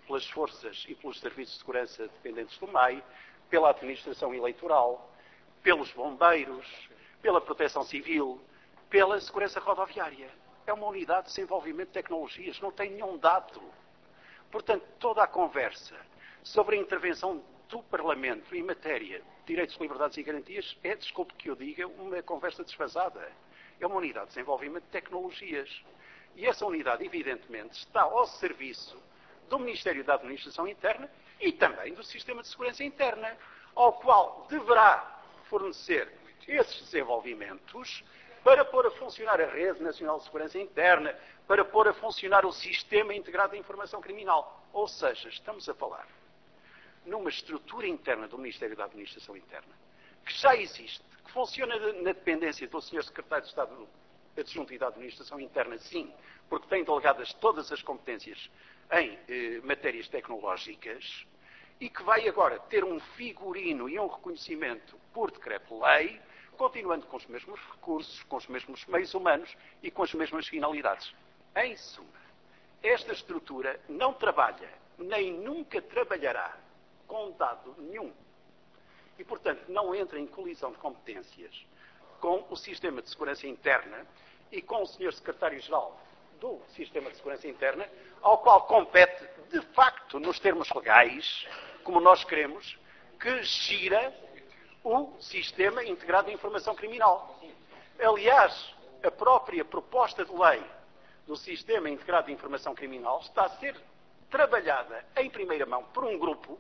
pelas forças e pelos serviços de segurança dependentes do MAI, pela administração eleitoral, pelos bombeiros, pela proteção civil, pela segurança rodoviária. É uma unidade de desenvolvimento de tecnologias, não tem nenhum dado. Portanto, toda a conversa sobre a intervenção do Parlamento em matéria de direitos, liberdades e garantias é, desculpe que eu diga, uma conversa desfasada. É uma unidade de desenvolvimento de tecnologias. E essa unidade, evidentemente, está ao serviço do Ministério da Administração Interna e também do Sistema de Segurança Interna, ao qual deverá fornecer esses desenvolvimentos para pôr a funcionar a Rede Nacional de Segurança Interna, para pôr a funcionar o Sistema Integrado de Informação Criminal. Ou seja, estamos a falar numa estrutura interna do Ministério da Administração Interna, que já existe, que funciona na dependência do Sr. Secretário de Estado Adjunto e da Administração Interna, sim, porque tem delegadas todas as competências em matérias tecnológicas, e que vai agora ter um figurino e um reconhecimento por decreto-lei, continuando com os mesmos recursos, com os mesmos meios humanos e com as mesmas finalidades. Em suma, esta estrutura não trabalha, nem nunca trabalhará com dado nenhum. E, portanto, não entra em colisão de competências com o Sistema de Segurança Interna e com o Sr. Secretário-Geral do Sistema de Segurança Interna, ao qual compete, de facto, nos termos legais, como nós queremos, que gira o Sistema Integrado de Informação Criminal. Aliás, a própria proposta de lei do Sistema Integrado de Informação Criminal está a ser trabalhada em primeira mão por um grupo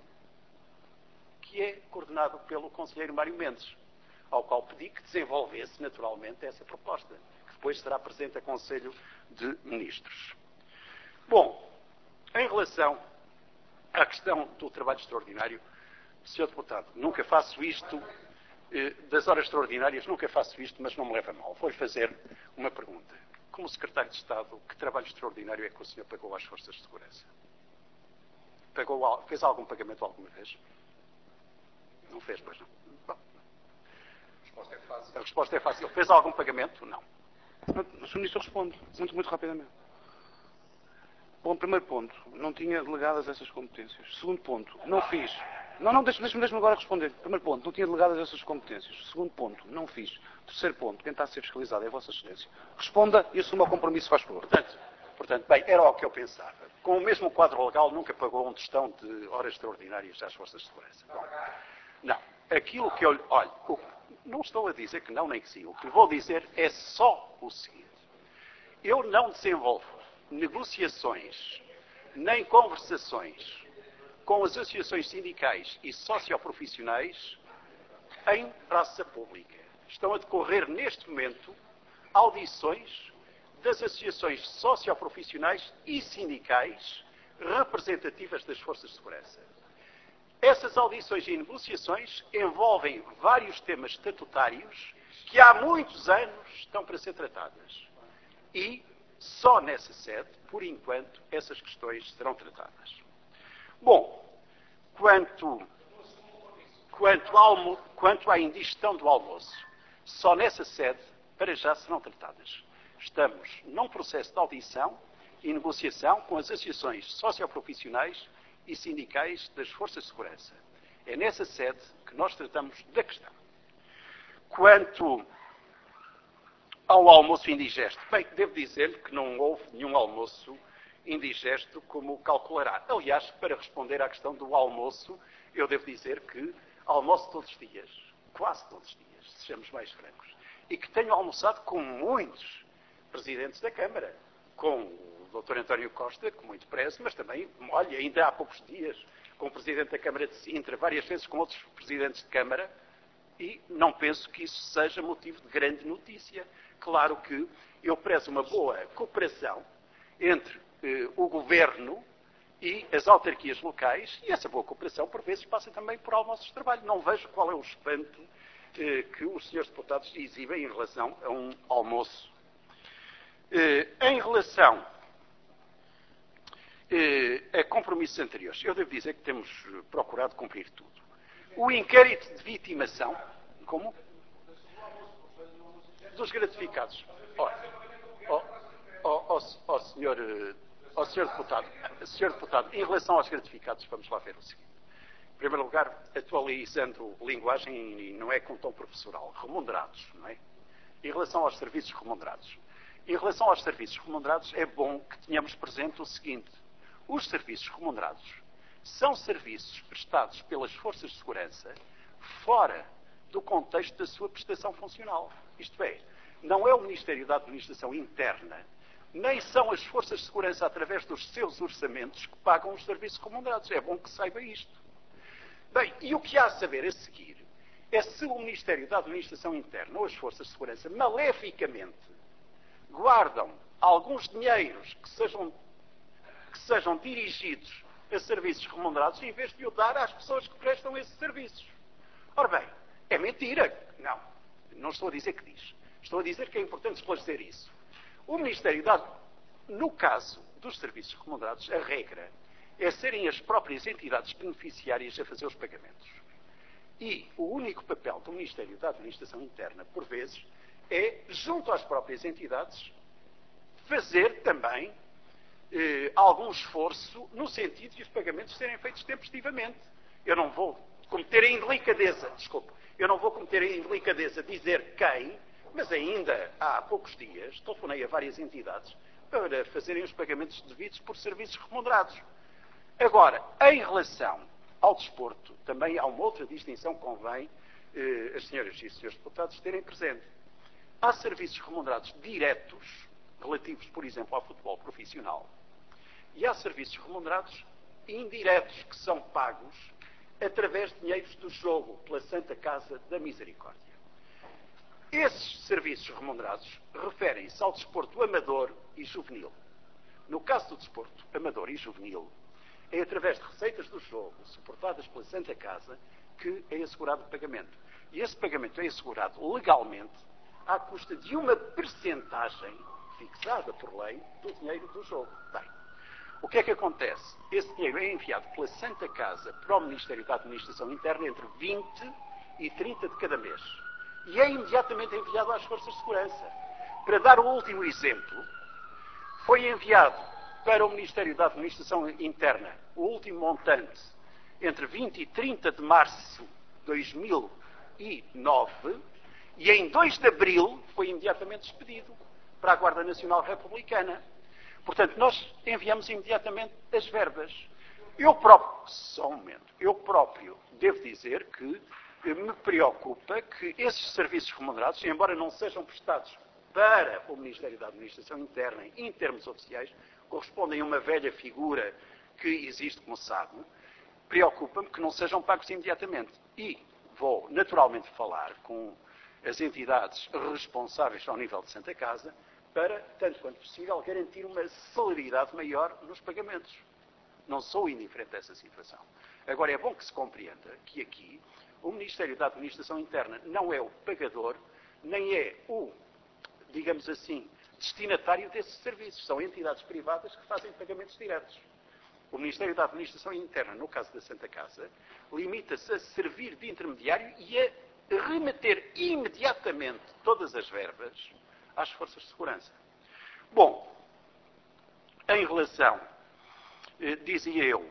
que é coordenado pelo Conselheiro Mário Mendes, ao qual pedi que desenvolvesse naturalmente essa proposta, que depois será presente a Conselho de Ministros. Bom, em relação à questão do trabalho extraordinário, Sr. Deputado, nunca faço isto, das horas extraordinárias, nunca faço isto, mas não me leva a mal. Vou-lhe fazer uma pergunta. Como Secretário de Estado, que trabalho extraordinário é que o senhor pagou às forças de segurança? Fez algum pagamento alguma vez? Não fez, pois não. Bom, a resposta é fácil. Fez algum pagamento? Não. O Sr. Ministro responde, muito rapidamente. Bom, primeiro ponto, não tinha delegadas essas competências. Segundo ponto, não fiz. Deixe-me agora responder. Primeiro ponto, não tinha delegadas essas competências. Segundo ponto, não fiz. Terceiro ponto, quem está a ser fiscalizado é a Vossa Excelência. Responda e assuma o compromisso, faz favor. Portanto, bem, era o que eu pensava. Com o mesmo quadro legal, nunca pagou um tostão de horas extraordinárias às forças de segurança. Bom, não. Aquilo que eu... Olha, não estou a dizer que não nem que sim. O que vou dizer é só o seguinte. Eu não desenvolvo negociações nem conversações com as associações sindicais e socioprofissionais em praça pública. Estão a decorrer neste momento audições das associações socioprofissionais e sindicais representativas das forças de segurança. Essas audições e negociações envolvem vários temas estatutários que há muitos anos estão para ser tratadas. E só nessa sede, por enquanto, essas questões serão tratadas. Bom, quanto à indigestão do almoço, só nessa sede, para já serão tratadas. Estamos num processo de audição e negociação com as associações socioprofissionais e sindicais das forças de segurança. É nessa sede que nós tratamos da questão. Quanto ao almoço indigesto, bem, devo dizer-lhe que não houve nenhum almoço indigesto, como calculará. Aliás, para responder à questão do almoço, eu devo dizer que almoço todos os dias, quase todos os dias, sejamos mais francos, e que tenho almoçado com muitos presidentes da Câmara, com o Dr. António Costa, com muito prezo, mas também, olha, ainda há poucos dias, com o Presidente da Câmara de Sintra, várias vezes com outros presidentes de Câmara, e não penso que isso seja motivo de grande notícia. Claro que eu prezo uma boa cooperação entre o Governo e as autarquias locais, e essa boa cooperação, por vezes, passa também por almoços de trabalho. Não vejo qual é o espanto que os senhores deputados exibem em relação a um almoço. Em relação a compromissos anteriores, eu devo dizer que temos procurado cumprir tudo. O inquérito de vitimação, como? Dos gratificados. Ó, senhor Sr. Deputado, em relação aos gratificados, vamos lá ver o seguinte. Em primeiro lugar, atualizando linguagem, e não é com tom professoral, remunerados, não é? Em relação aos serviços remunerados. Em relação aos serviços remunerados, é bom que tenhamos presente o seguinte. Os serviços remunerados são serviços prestados pelas forças de segurança fora do contexto da sua prestação funcional. Isto é, não é o Ministério da Administração Interna, nem são as forças de segurança, através dos seus orçamentos, que pagam os serviços remunerados. É bom que saiba isto. Bem, e o que há a saber a seguir é se o Ministério da Administração Interna ou as forças de segurança maleficamente guardam alguns dinheiros que sejam dirigidos a serviços remunerados em vez de o dar às pessoas que prestam esses serviços. Ora bem, é mentira. Não estou a dizer que diz. Estou a dizer que é importante esclarecer isso. O Ministério no caso dos serviços remunerados, a regra é serem as próprias entidades beneficiárias a fazer os pagamentos. E o único papel do Ministério da Administração Interna, por vezes, é, junto às próprias entidades, fazer também algum esforço no sentido de os pagamentos serem feitos tempestivamente. Eu não vou cometer a indelicadeza, dizer quem, mas ainda há poucos dias telefonei a várias entidades para fazerem os pagamentos devidos por serviços remunerados. Agora, em relação ao desporto, também há uma outra distinção que convém as senhoras e os senhores deputados terem presente. Há serviços remunerados diretos, relativos, por exemplo, ao futebol profissional, e há serviços remunerados indiretos, que são pagos através de dinheiros do jogo, pela Santa Casa da Misericórdia. Esses serviços remunerados referem-se ao desporto amador e juvenil. No caso do desporto amador e juvenil, é através de receitas do jogo, suportadas pela Santa Casa, que é assegurado o pagamento. E esse pagamento é assegurado legalmente à custa de uma percentagem fixada por lei do dinheiro do jogo. Bem, o que é que acontece? Esse dinheiro é enviado pela Santa Casa para o Ministério da Administração Interna entre 20 e 30 de cada mês. E é imediatamente enviado às forças de segurança. Para dar o último exemplo, foi enviado para o Ministério da Administração Interna o último montante entre 20 e 30 de março de 2009 e em 2 de abril foi imediatamente expedido para a Guarda Nacional Republicana. Portanto, nós enviamos imediatamente as verbas. Eu próprio devo dizer que me preocupa que esses serviços remunerados, embora não sejam prestados para o Ministério da Administração Interna em termos oficiais, correspondem a uma velha figura que existe, como sabe, preocupa-me que não sejam pagos imediatamente. E vou naturalmente falar com as entidades responsáveis ao nível de Santa Casa para, tanto quanto possível, garantir uma celeridade maior nos pagamentos. Não sou indiferente a essa situação. Agora, é bom que se compreenda que aqui o Ministério da Administração Interna não é o pagador, nem é o, digamos assim, destinatário desses serviços. São entidades privadas que fazem pagamentos diretos. O Ministério da Administração Interna, no caso da Santa Casa, limita-se a servir de intermediário e a remeter imediatamente todas as verbas às forças de segurança. Bom, em relação, dizia eu,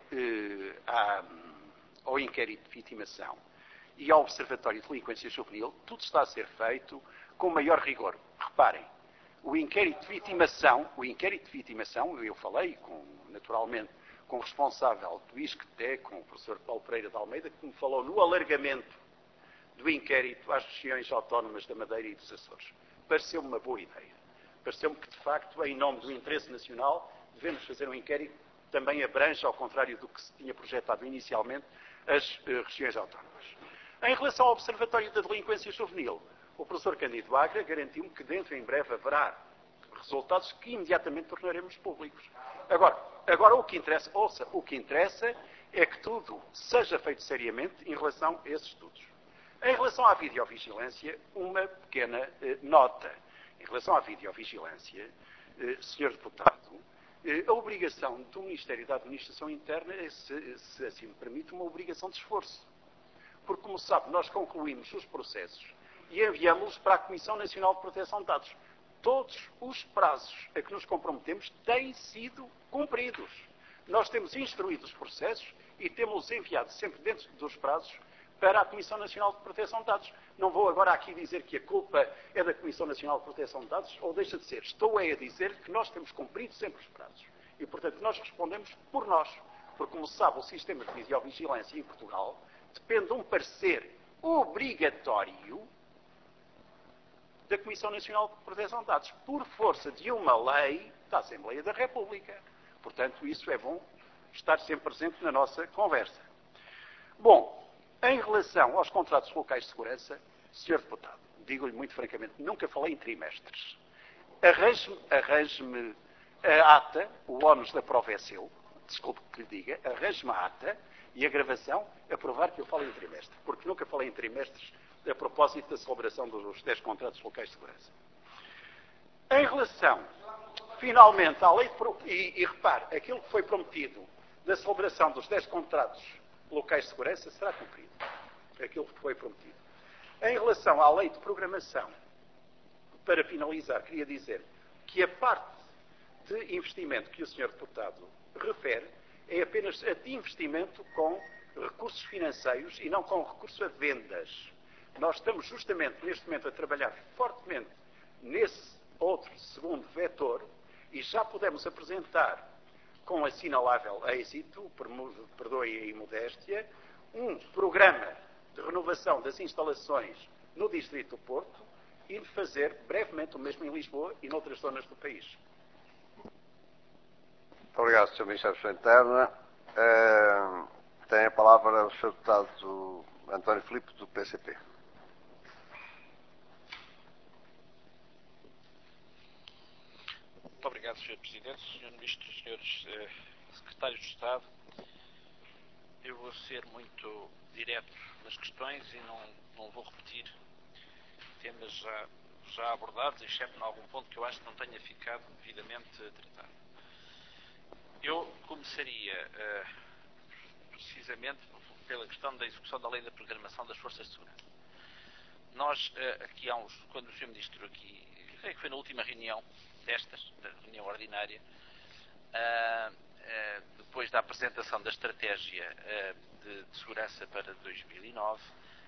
ao inquérito de vitimação e ao Observatório de Delinquência Juvenil, tudo está a ser feito com maior rigor. Reparem, o inquérito de vitimação, eu falei naturalmente com o responsável do ISCTE, com o professor Paulo Pereira de Almeida, que me falou no alargamento do inquérito às regiões autónomas da Madeira e dos Açores. Pareceu-me uma boa ideia. Pareceu-me que, de facto, em nome do interesse nacional, devemos fazer um inquérito que também abrange, ao contrário do que se tinha projetado inicialmente, as regiões autónomas. Em relação ao Observatório da Delinquência Juvenil, o professor Cândido Agra garantiu-me que dentro em breve haverá resultados que imediatamente tornaremos públicos. Agora o que interessa, o que interessa é que tudo seja feito seriamente em relação a esses estudos. Em relação à videovigilância, uma pequena nota. Em relação à videovigilância, Sr. Deputado, a obrigação do Ministério da Administração Interna é, se assim me permite, uma obrigação de esforço. Porque, como sabe, nós concluímos os processos e enviamos-los para a Comissão Nacional de Proteção de Dados. Todos os prazos a que nos comprometemos têm sido cumpridos. Nós temos instruído os processos e temos enviado sempre dentro dos prazos para a Comissão Nacional de Proteção de Dados. Não vou agora aqui dizer que a culpa é da Comissão Nacional de Proteção de Dados ou deixa de ser. Estou a dizer que nós temos cumprido sempre os prazos. E, portanto, nós respondemos por nós. Porque, como se sabe, o sistema de videovigilância em Portugal depende de um parecer obrigatório da Comissão Nacional de Proteção de Dados, por força de uma lei da Assembleia da República. Portanto, isso é bom estar sempre presente na nossa conversa. Bom, em relação aos contratos locais de segurança, Sr. Deputado, digo-lhe muito francamente, nunca falei em trimestres. Arranje-me a ata, o ónus da prova é seu, desculpe que lhe diga, arranje-me a ata e a gravação a provar que eu falo em trimestre, porque nunca falei em trimestres a propósito da celebração dos 10 contratos locais de segurança. Em relação, finalmente, à lei e repare, aquilo que foi prometido da celebração dos 10 contratos locais de segurança será cumprido. Aquilo que foi prometido. Em relação à lei de programação, para finalizar, queria dizer que a parte de investimento que o Sr. Deputado refere é apenas a de investimento com recursos financeiros e não com recurso a vendas. Nós estamos justamente neste momento a trabalhar fortemente nesse outro segundo vetor e já podemos apresentar com assinalável êxito, perdoe a imodéstia, um programa de renovação das instalações no Distrito do Porto e de fazer brevemente o mesmo em Lisboa e noutras zonas do país. Muito obrigado, Sr. Ministro da Administração Interna. Tem a palavra o Sr. Deputado António Filipe, do PCP. Muito obrigado, Sr. Presidente, Sr. Ministro, Srs. Secretários de Estado. Eu vou ser muito direto nas questões e não vou repetir temas já abordados, exceto em algum ponto que eu acho que não tenha ficado devidamente tratado. Eu começaria precisamente pela questão da execução da lei da programação das forças de segurança. Nós, aqui há uns, quando o Sr. Ministro aqui, creio que foi na última reunião da reunião ordinária, depois da apresentação da estratégia de segurança para 2009,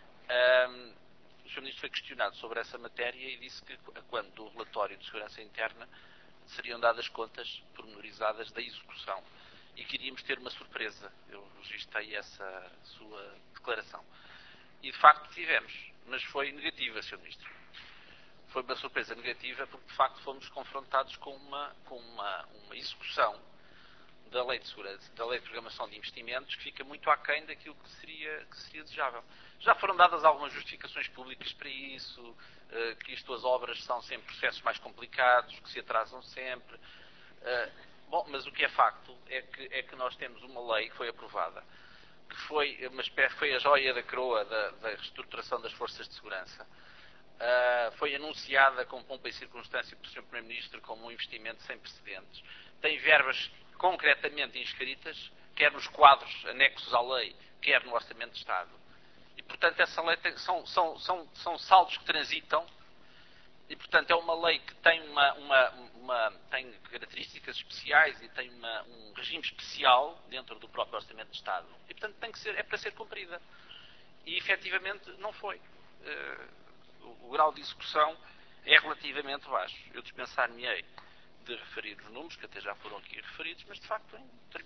o Sr. Ministro foi questionado sobre essa matéria e disse que, quando do relatório de segurança interna, seriam dadas contas pormenorizadas da execução e que iríamos ter uma surpresa. Eu registrei essa sua declaração. E, de facto, tivemos, mas foi negativa, Sr. Ministro. Foi uma surpresa negativa porque, de facto, fomos confrontados com uma execução da lei de segurança, da lei de programação de investimentos, que fica muito aquém daquilo que seria desejável. Já foram dadas algumas justificações públicas para isso, que as obras são sempre processos mais complicados, que se atrasam sempre. Bom, mas o que é facto é que nós temos uma lei que foi aprovada, que foi a joia da coroa da reestruturação das forças de segurança. Foi anunciada com pompa e circunstância pelo Sr. Primeiro-Ministro como um investimento sem precedentes. Tem verbas concretamente inscritas, quer nos quadros anexos à lei, quer no Orçamento de Estado. E, portanto, essa lei são saldos que transitam e, portanto, é uma lei que tem tem características especiais e tem um regime especial dentro do próprio Orçamento de Estado. E, portanto, é para ser cumprida. E, efetivamente, não foi. O grau de execução é relativamente baixo. Eu dispensar-me-ei de referir os números, que até já foram aqui referidos, mas, de facto,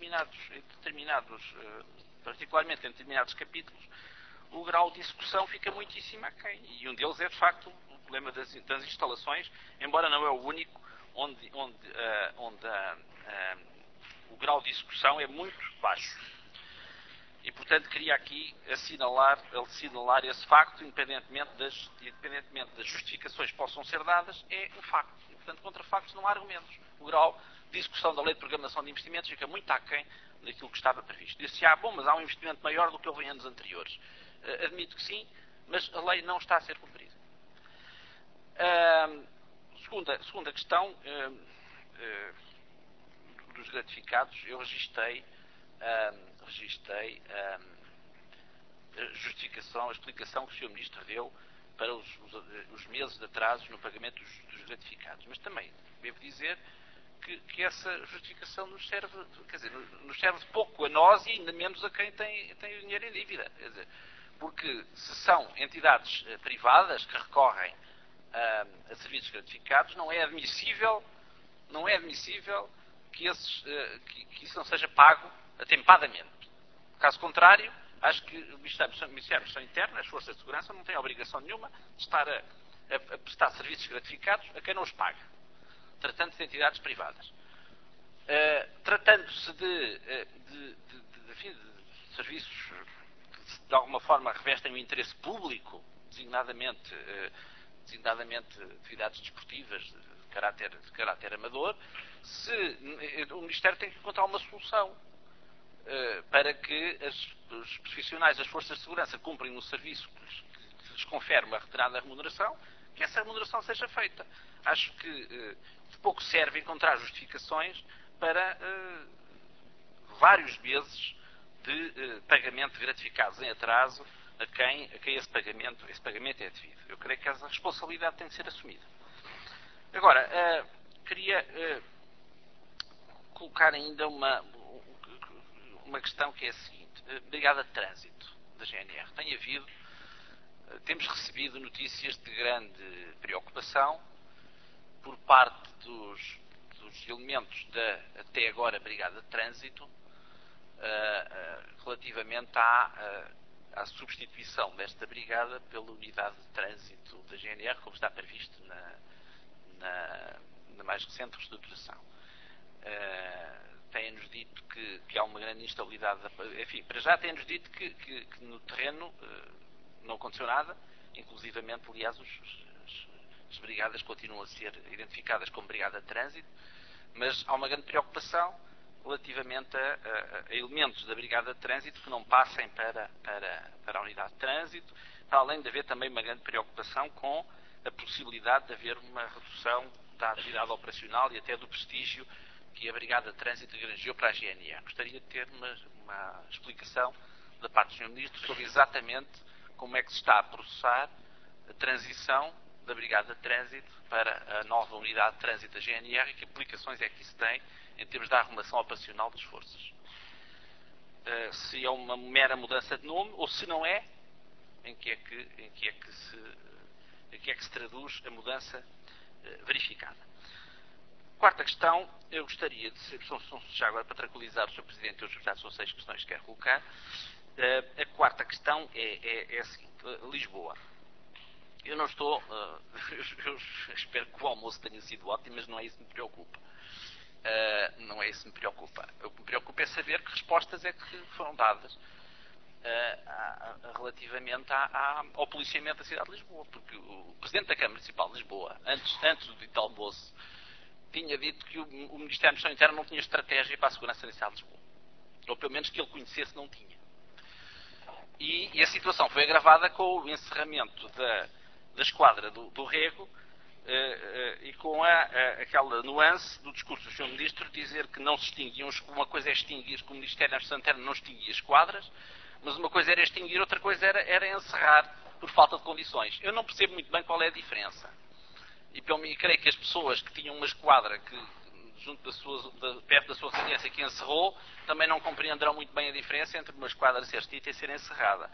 particularmente em determinados capítulos, o grau de execução fica muitíssimo aquém. E um deles é, de facto, o problema das instalações, embora não é o único, onde o grau de execução é muito baixo. E, portanto, queria aqui assinalar esse facto, independentemente das justificações que possam ser dadas, é um facto. E, portanto, contra factos não há argumentos. O grau de execução da lei de programação de investimentos fica muito aquém daquilo que estava previsto. Disse-se, bom, mas há um investimento maior do que houve em anos anteriores. Admito que sim, mas a lei não está a ser cumprida. Segunda questão, dos gratificados, eu registrei a justificação, a explicação que o Sr. Ministro deu para os meses de atrasos no pagamento dos gratificados. Mas também devo dizer que essa justificação nos serve, quer dizer, nos serve pouco a nós e ainda menos a quem tem o dinheiro em dívida. Quer dizer, porque se são entidades privadas que recorrem a serviços gratificados, não é admissível que isso não seja pago atempadamente. Caso contrário, acho que o Ministério da Administração Interna, as Forças de Segurança, não têm obrigação nenhuma de estar a prestar serviços gratificados a quem não os paga, tratando-se de entidades privadas. Tratando-se de serviços que de alguma forma revestem o interesse público, designadamente atividades desportivas de caráter amador, o Ministério tem que encontrar uma solução para que os profissionais das Forças de Segurança cumprem um serviço que lhes confere uma determinada remuneração, que essa remuneração seja feita. Acho que de pouco serve encontrar justificações para vários meses de pagamento gratificados em atraso a quem esse pagamento é devido. Eu creio que essa responsabilidade tem de ser assumida. Agora, queria colocar ainda uma questão que é a seguinte. Brigada de Trânsito da GNR. Temos recebido notícias de grande preocupação por parte dos elementos da, até agora, Brigada de Trânsito, relativamente à substituição desta brigada pela unidade de trânsito da GNR, como está previsto na mais recente reestruturação. Têm-nos dito que há uma grande instabilidade, enfim, para já têm-nos dito que no terreno não aconteceu nada, inclusivamente, aliás, as brigadas continuam a ser identificadas como brigada de trânsito, mas há uma grande preocupação relativamente a elementos da brigada de trânsito que não passem para a unidade de trânsito, para além de haver também uma grande preocupação com a possibilidade de haver uma redução da atividade operacional e até do prestígio que a brigada de trânsito granjeou para a GNR. Gostaria de ter uma explicação da parte do Sr. Ministro sobre exatamente como é que se está a processar a transição da brigada de trânsito para a nova unidade de trânsito da GNR e que aplicações é que isso tem em termos da arrumação operacional das forças. Se é uma mera mudança de nome ou se não é, em que é que se traduz a mudança verificada. Quarta questão, eu gostaria de ser, já agora para tranquilizar o Sr. Presidente e os deputados, são 6 questões que quero colocar. A quarta questão é a seguinte: Lisboa. Eu não estou, eu espero que o almoço tenha sido ótimo, mas não é isso que me preocupa. Não é isso que me preocupa. O que me preocupa é saber que respostas é que foram dadas relativamente ao policiamento da cidade de Lisboa. Porque o Presidente da Câmara Municipal de Lisboa, antes do dito almoço, tinha dito que o Ministério da Administração Interna não tinha estratégia para a segurança da cidade de Lisboa. Ou pelo menos que ele conhecesse não tinha. E a situação foi agravada com o encerramento da esquadra do Rego e com aquela nuance do discurso do Sr. Ministro dizer que não se extinguiam, uma coisa é extinguir, que o Ministério da Administração Interna não extinguia esquadras, mas uma coisa era extinguir, outra coisa era encerrar por falta de condições. Eu não percebo muito bem qual é a diferença. E creio que as pessoas que tinham uma esquadra perto da sua residência que encerrou, também não compreenderão muito bem a diferença entre uma esquadra ser extinta e ser encerrada.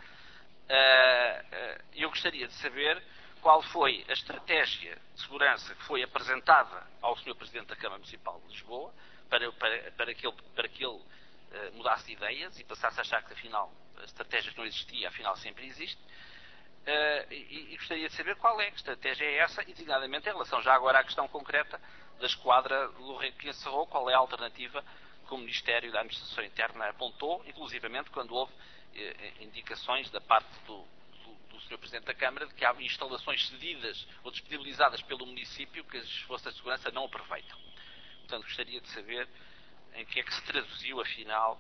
Eu gostaria de saber qual foi a estratégia de segurança que foi apresentada ao Sr. Presidente da Câmara Municipal de Lisboa para que ele mudasse de ideias e passasse a achar que afinal a estratégia que não existia, afinal sempre existe. E gostaria de saber qual é a estratégia é essa, e designadamente em relação já agora à questão concreta da esquadra do Rego que encerrou, qual é a alternativa que o Ministério da Administração Interna apontou, inclusivamente quando houve indicações da parte do Sr. Presidente da Câmara de que há instalações cedidas ou disponibilizadas pelo município que as forças de segurança não aproveitam. Portanto, gostaria de saber em que é que se traduziu afinal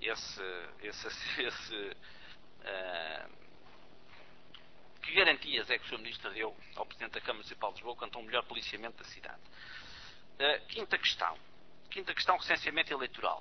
que garantias é que o Sr. Ministro deu ao Presidente da Câmara Municipal de Lisboa quanto a um melhor policiamento da cidade. Quinta questão, recenseamento eleitoral.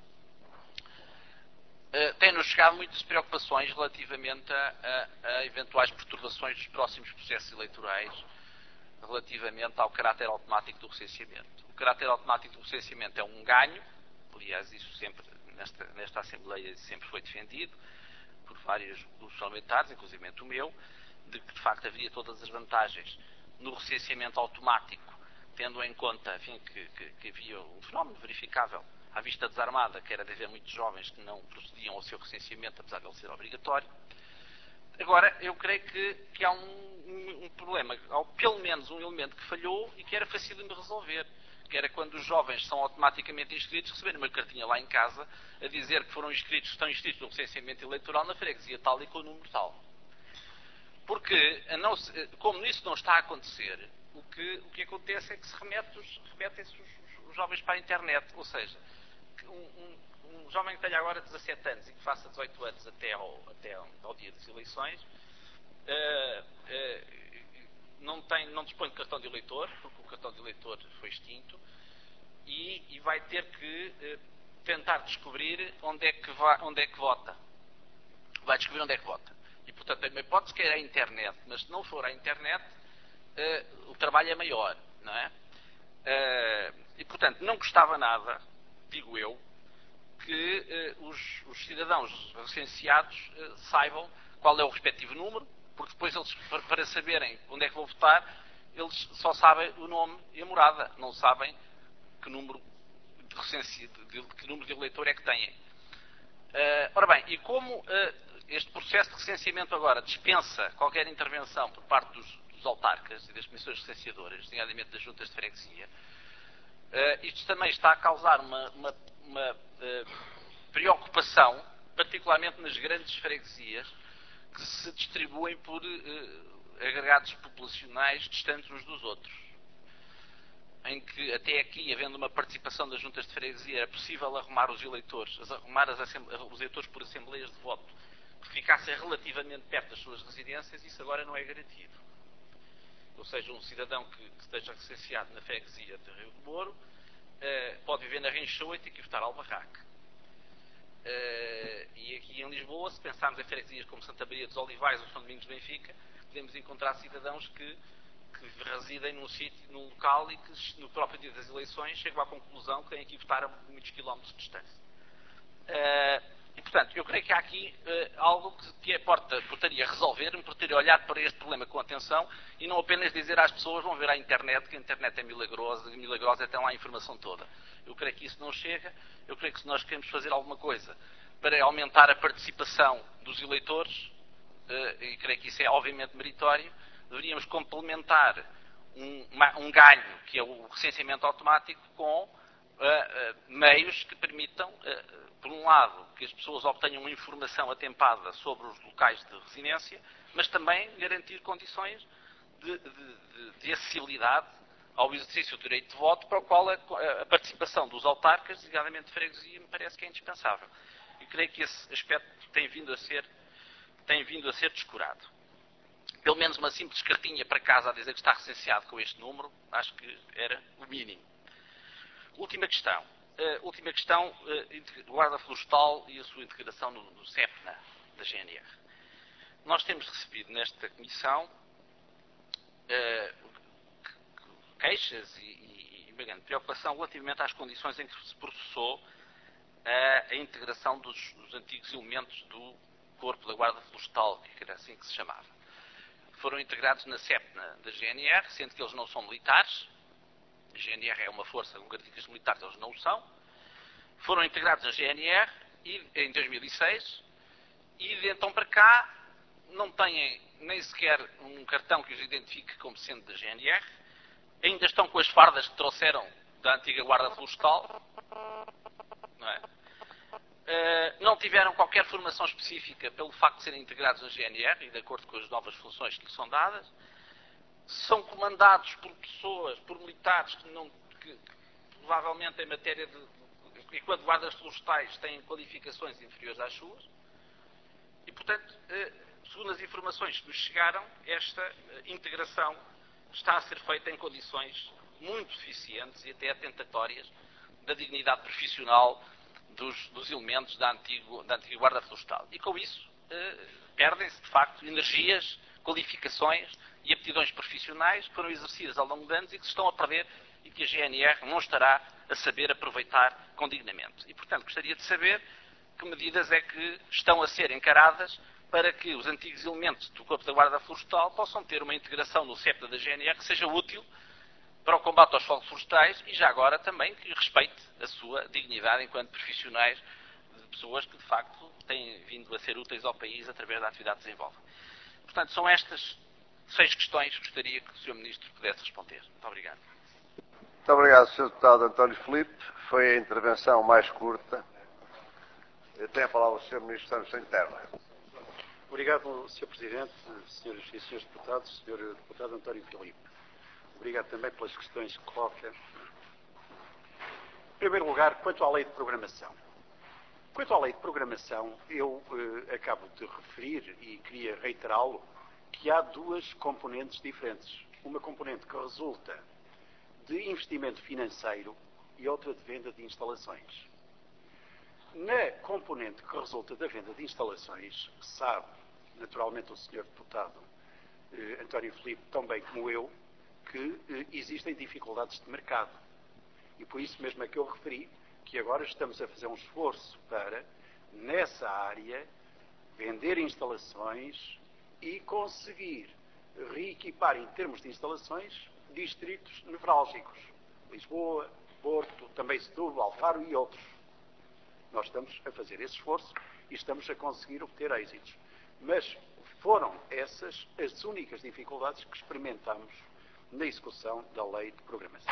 Tem-nos chegado muitas preocupações relativamente a eventuais perturbações dos próximos processos eleitorais relativamente ao caráter automático do recenseamento. caráter automático do recenseamento é um ganho. Aliás, isso sempre, nesta Assembleia, sempre foi defendido por vários grupos parlamentares, inclusive o meu, de que, de facto, havia todas as vantagens no recenseamento automático, tendo em conta, enfim, que havia um fenómeno verificável à vista desarmada, que era de haver muitos jovens que não procediam ao seu recenseamento, apesar de ele ser obrigatório. Agora, eu creio que há um problema, há pelo menos um elemento que falhou e que era fácil de resolver, que era quando os jovens são automaticamente inscritos, receberem uma cartinha lá em casa a dizer que foram inscritos, estão inscritos no recenseamento eleitoral na freguesia tal e com o número tal. Porque, como isso não está a acontecer, o que acontece é que se remetem-se os jovens para a internet. Ou seja, um jovem que tenha agora 17 anos e que faça 18 anos até ao dia das eleições, não dispõe de cartão de eleitor, porque o cartão de eleitor foi extinto, e vai ter que tentar descobrir onde é que vota. Vai descobrir onde é que vota. E, portanto, tem uma hipótese que é a internet, mas se não for a internet, o trabalho é maior, não é? E, portanto, não gostava nada, digo eu, que os cidadãos recenseados saibam qual é o respectivo número, porque depois eles, para saberem onde é que vão votar, eles só sabem o nome e a morada, não sabem que número de eleitor é que têm. Ora bem, e como este processo de recenseamento agora dispensa qualquer intervenção por parte dos autarcas e das comissões recenseadoras, designadamente das juntas de freguesia, isto também está a causar uma preocupação, particularmente nas grandes freguesias, que se distribuem por agregados populacionais distantes uns dos outros, em que até aqui, havendo uma participação das juntas de freguesia, é possível arrumar os eleitores por assembleias de voto que ficassem relativamente perto das suas residências. Isso agora não é garantido. Ou seja, um cidadão que esteja recenseado na freguesia de Rio de Moro pode viver na Rinchoa e ter que ir votar ao Barraque. E aqui em Lisboa, se pensarmos em freguesias como Santa Maria dos Olivais ou São Domingos de Benfica, podemos encontrar cidadãos que residem num local e que no próprio dia das eleições chegam à conclusão que têm que ir votar a muitos quilómetros de distância. E, portanto, eu creio que há aqui algo que a porta portaria resolver, portaria olhar para este problema com atenção e não apenas dizer às pessoas vão ver à internet, que a internet é milagrosa e tem lá a informação toda. Eu creio que isso não chega. Eu creio que se nós queremos fazer alguma coisa para aumentar a participação dos eleitores, e creio que isso é obviamente meritório, deveríamos complementar um ganho, que é o recenseamento automático, com meios que permitam, por um lado, que as pessoas obtenham uma informação atempada sobre os locais de residência, mas também garantir condições de acessibilidade ao exercício do direito de voto, para o qual a participação dos autarcas, designadamente de freguesia, me parece que é indispensável. E creio que esse aspecto tem vindo a ser descurado. Pelo menos uma simples cartinha para casa a dizer que está recenseado com este número, acho que era o mínimo. Última questão, guarda florestal e a sua integração no CEPNA da GNR. Nós temos recebido nesta comissão queixas e grande preocupação relativamente às condições em que se processou a integração dos antigos elementos do Corpo da Guarda Florestal, que era assim que se chamava. Foram integrados na CEPNA da GNR, sendo que eles não são militares. A GNR é uma força com características militares, eles não o são. Foram integrados na GNR em 2006 e de então para cá não têm nem sequer um cartão que os identifique como sendo da GNR. Ainda estão com as fardas que trouxeram da antiga Guarda Florestal. Não é? Não tiveram qualquer formação específica pelo facto de serem integrados na GNR e de acordo com as novas funções que lhes são dadas. São comandados por pessoas, por militares que provavelmente em matéria enquanto guardas florestais têm qualificações inferiores às suas. E, portanto, segundo as informações que nos chegaram, esta integração está a ser feita em condições muito deficientes e até atentatórias da dignidade profissional dos elementos da antiga Guarda Florestal. E com isso perdem-se, de facto, energias, qualificações e aptidões profissionais que foram exercidas ao longo de anos e que se estão a perder e que a GNR não estará a saber aproveitar com dignamente. E, portanto, gostaria de saber que medidas é que estão a ser encaradas para que os antigos elementos do Corpo da Guarda Florestal possam ter uma integração no CEPTA da GNR que seja útil para o combate aos fogos florestais e já agora também que respeite a sua dignidade enquanto profissionais de pessoas que de facto têm vindo a ser úteis ao país através da atividade que desenvolvem. Portanto, são estas 6 questões que gostaria que o Sr. Ministro pudesse responder. Muito obrigado. Muito obrigado, Sr. Deputado António Filipe. Foi a intervenção mais curta. Eu tenho a palavra o Sr. Ministro da Administração Interna. Obrigado, Sr. Presidente, Sras. e Srs. Deputados, Sr. Deputado António Filipe. Obrigado também pelas questões que coloca. Em primeiro lugar, quanto à lei de programação. Quanto à lei de programação, eu acabo de referir e queria reiterá-lo que há 2 componentes diferentes. Uma componente que resulta de investimento financeiro e outra de venda de instalações. Na componente que resulta da venda de instalações, sabe, naturalmente, o Sr. Deputado António Filipe, tão bem como eu, que existem dificuldades de mercado. E por isso mesmo é que eu referi que agora estamos a fazer um esforço para, nessa área, vender instalações e conseguir reequipar, em termos de instalações, distritos nevrálgicos. Lisboa, Porto, também Setúbal, Faro e outros. Nós estamos a fazer esse esforço e estamos a conseguir obter êxitos. Mas foram essas as únicas dificuldades que experimentamos na execução da lei de programação.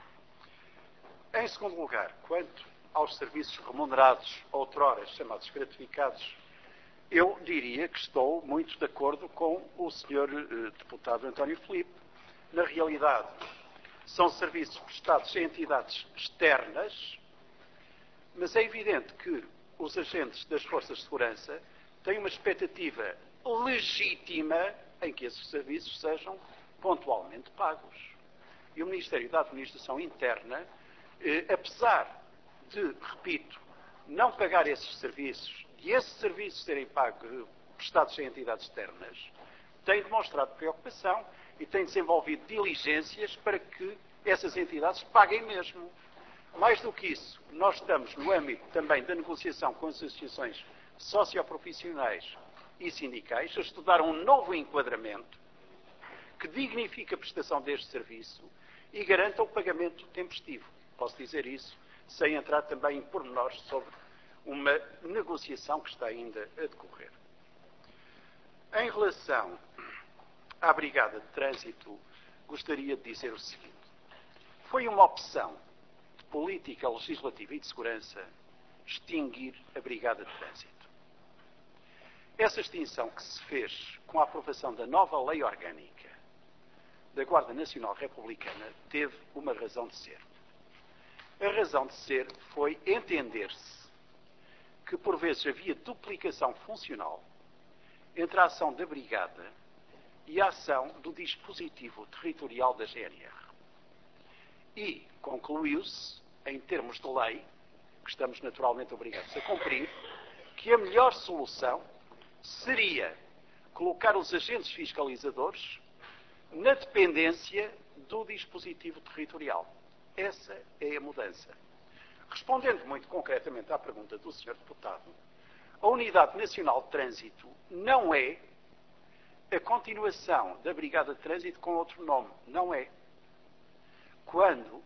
Em segundo lugar, quanto aos serviços remunerados, outrora chamados gratificados, eu diria que estou muito de acordo com o Sr. Deputado António Filipe. Na realidade, são serviços prestados a entidades externas, mas é evidente que os agentes das forças de segurança têm uma expectativa legítima em que esses serviços sejam pontualmente pagos. E o Ministério da Administração Interna, apesar de, repito, não pagar esses serviços e esses serviços serem pagos, prestados a entidades externas, tem demonstrado preocupação e tem desenvolvido diligências para que essas entidades paguem mesmo. Mais do que isso, nós estamos no âmbito também da negociação com as associações socioprofissionais e sindicais a estudar um novo enquadramento que dignifique a prestação deste serviço e garanta o pagamento tempestivo. Posso dizer isso sem entrar também em pormenores sobre uma negociação que está ainda a decorrer. Em relação à Brigada de Trânsito, gostaria de dizer o seguinte. Foi uma opção de política legislativa e de segurança extinguir a Brigada de Trânsito. Essa extinção que se fez com a aprovação da nova lei orgânica da Guarda Nacional Republicana teve uma razão de ser. A razão de ser foi entender-se que por vezes havia duplicação funcional entre a ação da Brigada e a ação do dispositivo territorial da GNR. E concluiu-se, em termos de lei, que estamos naturalmente obrigados a cumprir, que a melhor solução seria colocar os agentes fiscalizadores na dependência do dispositivo territorial. Essa é a mudança. Respondendo muito concretamente à pergunta do Sr. Deputado, a Unidade Nacional de Trânsito não é a continuação da Brigada de Trânsito com outro nome. Não é. Quando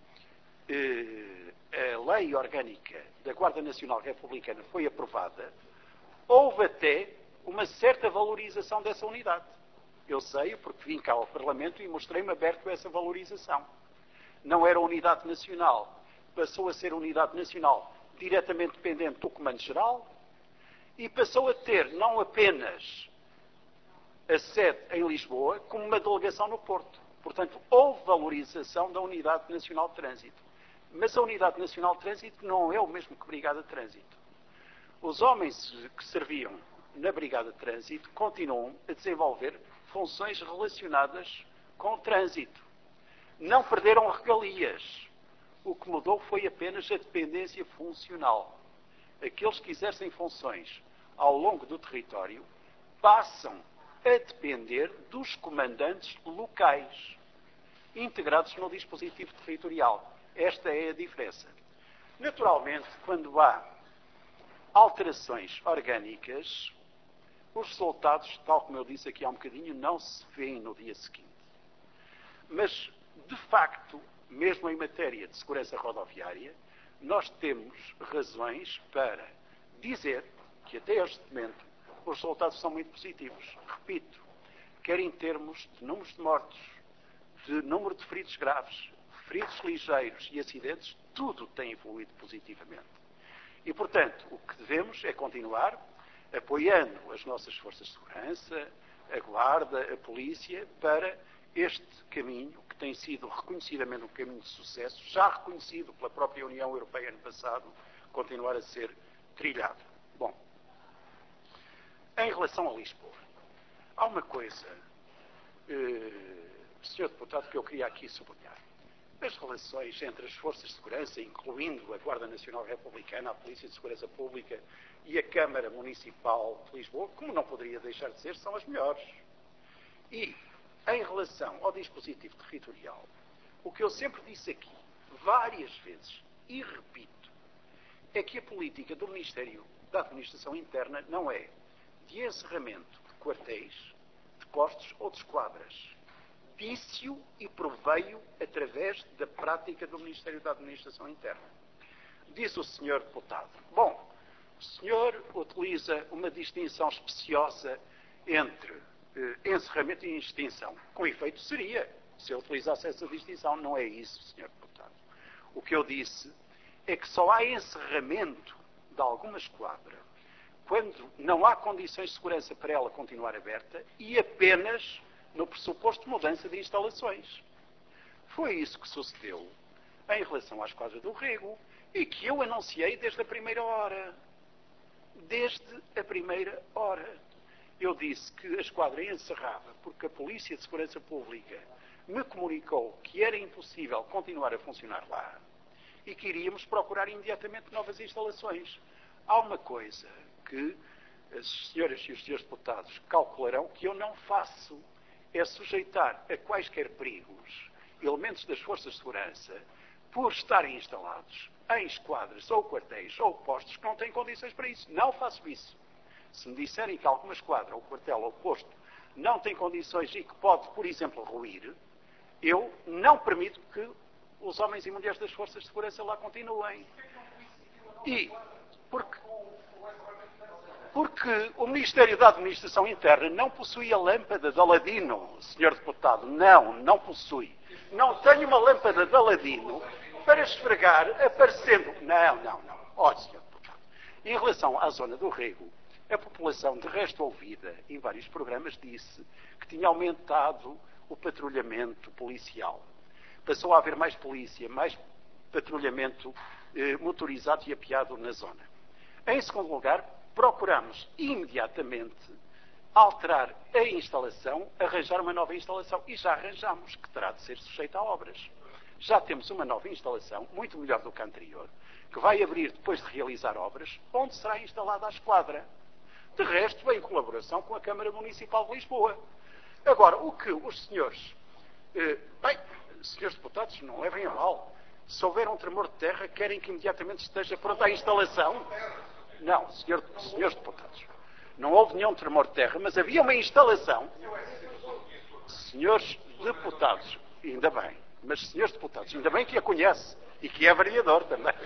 a Lei Orgânica da Guarda Nacional Republicana foi aprovada, houve até uma certa valorização dessa unidade. Eu sei, porque vim cá ao Parlamento e mostrei-me aberto a essa valorização. Não era unidade nacional, passou a ser unidade nacional diretamente dependente do Comando-Geral e passou a ter não apenas a sede em Lisboa, como uma delegação no Porto. Portanto, houve valorização da Unidade Nacional de Trânsito. Mas a Unidade Nacional de Trânsito não é o mesmo que Brigada de Trânsito. Os homens que serviam na Brigada de Trânsito continuam a desenvolver funções relacionadas com o trânsito. Não perderam regalias. O que mudou foi apenas a dependência funcional. Aqueles que exercem funções ao longo do território passam a depender dos comandantes locais. integrados no dispositivo territorial. Esta é a diferença. Naturalmente, quando há alterações orgânicas, os resultados, tal como eu disse aqui há um bocadinho, não se veem no dia seguinte. Mas, de facto, mesmo em matéria de segurança rodoviária, nós temos razões para dizer que até este momento os resultados são muito positivos. Repito, quer em termos de números de mortos, de número de feridos graves, feridos ligeiros e acidentes, tudo tem evoluído positivamente. E, portanto, o que devemos é continuar apoiando as nossas forças de segurança, a Guarda, a Polícia, para este caminho, que tem sido reconhecidamente um caminho de sucesso, já reconhecido pela própria União Europeia ano passado, continuar a ser trilhado. Bom, em relação a Lisboa, há uma coisa, Sr. Deputado, que eu queria aqui sublinhar. As relações entre as forças de segurança, incluindo a Guarda Nacional Republicana, a Polícia de Segurança Pública e a Câmara Municipal de Lisboa, como não poderia deixar de ser, são as melhores. E, em relação ao dispositivo territorial, o que eu sempre disse aqui, várias vezes, e repito, é que a política do Ministério da Administração Interna não é de encerramento de quartéis, de postos ou de esquadras. Disse-o e proveio através da prática do Ministério da Administração Interna. Disse o Sr. Deputado. Bom, o senhor utiliza uma distinção especiosa entre encerramento e extinção. Com efeito seria, se eu utilizasse essa distinção. Não é isso, Sr. Deputado. O que eu disse é que só há encerramento de alguma esquadra quando não há condições de segurança para ela continuar aberta e apenas no pressuposto de mudança de instalações. Foi isso que sucedeu em relação à esquadra do Rego e que eu anunciei desde a primeira hora. Desde a primeira hora. Eu disse que a esquadra encerrava porque a Polícia de Segurança Pública me comunicou que era impossível continuar a funcionar lá e que iríamos procurar imediatamente novas instalações. Há uma coisa que as senhoras e os senhores deputados calcularão que eu não faço, é sujeitar a quaisquer perigos elementos das forças de segurança por estarem instalados em esquadras ou quartéis ou postos que não têm condições para isso. Não faço isso. Se me disserem que alguma esquadra ou quartel ou posto não tem condições e que pode, por exemplo, ruir, eu não permito que os homens e mulheres das forças de segurança lá continuem. E porque o Ministério da Administração Interna não possui a lâmpada de Aladino, Sr. Deputado. Não possui. Não tem uma lâmpada de Aladino para esfregar aparecendo... Não. Olha, Sr. Deputado. Em relação à zona do Rego, a população, de resto ouvida em vários programas, disse que tinha aumentado o patrulhamento policial. Passou a haver mais polícia, mais patrulhamento motorizado e apiado na zona. Em segundo lugar, procuramos imediatamente alterar a instalação, arranjar uma nova instalação. E já arranjamos, que terá de ser sujeita a obras. Já temos uma nova instalação, muito melhor do que a anterior, que vai abrir depois de realizar obras, onde será instalada a esquadra. De resto, em colaboração com a Câmara Municipal de Lisboa. Agora, o que os senhores... senhores deputados, não levem a mal. Se houver um tremor de terra, querem que imediatamente esteja pronta a instalação? Não, senhores deputados. Não houve nenhum tremor de terra, mas havia uma instalação. Senhores deputados, ainda bem. Mas, senhores deputados, ainda bem que a conhece e que é vereador também.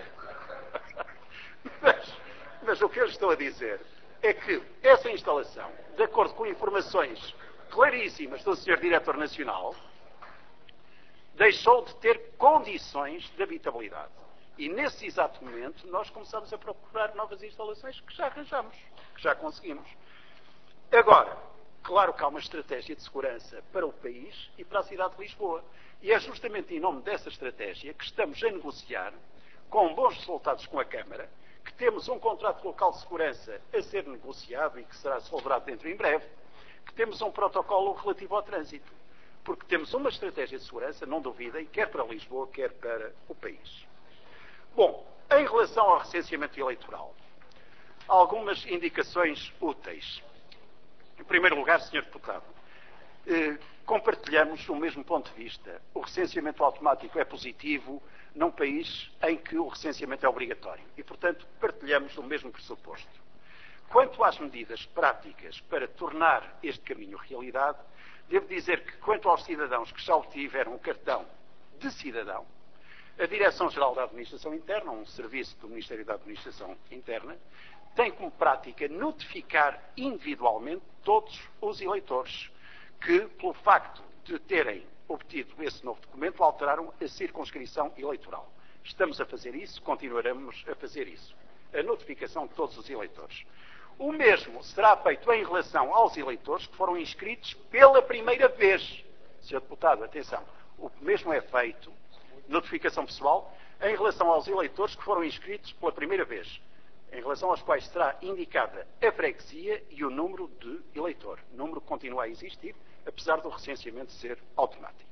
Mas o que eu estou a dizer é que essa instalação, de acordo com informações claríssimas do Sr. Diretor Nacional, deixou de ter condições de habitabilidade. E nesse exato momento nós começamos a procurar novas instalações que já arranjamos, que já conseguimos. Agora, claro que há uma estratégia de segurança para o país e para a cidade de Lisboa. E é justamente em nome dessa estratégia que estamos a negociar, com bons resultados com a Câmara, que temos um contrato local de segurança a ser negociado e que será celebrado dentro em breve, que temos um protocolo relativo ao trânsito. Porque temos uma estratégia de segurança, não duvidem, quer para Lisboa, quer para o país. Bom, em relação ao recenseamento eleitoral, algumas indicações úteis. Em primeiro lugar, Sr. Deputado, compartilhamos o mesmo ponto de vista. O recenseamento automático é positivo num país em que o recenseamento é obrigatório e, portanto, partilhamos o mesmo pressuposto. Quanto às medidas práticas para tornar este caminho realidade, devo dizer que, quanto aos cidadãos que já obtiveram o cartão de cidadão, a Direção-Geral da Administração Interna, um serviço do Ministério da Administração Interna, tem como prática notificar individualmente todos os eleitores que, pelo facto de terem obtido esse novo documento, alteraram a circunscrição eleitoral. Estamos a fazer isso, continuaremos a fazer isso. A notificação de todos os eleitores. O mesmo será feito em relação aos eleitores que foram inscritos pela primeira vez. Sr. Deputado, atenção, o mesmo é feito, notificação pessoal, em relação aos eleitores que foram inscritos pela primeira vez, em relação aos quais será indicada a freguesia e o número de eleitor. O número continua a existir, apesar do recenseamento ser automático.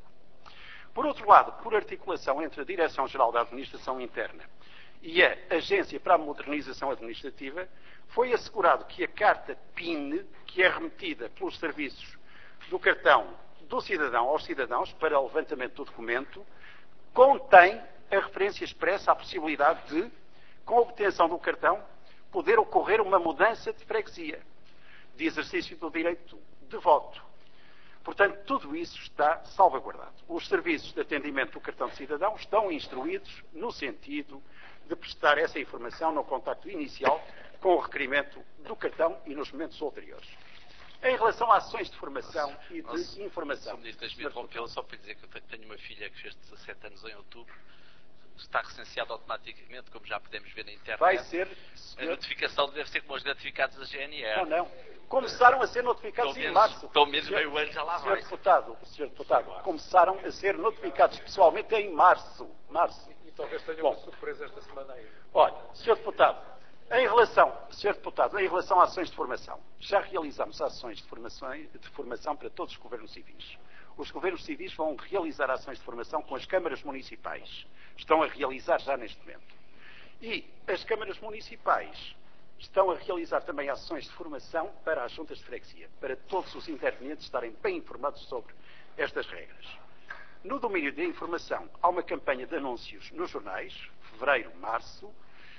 Por outro lado, por articulação entre a Direção-Geral da Administração Interna e a Agência para a Modernização Administrativa, foi assegurado que a carta PIN, que é remetida pelos serviços do cartão do cidadão aos cidadãos para o levantamento do documento, contém a referência expressa à possibilidade de, com a obtenção do cartão, poder ocorrer uma mudança de freguesia, de exercício do direito de voto. Portanto, tudo isso está salvaguardado. Os serviços de atendimento do cartão de cidadão estão instruídos no sentido de prestar essa informação no contacto inicial com o requerimento do cartão e nos momentos ulteriores. Em relação a ações de formação e de informação... Sr. Ministro, deixe-me interrompê-lo só para dizer que eu tenho uma filha que fez 17 anos em outubro, está recenseada automaticamente, como já podemos ver na internet. Vai ser... A notificação deve ser como os notificados da GNR. Não. Começaram a ser notificados em março. Pelo menos meio ano já lá vai. Sr. Deputado, começaram a ser notificados pessoalmente em março. E talvez tenha uma surpresa esta semana aí. Olha, Sr. Deputado, em relação a ações de formação, já realizamos ações de formação para todos os governos civis. Os governos civis vão realizar ações de formação com as câmaras municipais. Estão a realizar já neste momento. E as câmaras municipais estão a realizar também ações de formação para as juntas de freguesia, para todos os intervenientes estarem bem informados sobre estas regras. No domínio da informação, há uma campanha de anúncios nos jornais, fevereiro, março.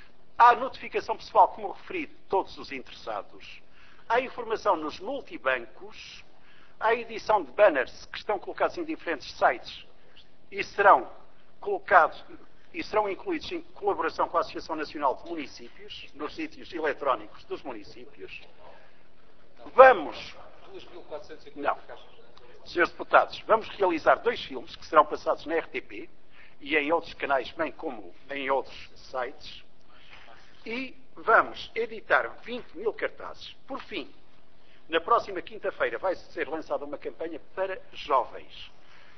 Há notificação pessoal, como referi, de todos os interessados. Há informação nos multibancos. Há edição de banners que estão colocados em diferentes sites e serão incluídos em colaboração com a Associação Nacional de Municípios, nos sítios eletrónicos dos municípios. Senhores deputados, vamos realizar 2 filmes que serão passados na RTP e em outros canais, bem como em outros sites. E vamos editar 20 mil cartazes. Por fim, na próxima quinta-feira vai ser lançada uma campanha para jovens,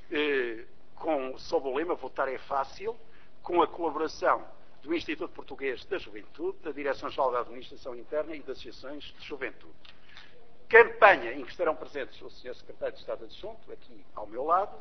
sob o lema Votar é Fácil, com a colaboração do Instituto Português da Juventude, da Direção-Geral da Administração Interna e das Associações de Juventude. Campanha em que estarão presentes o Sr. Secretário de Estado Adjunto, aqui ao meu lado,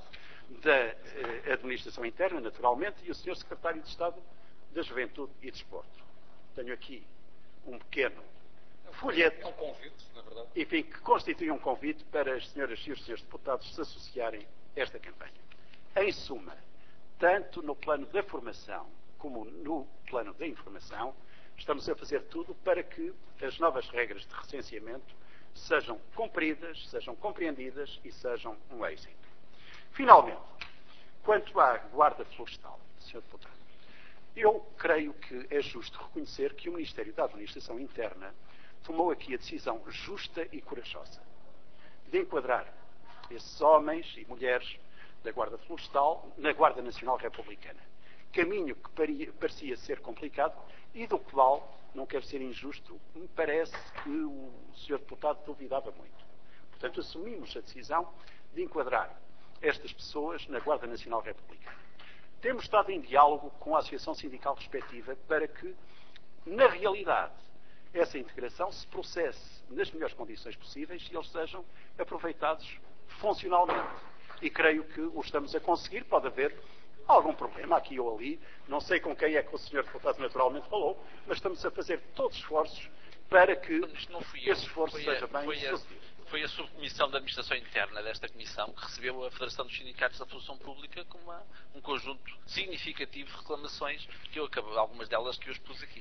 da Administração Interna, naturalmente, e o Sr. Secretário de Estado da Juventude e Desporto. Tenho aqui um pequeno folheto, É um convite, na verdade. enfim, que constitui um convite para as senhoras e os senhores deputados se associarem a esta campanha. Em suma, tanto no plano da formação como no plano da informação, estamos a fazer tudo para que as novas regras de recenseamento sejam cumpridas, sejam compreendidas e sejam um êxito. Finalmente, quanto à Guarda Florestal, Sr. Deputado, eu creio que é justo reconhecer que o Ministério da Administração Interna tomou aqui a decisão justa e corajosa de enquadrar esses homens e mulheres da Guarda Florestal na Guarda Nacional Republicana. Caminho que parecia ser complicado e do qual, não quero ser injusto, me parece que o Sr. Deputado duvidava muito. Portanto, assumimos a decisão de enquadrar estas pessoas na Guarda Nacional Republicana. Temos estado em diálogo com a Associação Sindical respectiva para que, na realidade, essa integração se processe nas melhores condições possíveis e eles sejam aproveitados funcionalmente. E creio que o estamos a conseguir. Pode haver algum problema aqui ou ali. Não sei com quem é que o Sr. Deputado naturalmente falou, mas estamos a fazer todos os esforços para que esse esforço seja bem sucedido. foi a subcomissão da Administração Interna desta Comissão que recebeu a Federação dos Sindicatos da Função Pública com um conjunto significativo de reclamações, que algumas delas que eu expus aqui.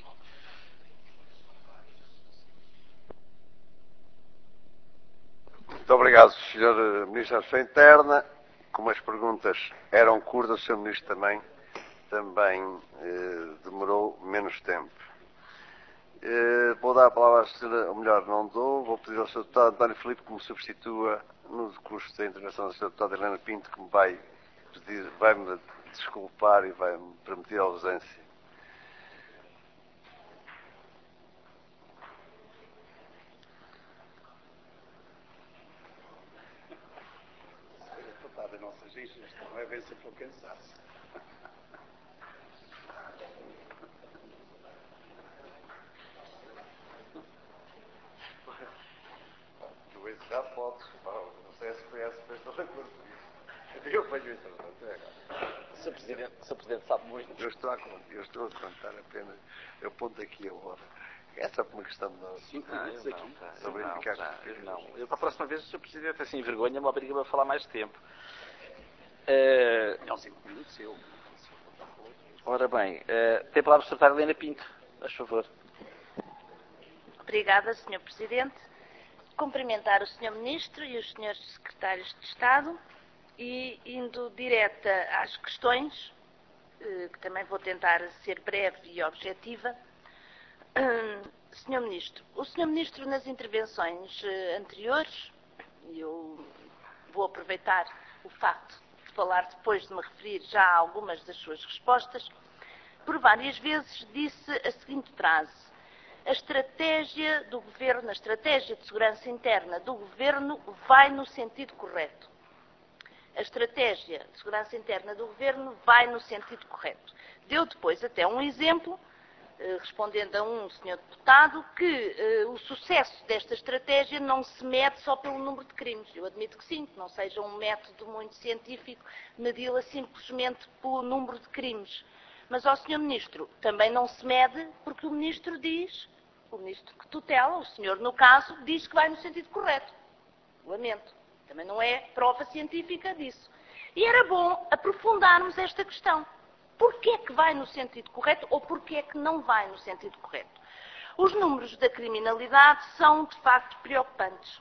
Muito obrigado, Sr. Ministro da Administração Interna. Como as perguntas eram curtas, o Sr. Ministro também demorou menos tempo. Vou dar a palavra à senhora, ou melhor, não dou, vou pedir ao Sr. Deputado António Filipe que me substitua no decurso da intervenção da Sra. Deputada Helena Pinto, que me vai-me desculpar e vai-me permitir a ausência. Não seja isto, não é bem sempre o cansaço. Já pode, não sei se conhece, mas estou de acordo com isso. Eu venho isso agora. Sr. Presidente sabe muito. Eu estou a contar apenas, eu aponto aqui a hora. É só por uma questão de 5 minutos aqui. Eu, para a próxima vez, o Sr. Presidente, assim, vergonha, me obriga a falar mais tempo. Não, 5 minutos, eu. Ora bem, tem a palavra a Sra. Helena Pinto, por favor. Obrigada, Sr. Presidente. Cumprimentar o Sr. Ministro e os Srs. Secretários de Estado e indo direta às questões, que também vou tentar ser breve e objetiva. Sr. Ministro, o Sr. Ministro nas intervenções anteriores, e eu vou aproveitar o facto de falar depois de me referir já a algumas das suas respostas, por várias vezes disse a seguinte frase: a estratégia do Governo, a estratégia de segurança interna do Governo vai no sentido correto. A estratégia de segurança interna do Governo vai no sentido correto. Deu depois até um exemplo, respondendo a um senhor deputado, que o sucesso desta estratégia não se mede só pelo número de crimes. Eu admito que sim, que não seja um método muito científico medi-la simplesmente pelo número de crimes. Mas ao Sr. Ministro também não se mede porque o Ministro diz, o Ministro que tutela, o senhor no caso, diz que vai no sentido correto. Lamento. Também não é prova científica disso. E era bom aprofundarmos esta questão. Porquê é que vai no sentido correto ou porquê é que não vai no sentido correto? Os números da criminalidade são, de facto, preocupantes.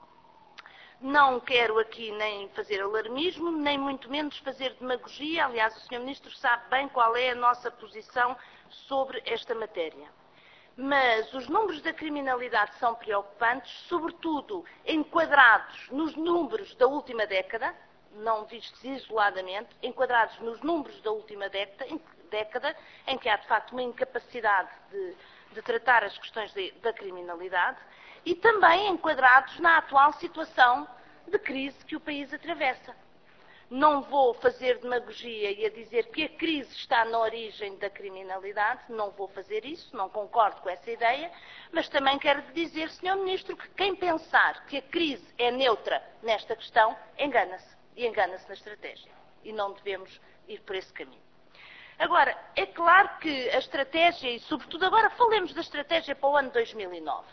Não quero aqui nem fazer alarmismo, nem muito menos fazer demagogia. Aliás, o Sr. Ministro sabe bem qual é a nossa posição sobre esta matéria. Mas os números da criminalidade são preocupantes, sobretudo enquadrados nos números da última década, não vistos isoladamente, enquadrados nos números da última década, em que há, de facto, uma incapacidade de tratar as questões da criminalidade, e também enquadrados na atual situação de crise que o país atravessa. Não vou fazer demagogia e a dizer que a crise está na origem da criminalidade, não vou fazer isso, não concordo com essa ideia, mas também quero dizer, Sr. Ministro, que quem pensar que a crise é neutra nesta questão, engana-se, e engana-se na estratégia, e não devemos ir por esse caminho. Agora, é claro que a estratégia, e sobretudo agora falemos da estratégia para o ano 2009.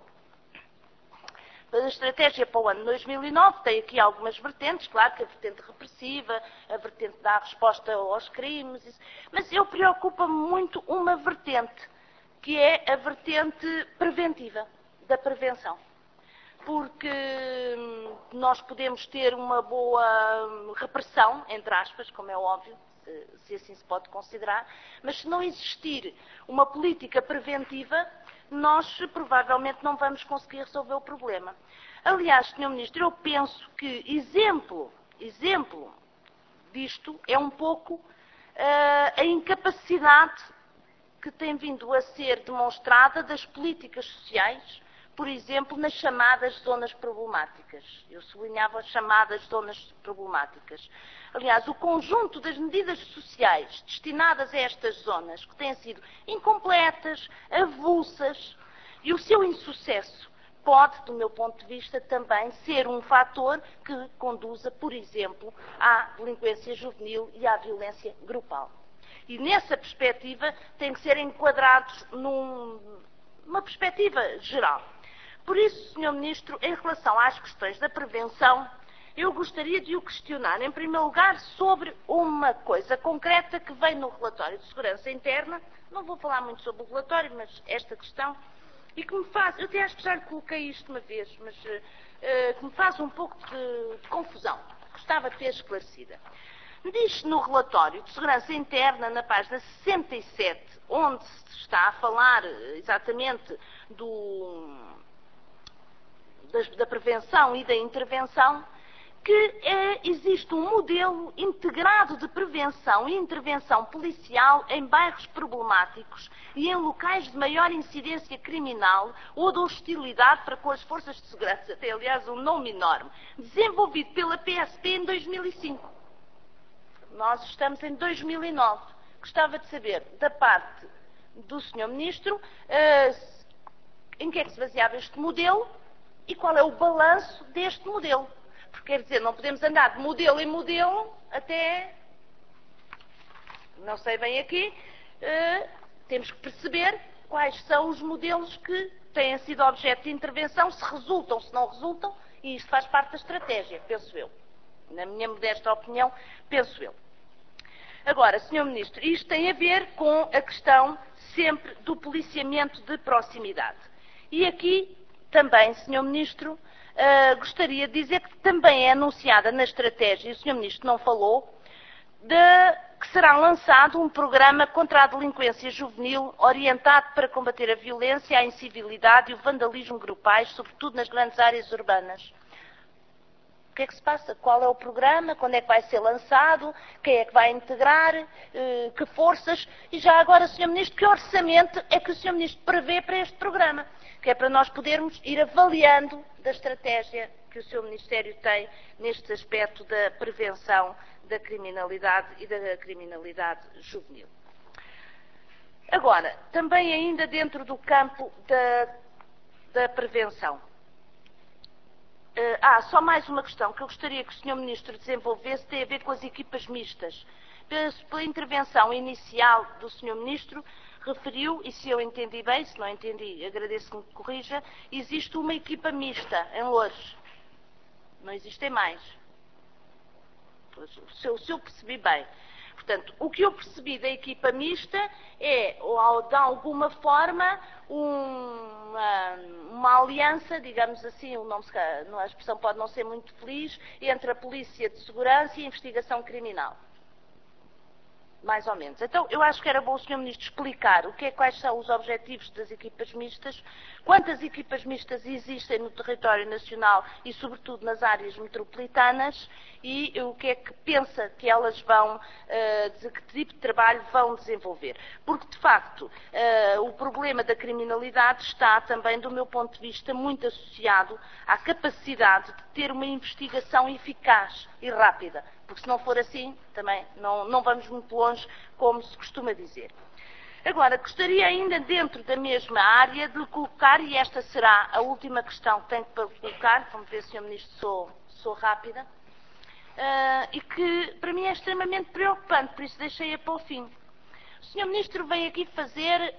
A estratégia para o ano 2009 tem aqui algumas vertentes, claro que a vertente repressiva, a vertente da resposta aos crimes, mas eu preocupa-me muito uma vertente, que é a vertente preventiva, da prevenção. Porque nós podemos ter uma boa repressão, entre aspas, como é óbvio, se assim se pode considerar, mas se não existir uma política preventiva, nós provavelmente não vamos conseguir resolver o problema. Aliás, Sr. Ministro, eu penso que exemplo disto é um pouco a incapacidade que tem vindo a ser demonstrada das políticas sociais, por exemplo, nas chamadas zonas problemáticas. Eu sublinhava as chamadas zonas problemáticas. Aliás, o conjunto das medidas sociais destinadas a estas zonas, que têm sido incompletas, avulsas, e o seu insucesso pode, do meu ponto de vista, também ser um fator que conduza, por exemplo, à delinquência juvenil e à violência grupal. E nessa perspectiva têm que ser enquadrados numa perspectiva geral. Por isso, Sr. Ministro, em relação às questões da prevenção, eu gostaria de o questionar, em primeiro lugar, sobre uma coisa concreta que vem no relatório de segurança interna. Não vou falar muito sobre o relatório, mas esta questão, e que me faz, eu até acho que já lhe coloquei isto uma vez, mas que me faz um pouco de confusão. Gostava de ter esclarecida. Diz no relatório de segurança interna, na página 67, onde se está a falar exatamente da prevenção e da intervenção, que existe um modelo integrado de prevenção e intervenção policial em bairros problemáticos e em locais de maior incidência criminal ou de hostilidade para com as forças de segurança. Tem, aliás, um nome enorme. Desenvolvido pela PSP em 2005. Nós estamos em 2009. Gostava de saber, da parte do Sr. Ministro, em que é que se baseava este modelo e qual é o balanço deste modelo. Porque, quer dizer, não podemos andar de modelo em modelo até, não sei bem aqui, temos que perceber quais são os modelos que têm sido objeto de intervenção, se resultam, se não resultam, e isto faz parte da estratégia, penso eu. Na minha modesta opinião, penso eu. Agora, Sr. Ministro, isto tem a ver com a questão sempre do policiamento de proximidade. E aqui também, Sr. Ministro, gostaria de dizer que também é anunciada na estratégia, e o Sr. Ministro não falou, que será lançado um programa contra a delinquência juvenil orientado para combater a violência, a incivilidade e o vandalismo grupais, sobretudo nas grandes áreas urbanas. O que é que se passa? Qual é o programa? Quando é que vai ser lançado? Quem é que vai integrar? Que forças? E já agora, Sr. Ministro, que orçamento é que o Sr. Ministro prevê para este programa? Que é para nós podermos ir avaliando da estratégia que o seu Ministério tem neste aspecto da prevenção da criminalidade e da criminalidade juvenil. Agora, também ainda dentro do campo da prevenção. Só mais uma questão que eu gostaria que o Sr. Ministro desenvolvesse, tem a ver com as equipas mistas. Pela intervenção inicial do Sr. Ministro, referiu, e se eu entendi bem, se não entendi, agradeço que me corrija, existe uma equipa mista em Loures. Não existem mais. Se eu percebi bem. Portanto, o que eu percebi da equipa mista é, de alguma forma, uma aliança, digamos assim, a expressão pode não ser muito feliz, entre a Polícia de Segurança e a Investigação Criminal. Mais ou menos. Então, eu acho que era bom o Sr. Ministro explicar quais são os objetivos das equipas mistas, quantas equipas mistas existem no território nacional e, sobretudo, nas áreas metropolitanas e o que é que pensa que elas vão, de que tipo de trabalho vão desenvolver. Porque, de facto, o problema da criminalidade está também, do meu ponto de vista, muito associado à capacidade de ter uma investigação eficaz e rápida. Porque se não for assim, também não vamos muito longe, como se costuma dizer. Agora, gostaria ainda, dentro da mesma área, de colocar, e esta será a última questão que tenho para colocar, vamos ver, Sr. Ministro, sou rápida, e que para mim é extremamente preocupante, por isso deixei-a para o fim. O Sr. Ministro vem aqui fazer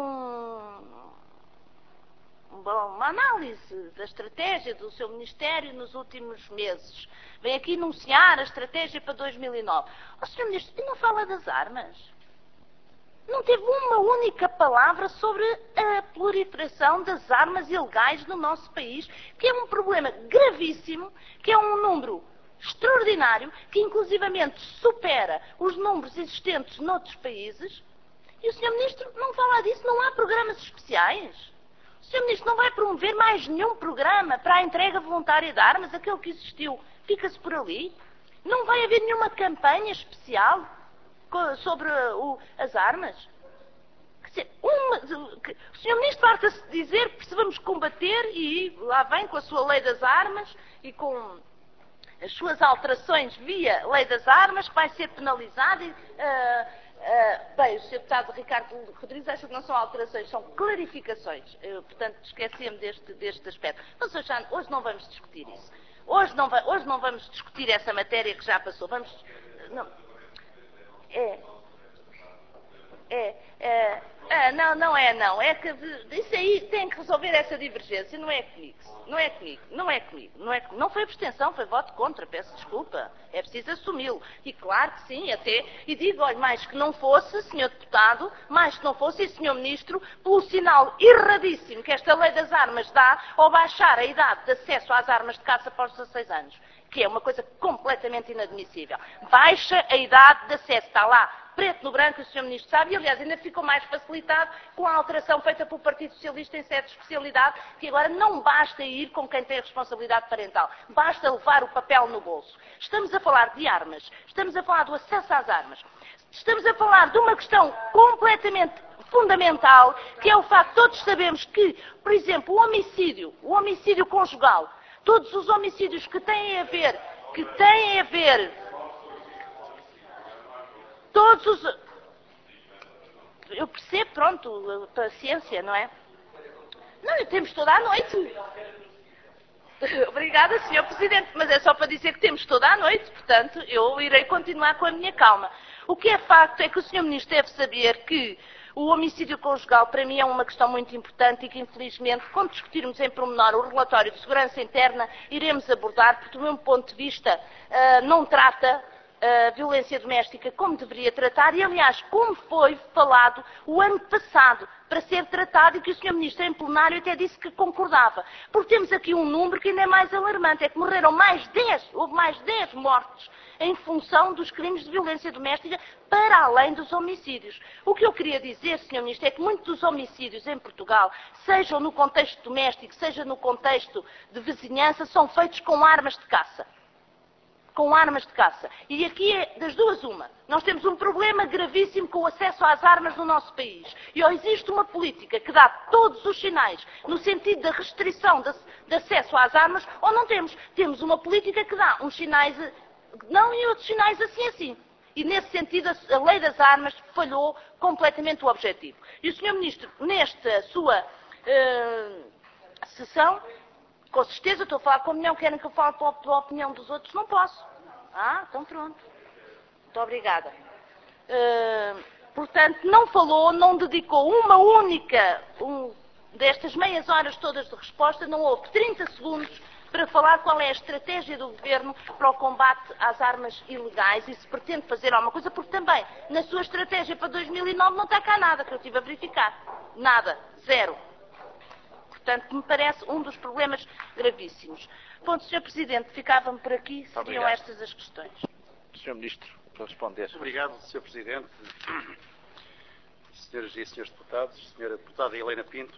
uma análise da estratégia do seu Ministério nos últimos meses. Vem aqui enunciar a estratégia para 2009. O Sr. Ministro, e não fala das armas? Não teve uma única palavra sobre a proliferação das armas ilegais no nosso país, que é um problema gravíssimo, que é um número extraordinário, que inclusivamente supera os números existentes noutros países. E o Sr. Ministro não fala disso, não há programas especiais. O Sr. Ministro não vai promover mais nenhum programa para a entrega voluntária de armas, aquele que existiu fica-se por ali. Não vai haver nenhuma campanha especial sobre as armas. Quer dizer, o Sr. Ministro farta-se de dizer que precisamos combater e lá vem com a sua lei das armas e com as suas alterações via lei das armas, que vai ser penalizada. Bem, o Sr. Deputado Ricardo Rodrigues acha que não são alterações, são clarificações. Portanto, esqueci-me deste aspecto. Mas hoje não vamos discutir isso. Hoje não vamos discutir essa matéria que já passou. Não é não. É que isso aí tem que resolver essa divergência. Não é comigo. Não foi abstenção, foi voto contra. Peço desculpa. É preciso assumi-lo. E claro que sim, até. E digo, olha, mais que não fosse, Sr. Deputado, mais que não fosse, e Sr. Ministro, pelo sinal erradíssimo que esta lei das armas dá ao baixar a idade de acesso às armas de caça após 16 anos. Que é uma coisa completamente inadmissível. Baixa a idade de acesso. Está lá, preto no branco, o Sr. Ministro sabe, e aliás ainda ficou mais facilitado com a alteração feita pelo Partido Socialista em sede de especialidade, que agora não basta ir com quem tem responsabilidade parental, basta levar o papel no bolso. Estamos a falar de armas, estamos a falar do acesso às armas, estamos a falar de uma questão completamente fundamental, que é o facto de todos sabemos que, por exemplo, o homicídio conjugal, todos os homicídios que têm a ver, todos os... Eu percebo, pronto, paciência, não é? Não, temos toda a noite. Obrigada, Sr. Presidente, mas é só para dizer que temos toda a noite, portanto, eu irei continuar com a minha calma. O que é facto é que o Sr. Ministro deve saber que o homicídio conjugal, para mim, é uma questão muito importante e que, infelizmente, quando discutirmos em pormenor o relatório de segurança interna, iremos abordar, porque, do meu ponto de vista, não trata a violência doméstica como deveria tratar e, aliás, como foi falado o ano passado para ser tratado e que o Sr. Ministro em plenário até disse que concordava. Porque temos aqui um número que ainda é mais alarmante, é que morreram houve mais 10 mortes em função dos crimes de violência doméstica para além dos homicídios. O que eu queria dizer, Sr. Ministro, é que muitos dos homicídios em Portugal, sejam no contexto doméstico, seja no contexto de vizinhança, são feitos com armas de caça. E aqui é das duas uma. Nós temos um problema gravíssimo com o acesso às armas no nosso país. E ou existe uma política que dá todos os sinais no sentido da restrição de acesso às armas, ou não temos. Temos uma política que dá uns sinais não e outros sinais assim. E nesse sentido a lei das armas falhou completamente o objetivo. E o Sr. Ministro, nesta sua sessão, com certeza, estou a falar com a opinião, querem que eu fale pela opinião dos outros? Não posso. Então pronto. Muito obrigada. Portanto, não falou, não dedicou uma única, destas meias horas todas de resposta, não houve 30 segundos para falar qual é a estratégia do Governo para o combate às armas ilegais e se pretende fazer alguma coisa, porque também, na sua estratégia para 2009, não está cá nada, que eu estive a verificar. Nada. Zero. Portanto, me parece um dos problemas gravíssimos. Bom, Sr. Presidente, ficava-me por aqui, seriam estas as questões. Sr. Ministro, para responder. Obrigado, Sr. Presidente. Senhoras e senhores deputados, Sra. Deputada Helena Pinto,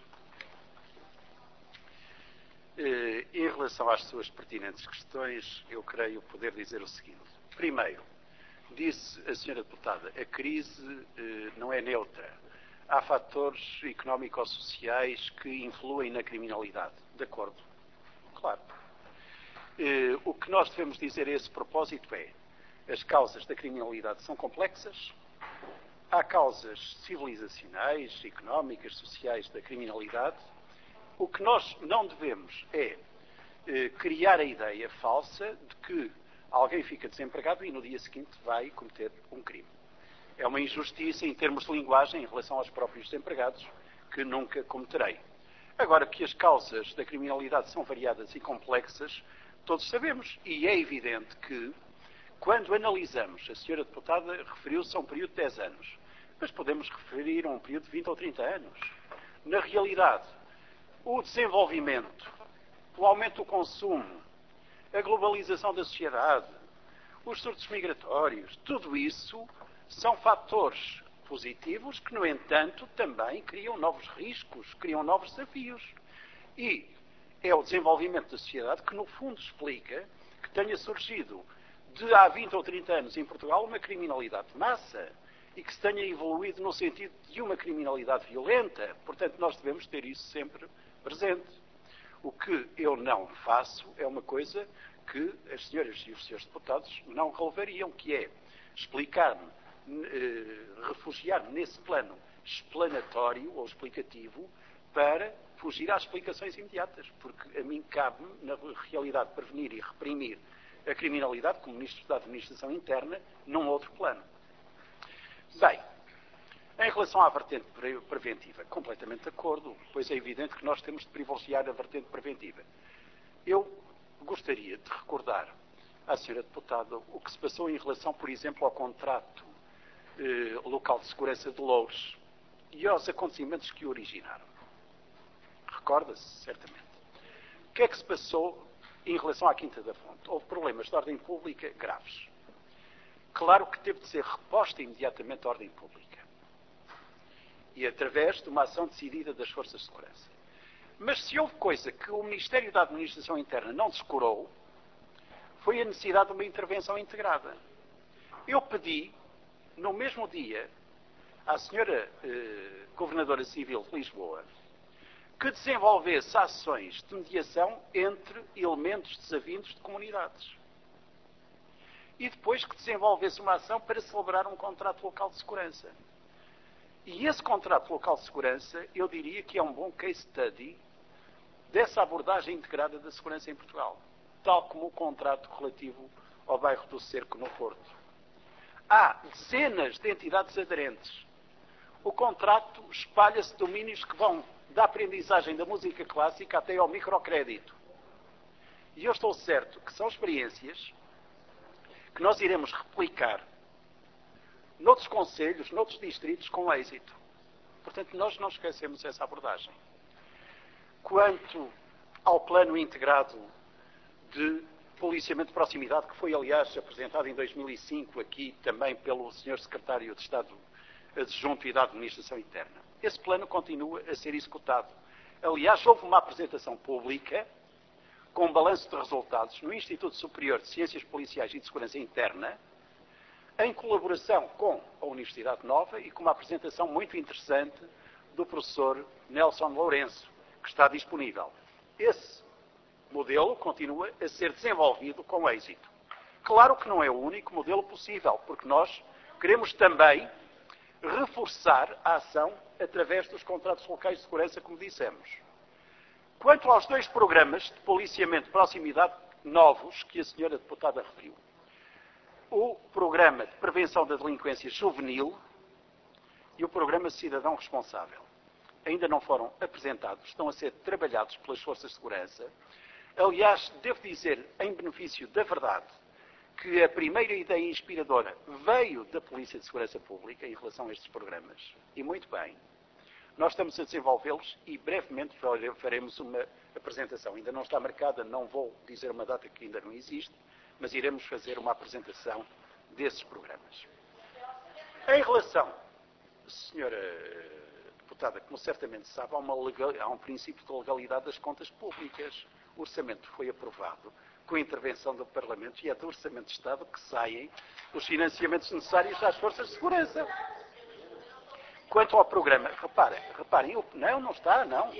em relação às suas pertinentes questões, eu creio poder dizer o seguinte. Primeiro, disse a Sra. Deputada, a crise não é neutra. Há fatores económico-sociais que influem na criminalidade. De acordo? Claro. O que nós devemos dizer a esse propósito é as causas da criminalidade são complexas, há causas civilizacionais, económicas, sociais da criminalidade. O que nós não devemos é criar a ideia falsa de que alguém fica desempregado e no dia seguinte vai cometer um crime. É uma injustiça em termos de linguagem em relação aos próprios desempregados, que nunca cometerei. Agora que as causas da criminalidade são variadas e complexas, todos sabemos. E é evidente que, quando analisamos, a Sra. Deputada referiu-se a um período de 10 anos, mas podemos referir a um período de 20 ou 30 anos. Na realidade, o desenvolvimento, o aumento do consumo, a globalização da sociedade, os surtos migratórios, tudo isso são fatores positivos que, no entanto, também criam novos riscos, criam novos desafios. E é o desenvolvimento da sociedade que, no fundo, explica que tenha surgido de há 20 ou 30 anos em Portugal uma criminalidade de massa e que se tenha evoluído no sentido de uma criminalidade violenta. Portanto, nós devemos ter isso sempre presente. O que eu não faço é uma coisa que as senhoras e os senhores deputados não relevariam, que é explicar-me, refugiar-me nesse plano explanatório ou explicativo para fugir às explicações imediatas, porque a mim cabe-me, na realidade, prevenir e reprimir a criminalidade como Ministro da Administração Interna num outro plano. Bem, Em relação à vertente preventiva, completamente de acordo, pois é evidente que nós temos de privilegiar a vertente preventiva. Eu gostaria de recordar à senhora deputada o que se passou em relação, por exemplo, ao contrato local de segurança de Loures e aos acontecimentos que o originaram. Recorda-se, certamente. O que é que se passou em relação à Quinta da Fonte? Houve problemas de ordem pública graves. Claro que teve de ser reposta imediatamente a ordem pública. E através de uma ação decidida das forças de segurança. Mas se houve coisa que o Ministério da Administração Interna não descurou, foi a necessidade de uma intervenção integrada. Eu pedi, no mesmo dia, à senhora Governadora Civil de Lisboa, que desenvolvesse ações de mediação entre elementos desavindos de comunidades. E depois que desenvolvesse uma ação para celebrar um contrato local de segurança. E esse contrato local de segurança, eu diria que é um bom case study dessa abordagem integrada da segurança em Portugal, tal como o contrato relativo ao bairro do Cerco, no Porto. Há dezenas de entidades aderentes. O contrato espalha-se domínios que vão da aprendizagem da música clássica até ao microcrédito. E eu estou certo que são experiências que nós iremos replicar noutros concelhos, noutros distritos, com êxito. Portanto, nós não esquecemos essa abordagem. Quanto ao plano integrado de policiamento de proximidade, que foi, aliás, apresentado em 2005 aqui também pelo Sr. Secretário de Estado Adjunto e da Administração Interna. Esse plano continua a ser executado. Aliás, houve uma apresentação pública com um balanço de resultados no Instituto Superior de Ciências Policiais e de Segurança Interna, em colaboração com a Universidade Nova e com uma apresentação muito interessante do professor Nelson Lourenço, que está disponível. Esse modelo continua a ser desenvolvido com êxito. Claro que não é o único modelo possível, porque nós queremos também reforçar a ação através dos contratos locais de segurança, como dissemos. Quanto aos dois programas de policiamento de proximidade novos que a senhora deputada referiu, o Programa de Prevenção da Delinquência Juvenil e o Programa Cidadão Responsável. Ainda não foram apresentados, estão a ser trabalhados pelas forças de segurança. Aliás, devo dizer, em benefício da verdade, que a primeira ideia inspiradora veio da Polícia de Segurança Pública em relação a estes programas. E muito bem. Nós estamos a desenvolvê-los e brevemente faremos uma apresentação. Ainda não está marcada, não vou dizer uma data que ainda não existe, mas iremos fazer uma apresentação desses programas. Em relação, senhora deputada, como certamente sabe, há um princípio de legalidade das contas públicas. O orçamento foi aprovado com a intervenção do Parlamento e é do Orçamento de Estado que saem os financiamentos necessários às forças de segurança. Quanto ao programa, reparem, não está, não.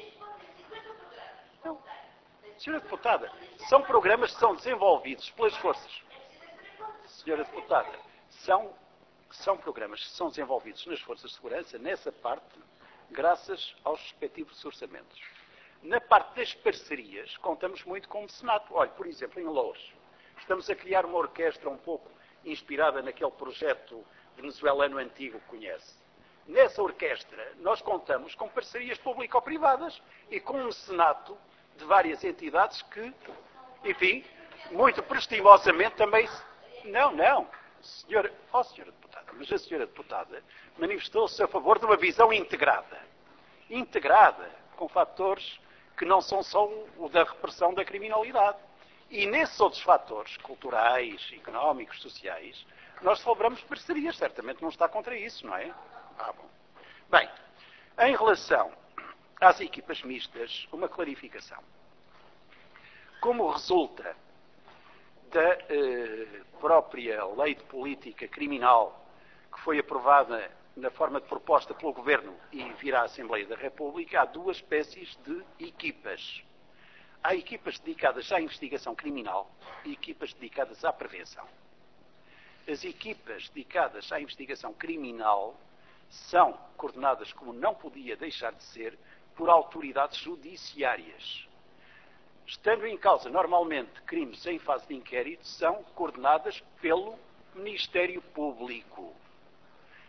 Senhora deputada, são programas que são desenvolvidos pelas forças. Senhora deputada, são programas que são desenvolvidos nas forças de segurança, nessa parte, graças aos respectivos orçamentos. Na parte das parcerias, contamos muito com o mecenato. Olha, por exemplo, em Loures, estamos a criar uma orquestra um pouco inspirada naquele projeto venezuelano antigo que conhece. Nessa orquestra, nós contamos com parcerias público-privadas e com um mecenato de várias entidades que, enfim, muito prestimosamente também... Senhora deputada, mas a senhora deputada manifestou-se a favor de uma visão integrada, com fatores que não são só o da repressão da criminalidade. E nesses outros fatores, culturais, económicos, sociais, nós celebramos parcerias, certamente não está contra isso, não é? Bom. Bem, em relação às equipas mistas, uma clarificação. Como resulta da própria lei de política criminal que foi aprovada na forma de proposta pelo Governo e virá à Assembleia da República, há duas espécies de equipas. Há equipas dedicadas à investigação criminal e equipas dedicadas à prevenção. As equipas dedicadas à investigação criminal são coordenadas, como não podia deixar de ser, por autoridades judiciárias. Estando em causa, normalmente, crimes em fase de inquérito, são coordenadas pelo Ministério Público.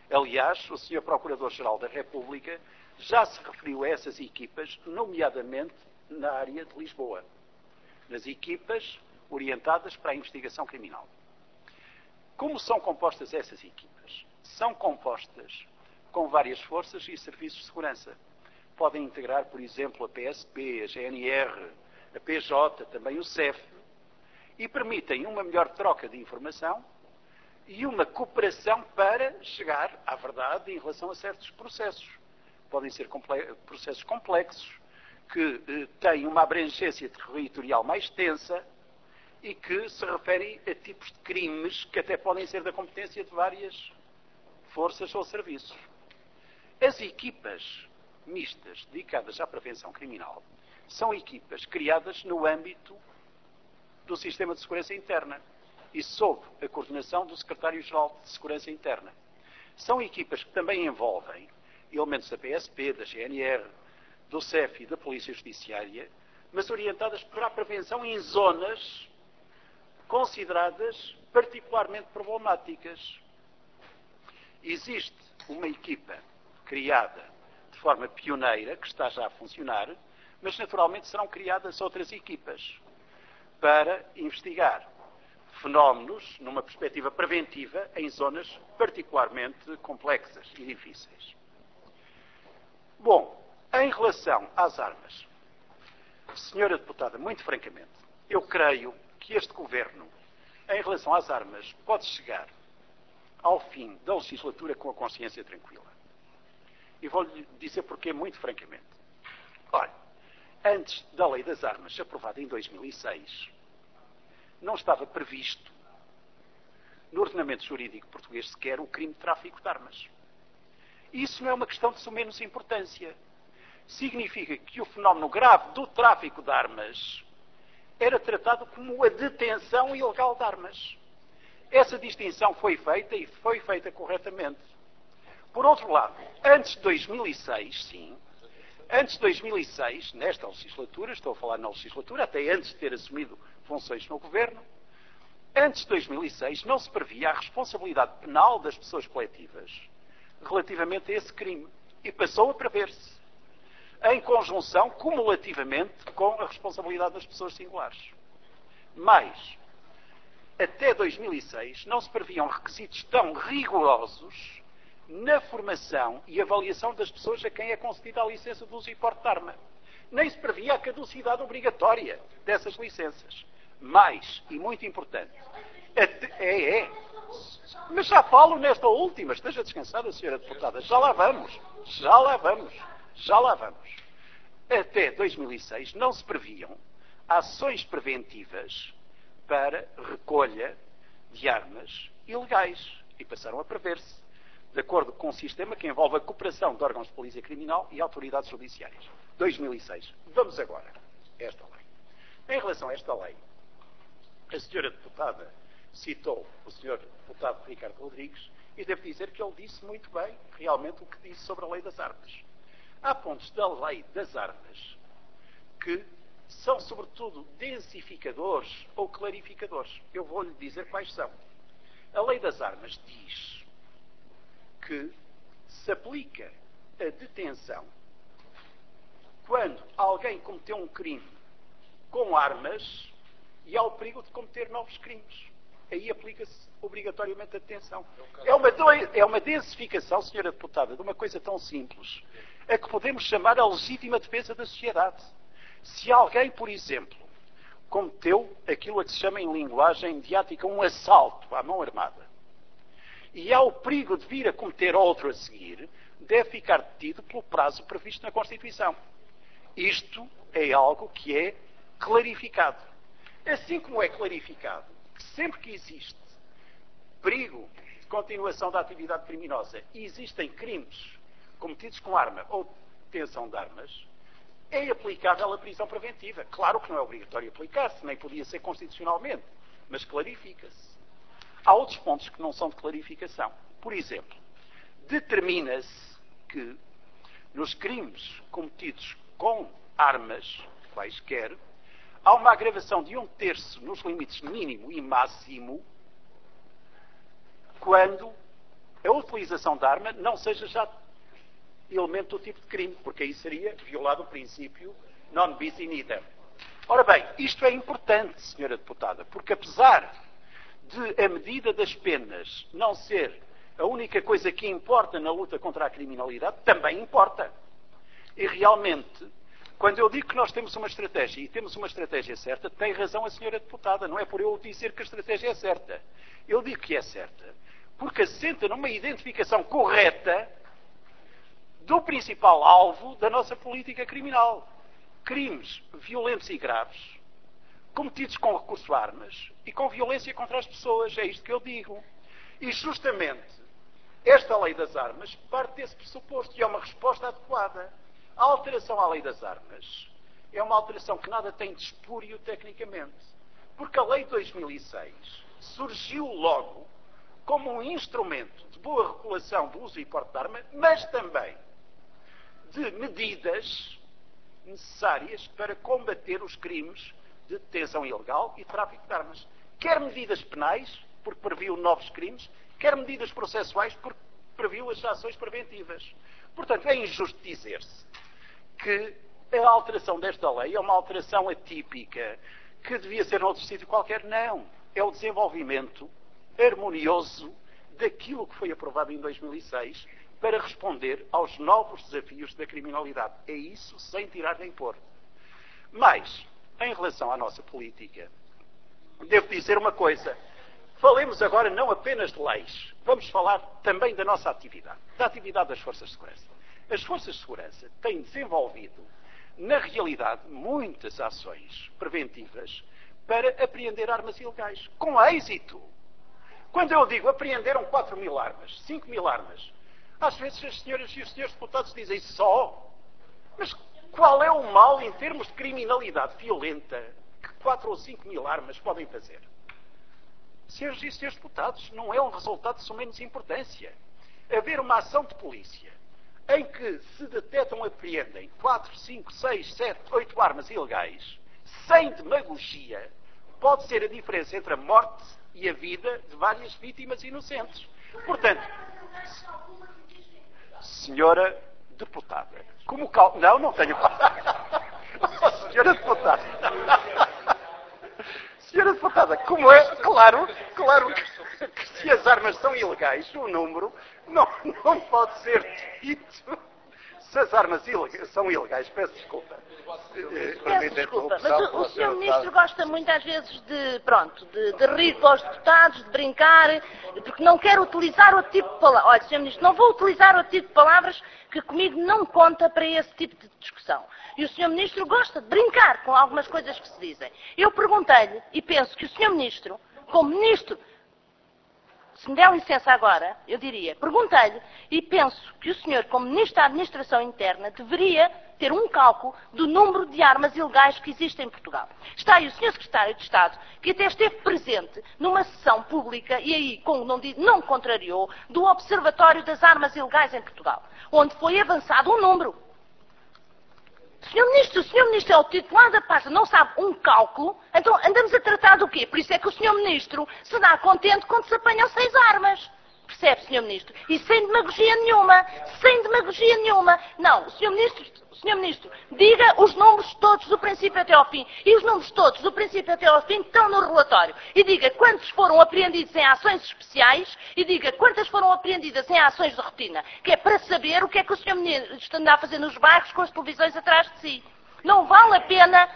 Aliás, o Sr. Procurador-Geral da República já se referiu a essas equipas, nomeadamente na área de Lisboa, nas equipas orientadas para a investigação criminal. Como são compostas essas equipas? São compostas com várias forças e serviços de segurança. Podem integrar, por exemplo, a PSP, a GNR, a PJ, também o CEF, e permitem uma melhor troca de informação e uma cooperação para chegar à verdade em relação a certos processos. Podem ser processos complexos, que têm uma abrangência territorial mais tensa e que se referem a tipos de crimes que até podem ser da competência de várias forças ou serviços. As equipas mistas dedicadas à prevenção criminal são equipas criadas no âmbito do Sistema de Segurança Interna e sob a coordenação do Secretário-Geral de Segurança Interna. São equipas que também envolvem elementos da PSP, da GNR, do CEF e da Polícia Judiciária, mas orientadas para a prevenção em zonas consideradas particularmente problemáticas. Existe uma equipa criada de forma pioneira, que está já a funcionar, mas naturalmente serão criadas outras equipas para investigar fenómenos numa perspectiva preventiva em zonas particularmente complexas e difíceis. Bom, em relação às armas, Senhora Deputada, muito francamente, eu creio que este Governo, em relação às armas, pode chegar ao fim da legislatura com a consciência tranquila. E vou-lhe dizer porquê, muito francamente. Olha, antes da Lei das Armas, aprovada em 2006, não estava previsto no ordenamento jurídico português sequer o crime de tráfico de armas. Isso não é uma questão de menos importância. Significa que o fenómeno grave do tráfico de armas era tratado como a detenção ilegal de armas. Essa distinção foi feita e foi feita corretamente. Por outro lado, antes de 2006, sim, antes de 2006, nesta legislatura, estou a falar na legislatura, até antes de ter assumido funções no Governo, antes de 2006 não se previa a responsabilidade penal das pessoas coletivas relativamente a esse crime. E passou a prever-se, em conjunção, cumulativamente, com a responsabilidade das pessoas singulares. Mas, até 2006, não se previam requisitos tão rigorosos na formação e avaliação das pessoas a quem é concedida a licença de uso e porte de arma. Nem se previa a caducidade obrigatória dessas licenças. Mais, e muito importante, mas já falo nesta última, esteja descansada, Sra. Deputada, já lá vamos. Até 2006 não se previam ações preventivas para recolha de armas ilegais e passaram a prever-se, de acordo com um sistema que envolve a cooperação de órgãos de polícia criminal e autoridades judiciárias. 2006. Vamos agora a esta lei. Em relação a esta lei, a Sra. Deputada citou o Sr. Deputado Ricardo Rodrigues e devo dizer que ele disse muito bem, realmente, o que disse sobre a Lei das Armas. Há pontos da Lei das Armas que são, sobretudo, densificadores ou clarificadores. Eu vou-lhe dizer quais são. A Lei das Armas diz que se aplica a detenção quando alguém cometeu um crime com armas e há o perigo de cometer novos crimes. Aí aplica-se obrigatoriamente a detenção. É uma densificação, Sra. Deputada, de uma coisa tão simples, a que podemos chamar a legítima defesa da sociedade. Se alguém, por exemplo, cometeu aquilo a que se chama em linguagem mediática um assalto à mão armada, e há o perigo de vir a cometer outro a seguir, deve ficar detido pelo prazo previsto na Constituição. Isto é algo que é clarificado. Assim como é clarificado que sempre que existe perigo de continuação da atividade criminosa e existem crimes cometidos com arma ou detenção de armas, é aplicável a prisão preventiva. Claro que não é obrigatório aplicar-se, nem podia ser constitucionalmente, mas clarifica-se. Há outros pontos que não são de clarificação. Por exemplo, determina-se que nos crimes cometidos com armas, quaisquer, há uma agravação de 1/3 nos limites mínimo e máximo quando a utilização da arma não seja já elemento do tipo de crime, porque aí seria violado o princípio non bis in idem. Ora bem, isto é importante, senhora deputada, porque apesar de a medida das penas não ser a única coisa que importa na luta contra a criminalidade, também importa. E realmente, quando eu digo que nós temos uma estratégia e temos uma estratégia certa, tem razão a senhora deputada. Não é por eu dizer que a estratégia é certa. Eu digo que é certa porque assenta numa identificação correta do principal alvo da nossa política criminal. Crimes violentos e graves, cometidos com recurso a armas e com violência contra as pessoas. É isto que eu digo. E justamente esta lei das armas parte desse pressuposto e é uma resposta adequada. A alteração à lei das armas é uma alteração que nada tem de espúrio tecnicamente. Porque a lei de 2006 surgiu logo como um instrumento de boa regulação do uso e porte de arma, mas também de medidas necessárias para combater os crimes de detenção ilegal e tráfico de armas. Quer medidas penais, porque previu novos crimes, quer medidas processuais, porque previu as ações preventivas. Portanto, é injusto dizer-se que a alteração desta lei é uma alteração atípica, que devia ser noutro sítio qualquer. Não. É o desenvolvimento harmonioso daquilo que foi aprovado em 2006 para responder aos novos desafios da criminalidade. É isso sem tirar nem pôr. Mas, em relação à nossa política, devo dizer uma coisa. Falemos agora não apenas de leis. Vamos falar também da nossa atividade, da atividade das Forças de Segurança. As Forças de Segurança têm desenvolvido, na realidade, muitas ações preventivas para apreender armas ilegais. Com êxito. Quando eu digo apreenderam 4.000 armas, 5.000 armas, às vezes as senhoras e os senhores deputados dizem só. Mas qual é o mal em termos de criminalidade violenta que 4 ou 5.000 armas podem fazer? Senhoras e senhores deputados, não é um resultado de menos importância. Haver uma ação de polícia em que se detectam, apreendem 4, 5, 6, 7, 8 armas ilegais, sem demagogia, pode ser a diferença entre a morte e a vida de várias vítimas inocentes. Portanto, senhora deputada, como não tenho... Oh, senhora deputada... Senhora deputada, como é... Claro que se as armas são ilegais, o número não pode ser dito. Se as armas são ilegais, peço desculpa. Peço desculpa, mas o Sr. Ministro gosta muito às vezes de rir para os deputados, de brincar, porque não quer utilizar outro tipo de palavras. Olha, Sr. Ministro, não vou utilizar outro tipo de palavras que comigo não conta para esse tipo de discussão. E o Sr. Ministro gosta de brincar com algumas coisas que se dizem. Eu perguntei-lhe, e penso que o Sr. Ministro, como Ministro, se me der licença agora, eu diria, perguntei-lhe, e penso que o senhor, como Ministro da Administração Interna, deveria ter um cálculo do número de armas ilegais que existem em Portugal. Está aí o Sr. Secretário de Estado, que até esteve presente numa sessão pública, e aí não contrariou, do Observatório das Armas Ilegais em Portugal, onde foi avançado um número. O Sr. Ministro é o titular da pasta, não sabe um cálculo, então andamos a tratar do quê? Por isso é que o Sr. Ministro se dá contente quando se apanham 6 armas. Percebe, Sr. Ministro? E sem demagogia nenhuma. Sem demagogia nenhuma. Não, o Sr. Ministro, diga os números todos do princípio até ao fim. E os números todos do princípio até ao fim estão no relatório. E diga quantos foram apreendidos em ações especiais e diga quantas foram apreendidas em ações de rotina. Que é para saber o que é que o Sr. Ministro anda a fazer nos bairros com as televisões atrás de si. Não vale a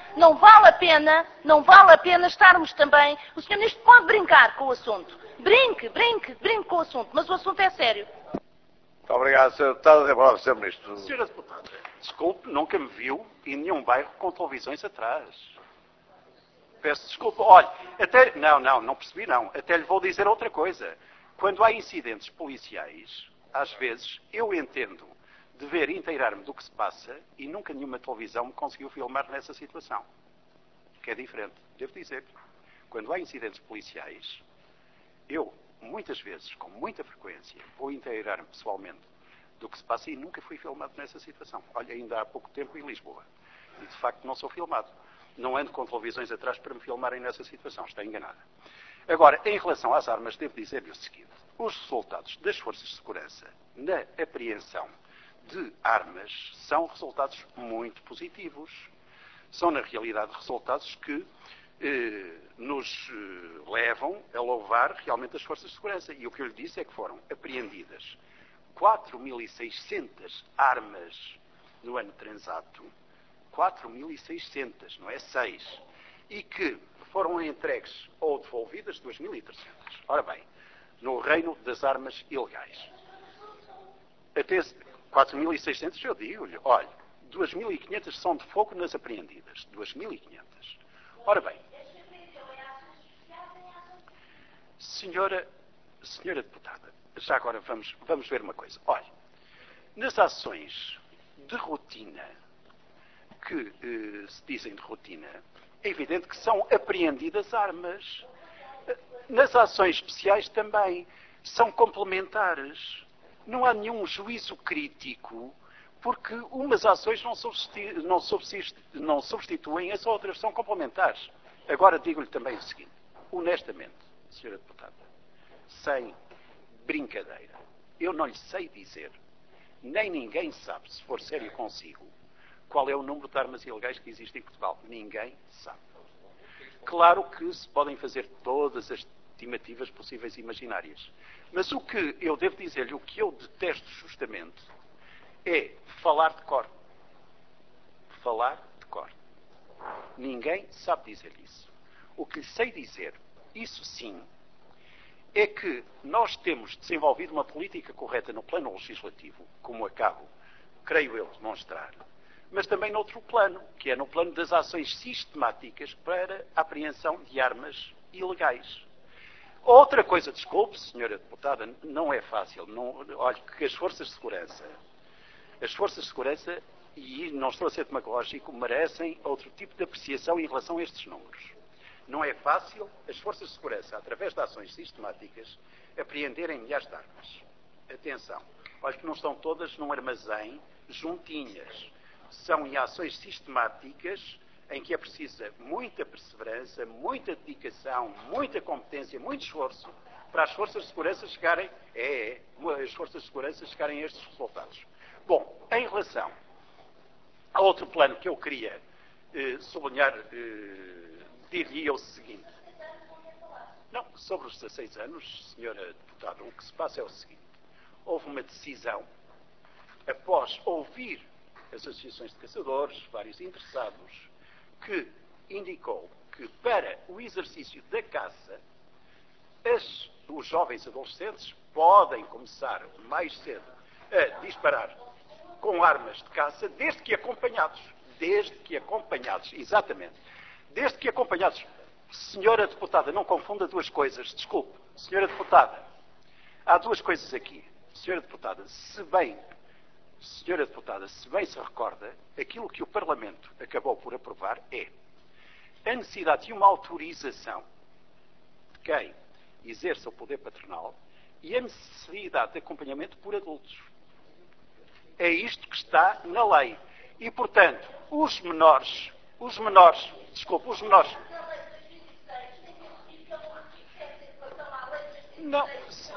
pena estarmos também... O Sr. Ministro pode brincar com o assunto. Brinque com o assunto, mas o assunto é sério. Muito obrigado, Sr. Deputado. Agora, Sr. Ministro. Senhora Deputada, desculpe, nunca me viu em nenhum bairro com televisões atrás. Peço desculpa. Olha, até... Não percebi não. Até lhe vou dizer outra coisa. Quando há incidentes policiais, às vezes, eu entendo dever inteirar-me do que se passa e nunca nenhuma televisão me conseguiu filmar nessa situação. Que é diferente, devo dizer. Quando há incidentes policiais, eu, muitas vezes, com muita frequência, vou inteirar-me pessoalmente do que se passa e nunca fui filmado nessa situação. Olha, ainda há pouco tempo em Lisboa. E, de facto, não sou filmado. Não ando com televisões atrás para me filmarem nessa situação. Está enganada. Agora, em relação às armas, devo dizer-lhe o seguinte. Os resultados das forças de segurança na apreensão de armas são resultados muito positivos. São, na realidade, resultados que nos levam a louvar realmente as forças de segurança. E o que eu lhe disse é que foram apreendidas 4.600 armas no ano transato, 4.600, não é 6, e que foram entregues ou devolvidas 2.300. Ora bem, no reino das armas ilegais. Até 4.600, eu digo-lhe, olha, 2.500 são de fogo nas apreendidas. 2.500. Ora bem, senhora deputada, já agora vamos ver uma coisa. Olha, nas ações de rotina, que se dizem de rotina, é evidente que são apreendidas armas. Nas ações especiais também são complementares. Não há nenhum juízo crítico, porque umas ações não substituem as outras, são complementares. Agora digo-lhe também o seguinte, honestamente, senhora deputada, sem brincadeira, eu não lhe sei dizer, nem ninguém sabe, se for sério consigo, qual é o número de armas ilegais que existe em Portugal. Ninguém sabe. Claro que se podem fazer todas as estimativas possíveis e imaginárias. Mas o que eu devo dizer-lhe, o que eu detesto justamente, é falar de cor. Falar de cor. Ninguém sabe dizer-lhe isso. O que lhe sei dizer, isso sim, é que nós temos desenvolvido uma política correta no plano legislativo, como acabo, creio eu, demonstrar, mas também noutro plano, que é no plano das ações sistemáticas para a apreensão de armas ilegais. Outra coisa, desculpe, senhora deputada, não é fácil. Olhe que as forças de segurança, e não estou a ser demagógico, merecem outro tipo de apreciação em relação a estes números. Não é fácil as forças de segurança, através de ações sistemáticas, apreenderem milhares de armas. Atenção, olha que não estão todas num armazém juntinhas. São em ações sistemáticas em que é precisa muita perseverança, muita dedicação, muita competência, muito esforço para as forças de segurança chegarem a estes resultados. Bom, em relação a outro plano que eu queria sublinhar, diria o seguinte. Não, sobre os 16 anos, senhora deputada, o que se passa é o seguinte. Houve uma decisão, após ouvir as associações de caçadores, vários interessados, que indicou que para o exercício da caça, os jovens adolescentes podem começar mais cedo a disparar com armas de caça, desde que acompanhados, exatamente, desde que acompanhados. Senhora deputada, não confunda duas coisas, desculpe, senhora deputada, há duas coisas aqui. Senhora deputada, se bem se recorda, aquilo que o Parlamento acabou por aprovar é a necessidade de uma autorização de quem exerça o poder patronal e a necessidade de acompanhamento por adultos. É isto que está na lei. E, portanto, os menores... Não,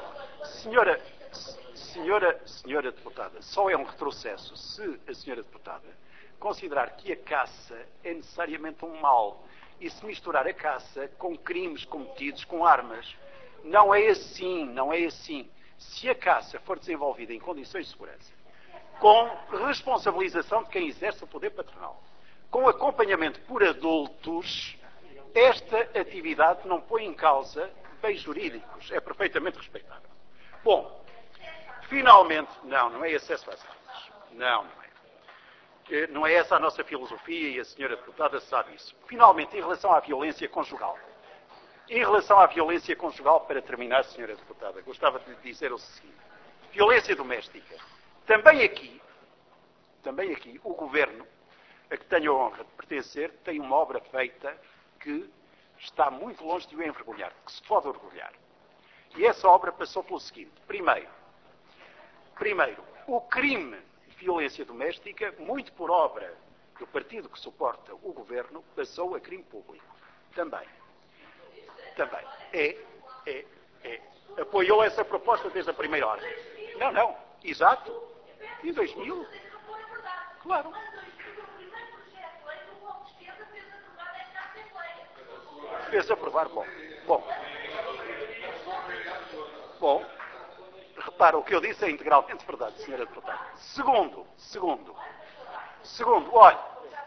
senhora deputada, só é um retrocesso se a senhora deputada considerar que a caça é necessariamente um mal e se misturar a caça com crimes cometidos com armas. Não é assim. Se a caça for desenvolvida em condições de segurança, com responsabilização de quem exerce o poder patronal, com acompanhamento por adultos, esta atividade não põe em causa bens jurídicos. É perfeitamente respeitável. Bom, finalmente, não é acesso às armas. Não é. Não é essa a nossa filosofia e a senhora deputada sabe isso. Finalmente, em relação à violência conjugal. Para terminar, senhora deputada, gostava de lhe dizer o seguinte. Violência doméstica. Também aqui, o Governo, a que tenho a honra de pertencer, tem uma obra feita que está muito longe de o envergonhar, que se pode orgulhar. E essa obra passou pelo seguinte. Primeiro, o crime de violência doméstica, muito por obra do partido que suporta o Governo, passou a crime público. Também. Apoiou essa proposta desde a primeira hora. Não. Exato. Em 2000. Claro. Fez aprovar. Bom. Repara, o que eu disse é integralmente verdade, Sra. Deputada. Segundo, olha.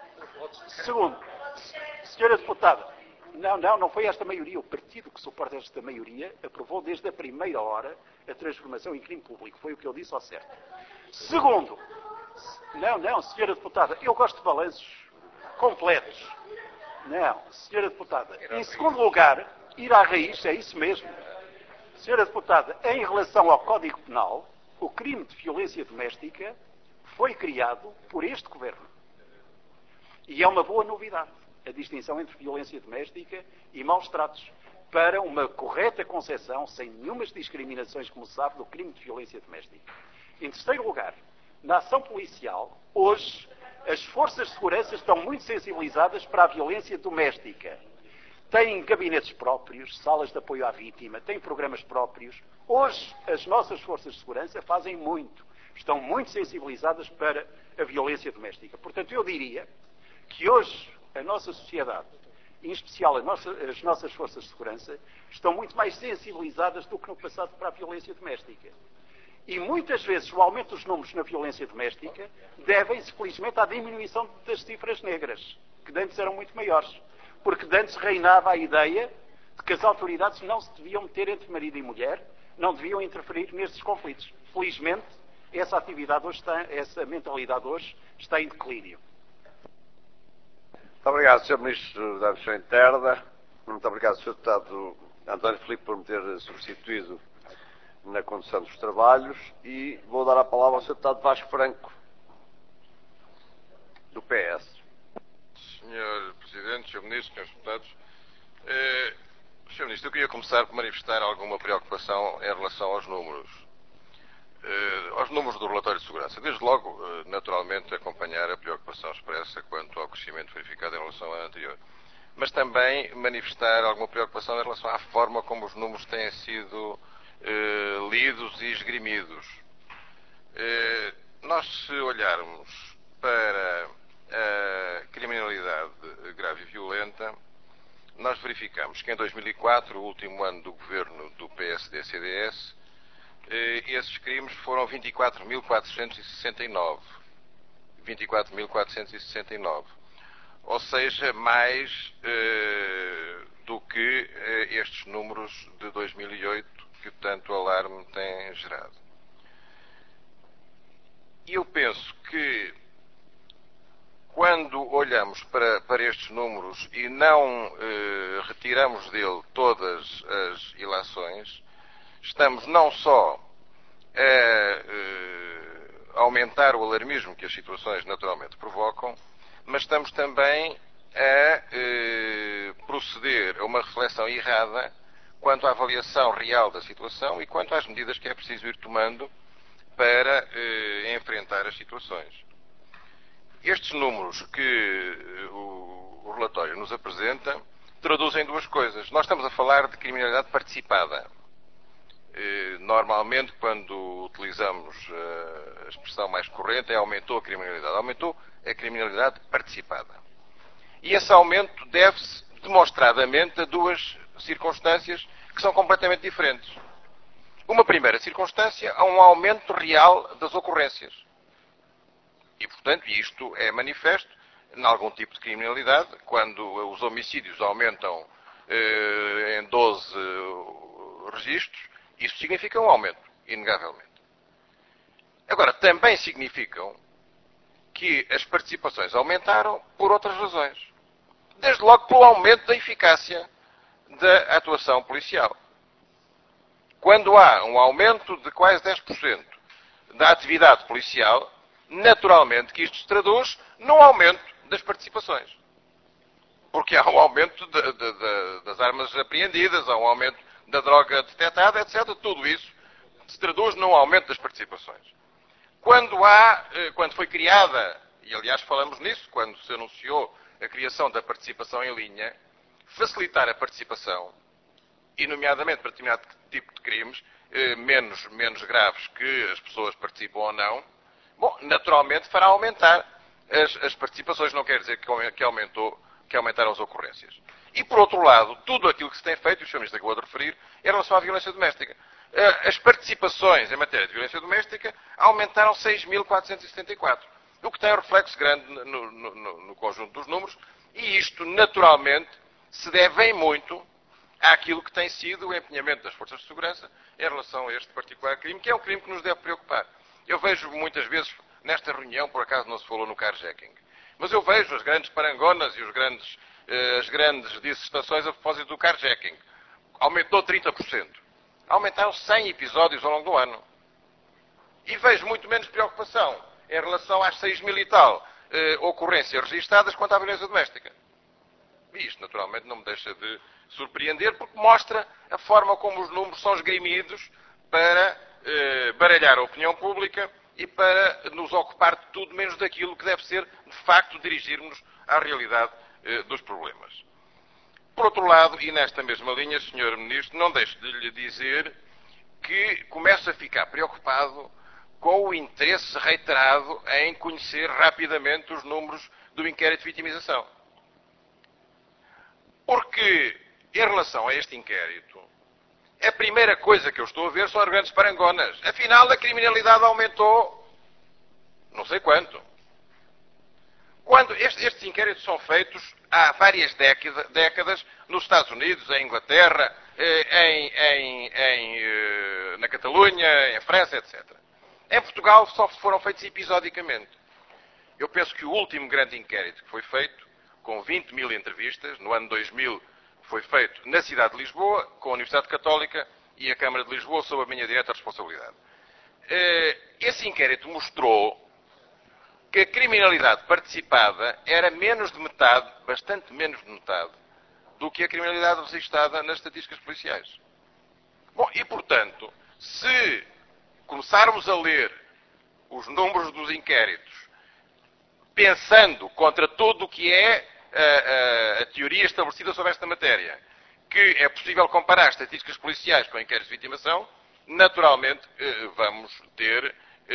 Sra. Deputada, não foi esta maioria. O partido que suporta esta maioria aprovou desde a primeira hora a transformação em crime público. Foi o que eu disse ao certo. Segundo, Sra. Deputada, eu gosto de balanços completos. Não, Sra. Deputada. Em segundo lugar, ir à raiz, é isso mesmo. Sra. Deputada, em relação ao Código Penal, o crime de violência doméstica foi criado por este Governo. E é uma boa novidade, a distinção entre violência doméstica e maus tratos, para uma correta concepção, sem nenhumas discriminações, como se sabe, do crime de violência doméstica. Em terceiro lugar, na ação policial, hoje, as forças de segurança estão muito sensibilizadas para a violência doméstica. Têm gabinetes próprios, salas de apoio à vítima, têm programas próprios. Hoje, as nossas forças de segurança fazem muito. Estão muito sensibilizadas para a violência doméstica. Portanto, eu diria que hoje a nossa sociedade, em especial as nossas forças de segurança, estão muito mais sensibilizadas do que no passado para a violência doméstica. E muitas vezes o aumento dos números na violência doméstica devem-se, felizmente, à diminuição das cifras negras, que antes eram muito maiores. Porque antes reinava a ideia de que as autoridades não se deviam meter entre marido e mulher, não deviam interferir nestes conflitos. Felizmente, essa mentalidade hoje está em declínio. Muito obrigado, Sr. Ministro da Administração Interna. Muito obrigado, Sr. Deputado António Filipe, por me ter substituído na condução dos trabalhos. E vou dar a palavra ao Sr. Deputado Vasco Franco, do PS. Senhor Presidente, Sr. Ministro, Srs. Deputados, Sr. Ministro, eu queria começar por manifestar alguma preocupação em relação aos números do relatório de segurança. Desde logo, naturalmente, acompanhar a preocupação expressa quanto ao crescimento verificado em relação ao ano anterior. Mas também manifestar alguma preocupação em relação à forma como os números têm sido lidos e esgrimidos. Nós, se olharmos para a criminalidade grave e violenta, nós verificamos que em 2004, o último ano do governo do PSD-CDS, esses crimes foram 24.469. 24.469. Ou seja, mais do que estes números de 2008 que tanto alarme têm gerado. E eu penso que quando olhamos para estes números e não retiramos dele todas as ilações, estamos não só a aumentar o alarmismo que as situações naturalmente provocam, mas estamos também a proceder a uma reflexão errada quanto à avaliação real da situação e quanto às medidas que é preciso ir tomando para enfrentar as situações. Estes números que o relatório nos apresenta traduzem duas coisas. Nós estamos a falar de criminalidade participada. Normalmente, quando utilizamos a expressão mais corrente, aumentou a criminalidade. Aumentou a criminalidade participada. E esse aumento deve-se demonstradamente a duas circunstâncias que são completamente diferentes. Uma primeira circunstância, a um aumento real das ocorrências. E, portanto, isto é manifesto em algum tipo de criminalidade, quando os homicídios aumentam em 12 registros, isso significa um aumento, inegavelmente. Agora, também significam que as participações aumentaram por outras razões. Desde logo pelo aumento da eficácia da atuação policial. Quando há um aumento de quase 10% da atividade policial, naturalmente que isto se traduz num aumento das participações. Porque há um aumento das armas apreendidas, há um aumento da droga detectada, etc. Tudo isso se traduz num aumento das participações. Quando foi criada, e aliás falamos nisso, quando se anunciou a criação da participação em linha, facilitar a participação e nomeadamente para determinado tipo de crimes, menos graves que as pessoas participam ou não, bom, naturalmente fará aumentar as participações, não quer dizer que aumentaram as ocorrências. E, por outro lado, tudo aquilo que se tem feito, e o Sr. Ministro acabou de referir, em relação à violência doméstica. As participações em matéria de violência doméstica aumentaram 6.474, o que tem um reflexo grande no conjunto dos números, e isto, naturalmente, se deve em muito àquilo que tem sido o empenhamento das forças de segurança em relação a este particular crime, que é um crime que nos deve preocupar. Eu vejo muitas vezes, nesta reunião, por acaso não se falou no carjacking, mas eu vejo as grandes parangonas e as grandes dissertações a propósito do carjacking. Aumentou 30%. Aumentaram 100 episódios ao longo do ano. E vejo muito menos preocupação em relação às 6.000 e tal ocorrências registadas quanto à violência doméstica. E isto, naturalmente, não me deixa de surpreender, porque mostra a forma como os números são esgrimidos para baralhar a opinião pública e para nos ocupar de tudo menos daquilo que deve ser, de facto, dirigirmos à realidade dos problemas. Por outro lado, e nesta mesma linha, Sr. Ministro, não deixo de lhe dizer que começo a ficar preocupado com o interesse reiterado em conhecer rapidamente os números do inquérito de vitimização. Porque, em relação a este inquérito, a primeira coisa que eu estou a ver são as grandes parangonas. Afinal, a criminalidade aumentou não sei quanto. Quando estes inquéritos são feitos há várias décadas nos Estados Unidos, em Inglaterra, na Catalunha, em França, etc. Em Portugal só foram feitos episodicamente. Eu penso que o último grande inquérito que foi feito, com 20.000 entrevistas, no ano 2000, foi feito na cidade de Lisboa, com a Universidade Católica e a Câmara de Lisboa, sob a minha direta responsabilidade. Esse inquérito mostrou que a criminalidade participada era menos de metade, bastante menos de metade, do que a criminalidade registada nas estatísticas policiais. Bom, e portanto, se começarmos a ler os números dos inquéritos, pensando contra tudo o que é a teoria estabelecida sobre esta matéria, que é possível comparar estatísticas policiais com inquéritos de vitimação, naturalmente vamos ter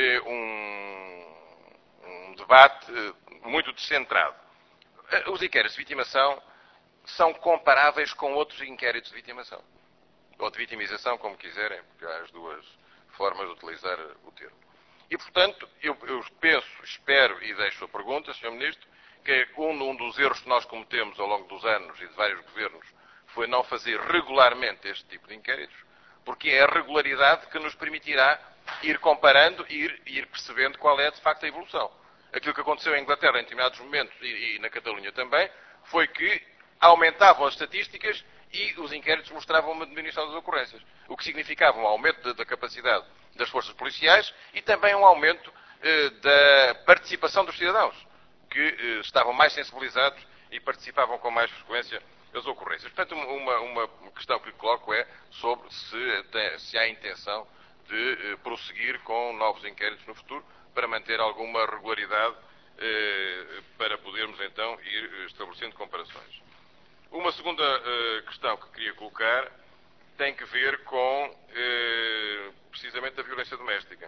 um debate muito descentrado. Os inquéritos de vitimação são comparáveis com outros inquéritos de vitimação. Ou de vitimização, como quiserem, porque há as duas formas de utilizar o termo. E, portanto, eu penso, espero e deixo a pergunta, Sr. Ministro, que um dos erros que nós cometemos ao longo dos anos e de vários governos foi não fazer regularmente este tipo de inquéritos, porque é a regularidade que nos permitirá ir comparando e ir percebendo qual é, de facto, a evolução. Aquilo que aconteceu em Inglaterra em determinados momentos e na Catalunha também, foi que aumentavam as estatísticas e os inquéritos mostravam uma diminuição das ocorrências, o que significava um aumento da capacidade das forças policiais e também um aumento da participação dos cidadãos, que estavam mais sensibilizados e participavam com mais frequência das ocorrências. Portanto, uma questão que lhe coloco é sobre se há intenção de prosseguir com novos inquéritos no futuro para manter alguma regularidade para podermos então ir estabelecendo comparações. Uma segunda questão que queria colocar tem que ver com precisamente a violência doméstica.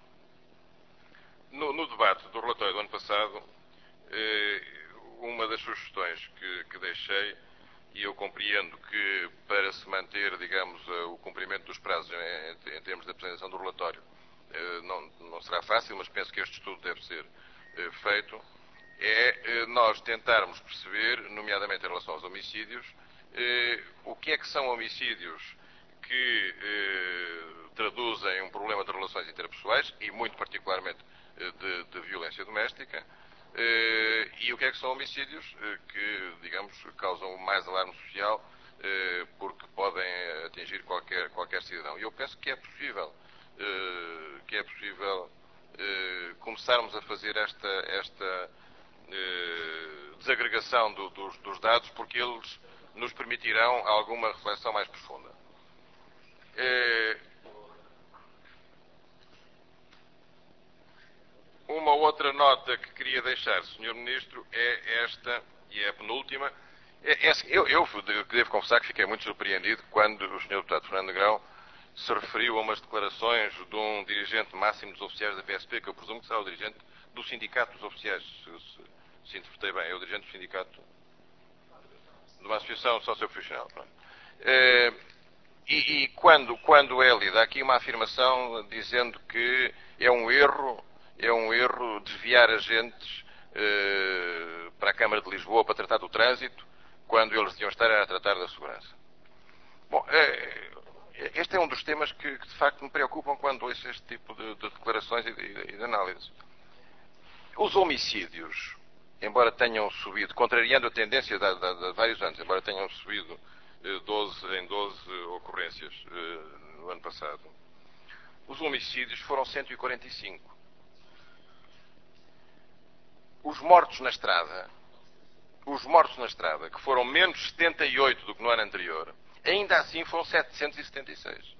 No debate do relatório do ano passado, uma das sugestões que deixei, e eu compreendo que para se manter, digamos, o cumprimento dos prazos em termos de apresentação do relatório não será fácil, mas penso que este estudo deve ser feito, é nós tentarmos perceber, nomeadamente em relação aos homicídios, o que é que são homicídios que traduzem um problema de relações interpessoais e muito particularmente de violência doméstica, e o que é que são homicídios que, digamos, causam mais alarme social porque podem atingir qualquer cidadão. E eu penso que é possível começarmos a fazer esta desagregação dos dados, porque eles nos permitirão alguma reflexão mais profunda. Uma outra nota que queria deixar, Sr. Ministro, é esta, e é a penúltima, Eu devo confessar que fiquei muito surpreendido quando o Sr. Deputado Fernando Negrão se referiu a umas declarações de um dirigente máximo dos oficiais da PSP, que eu presumo que será o dirigente do Sindicato dos Oficiais, se interpretei bem, é o dirigente do sindicato de uma associação socioprofissional. E quando ele dá aqui uma afirmação dizendo que é um erro desviar agentes para a Câmara de Lisboa para tratar do trânsito, quando eles deviam estar a tratar da segurança. Bom, este é um dos temas que de facto me preocupam quando ouço este tipo de declarações e de análise. Os homicídios, embora tenham subido, contrariando a tendência de vários anos, embora tenham subido 12 ocorrências no ano passado, os homicídios foram 145. Os mortos na estrada, que foram menos 78 do que no ano anterior, ainda assim foram 776.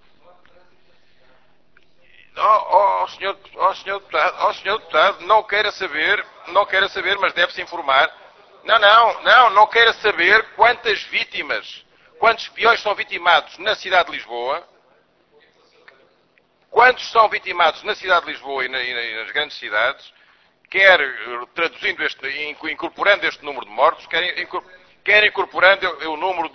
Senhor deputado, não queira saber, mas deve-se informar. Não queira saber quantos peões são vitimados na cidade de Lisboa, quantos são vitimados na cidade de Lisboa e nas grandes cidades, quer traduzindo incorporando este número de mortos, quer incorporando o número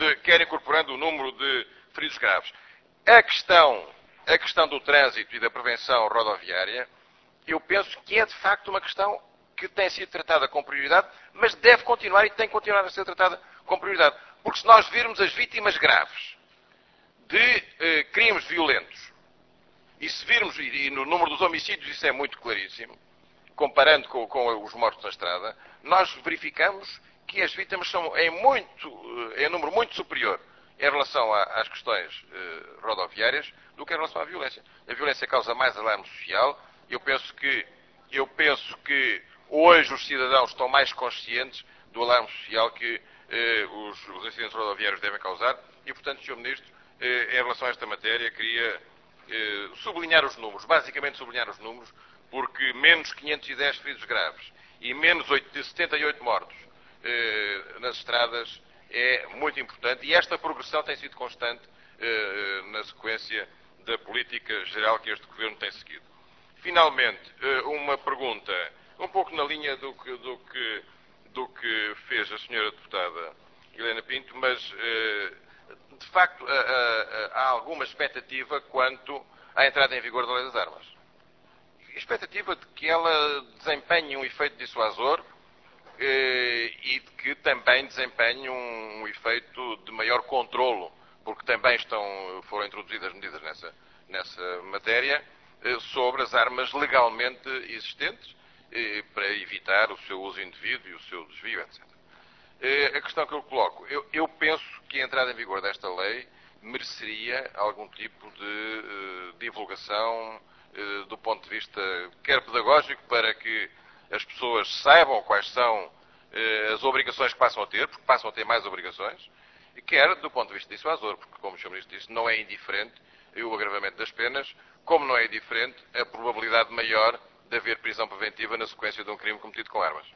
de feridos graves. A questão do trânsito e da prevenção rodoviária, eu penso que é de facto uma questão que tem sido tratada com prioridade, mas deve continuar e tem que continuar a ser tratada com prioridade. Porque se nós virmos as vítimas graves de crimes violentos, e se virmos, e no número dos homicídios isso é muito claríssimo, comparando com os mortos na estrada, nós verificamos que as vítimas são em número muito superior em relação às questões rodoviárias do que em relação à violência. A violência causa mais alarme social. Eu penso que hoje os cidadãos estão mais conscientes do alarme social que os acidentes rodoviários devem causar e, portanto, Sr. Ministro, em relação a esta matéria, queria basicamente sublinhar os números, porque menos 510 feridos graves e menos 78 mortos nas estradas é muito importante e esta progressão tem sido constante na sequência da política geral que este Governo tem seguido. Finalmente, uma pergunta um pouco na linha do que fez a senhora deputada Helena Pinto, mas de facto há alguma expectativa quanto à entrada em vigor da Lei das Armas. Expectativa de que ela desempenhe um efeito dissuasor e de que também desempenhe um efeito de maior controlo, porque também foram introduzidas medidas nessa matéria sobre as armas legalmente existentes para evitar o seu uso indevido e o seu desvio, etc. A questão que eu coloco, eu penso que a entrada em vigor desta lei mereceria algum tipo de divulgação do ponto de vista quer pedagógico, para que as pessoas saibam quais são as obrigações que passam a ter, porque passam a ter mais obrigações, e quer do ponto de vista dissuasor, porque, como o Sr. Ministro disse, não é indiferente o agravamento das penas, como não é indiferente a probabilidade maior de haver prisão preventiva na sequência de um crime cometido com armas.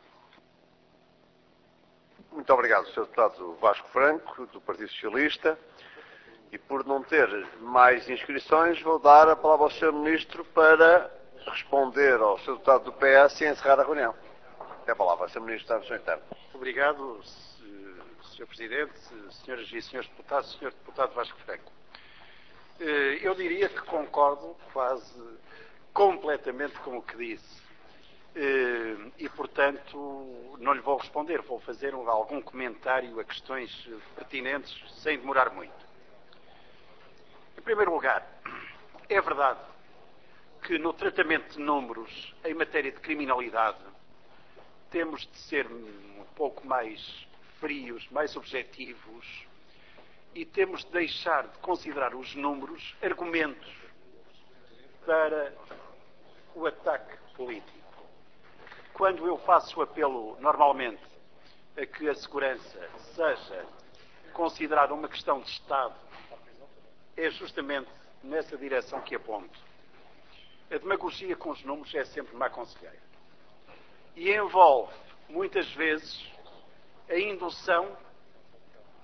Muito obrigado, Sr. Deputado Vasco Franco, do Partido Socialista. E por não ter mais inscrições, vou dar a palavra ao Sr. Ministro para responder ao Sr. Deputado do PS e encerrar a reunião. Tem a palavra, Sr. Ministro da Administração Interna. Obrigado, Sr. Presidente, Senhoras e Senhores Deputados, Sr. Deputado Vasco Franco. Eu diria que concordo quase completamente com o que disse. E, portanto, não lhe vou responder. Vou fazer algum comentário a questões pertinentes, sem demorar muito. Em primeiro lugar, é verdade que no tratamento de números em matéria de criminalidade temos de ser um pouco mais frios, mais objetivos e temos de deixar de considerar os números argumentos para o ataque político. Quando eu faço apelo, normalmente, a que a segurança seja considerada uma questão de Estado, é justamente nessa direção que aponto. A demagogia com os números é sempre má conselheira. E envolve, muitas vezes, a indução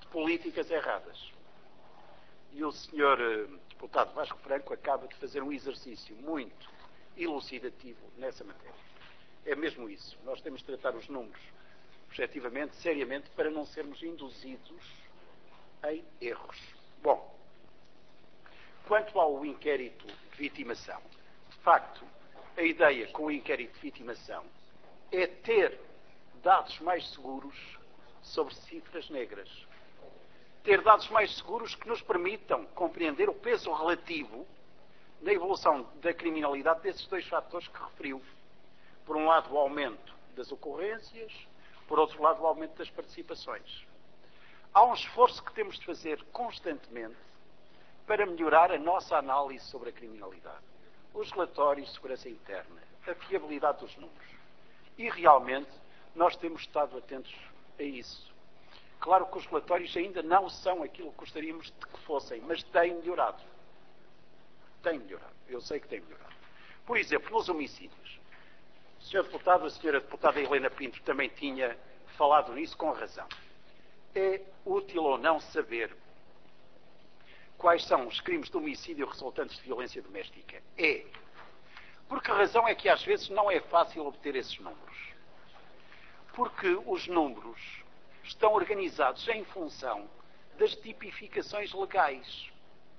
políticas erradas. E o Sr. Deputado Vasco Franco acaba de fazer um exercício muito elucidativo nessa matéria. É mesmo isso. Nós temos de tratar os números objetivamente, seriamente, para não sermos induzidos em erros. Bom, quanto ao inquérito de vitimação, de facto, a ideia com o inquérito de vitimação é ter dados mais seguros sobre cifras negras. Ter dados mais seguros que nos permitam compreender o peso relativo na evolução da criminalidade desses dois fatores que referiu. Por um lado, o aumento das ocorrências, por outro lado, o aumento das participações. Há um esforço que temos de fazer constantemente para melhorar a nossa análise sobre a criminalidade. Os relatórios de segurança interna, a fiabilidade dos números. E realmente nós temos estado atentos a isso. Claro que os relatórios ainda não são aquilo que gostaríamos de que fossem, mas têm melhorado. Têm melhorado. Eu sei que têm melhorado. Por exemplo, nos homicídios. O Sr. Deputado, a Sra. Deputada Helena Pinto também tinha falado nisso com razão. É útil ou não saber quais são os crimes de homicídio resultantes de violência doméstica? É. Porque a razão é que às vezes não é fácil obter esses números. Porque os números estão organizados em função das tipificações legais.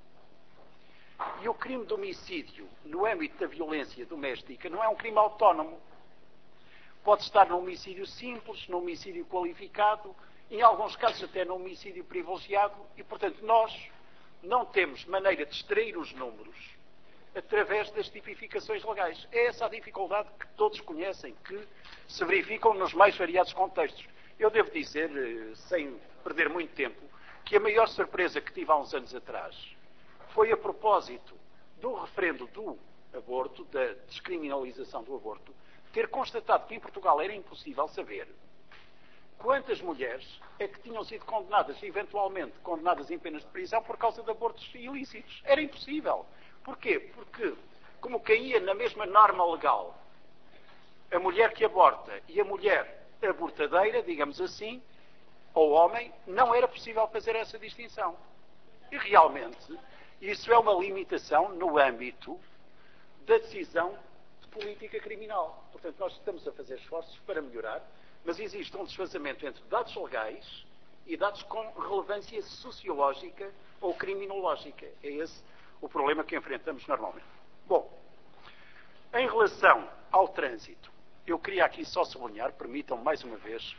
E o crime de homicídio, no âmbito da violência doméstica, não é um crime autónomo. Pode estar no homicídio simples, no homicídio qualificado, em alguns casos até no homicídio privilegiado, e, portanto, nós não temos maneira de extrair os números através das tipificações legais. É essa a dificuldade que todos conhecem, que se verificam nos mais variados contextos. Eu devo dizer, sem perder muito tempo, que a maior surpresa que tive há uns anos atrás foi a propósito do referendo do aborto, da descriminalização do aborto, ter constatado que em Portugal era impossível saber quantas mulheres é que tinham sido condenadas, eventualmente condenadas em penas de prisão, por causa de abortos ilícitos. Era impossível. Porquê? Porque, como caía na mesma norma legal a mulher que aborta e a mulher abortadeira, digamos assim, ou homem, não era possível fazer essa distinção. E realmente, isso é uma limitação no âmbito da decisão de política criminal. Portanto, nós estamos a fazer esforços para melhorar, mas existe um desfazamento entre dados legais e dados com relevância sociológica ou criminológica. É esse o problema que enfrentamos normalmente. Bom, em relação ao trânsito, eu queria aqui só sublinhar, permitam-me mais uma vez,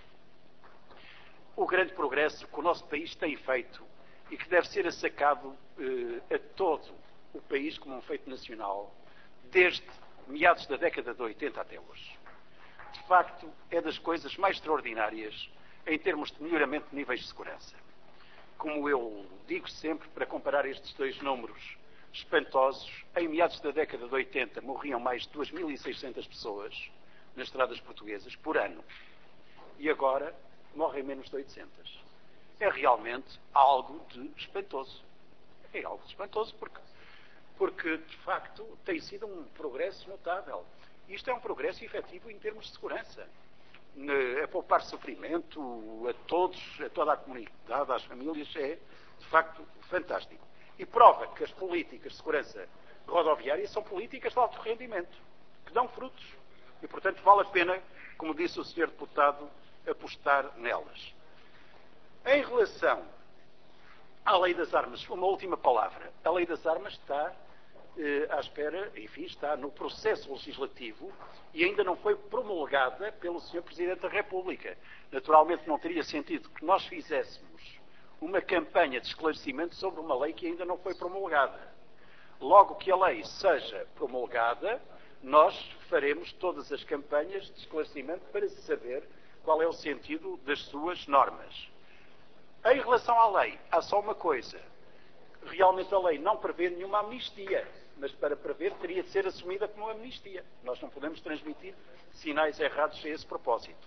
o grande progresso que o nosso país tem feito e que deve ser assacado a todo o país como um feito nacional, desde meados da década de 80 até hoje. De facto, é das coisas mais extraordinárias em termos de melhoramento de níveis de segurança. Como eu digo sempre, para comparar estes dois números espantosos, em meados da década de 80 morriam mais de 2.600 pessoas nas estradas portuguesas por ano. E agora morrem menos de 800. É realmente algo de espantoso. É algo de espantoso porque de facto tem sido um progresso notável. Isto é um progresso efetivo em termos de segurança. A poupar sofrimento a todos, a toda a comunidade, às famílias, é de facto fantástico. E prova que as políticas de segurança rodoviária são políticas de alto rendimento, que dão frutos. E, portanto, vale a pena, como disse o Sr. Deputado, apostar nelas. Em relação à Lei das Armas, uma última palavra. A Lei das Armas está à espera, enfim, está no processo legislativo e ainda não foi promulgada pelo Sr. Presidente da República. Naturalmente não teria sentido que nós fizéssemos uma campanha de esclarecimento sobre uma lei que ainda não foi promulgada. Logo que a lei seja promulgada, nós faremos todas as campanhas de esclarecimento para saber qual é o sentido das suas normas. Em relação à lei, há só uma coisa. Realmente a lei não prevê nenhuma amnistia, mas para prever teria de ser assumida como amnistia. Nós não podemos transmitir sinais errados a esse propósito.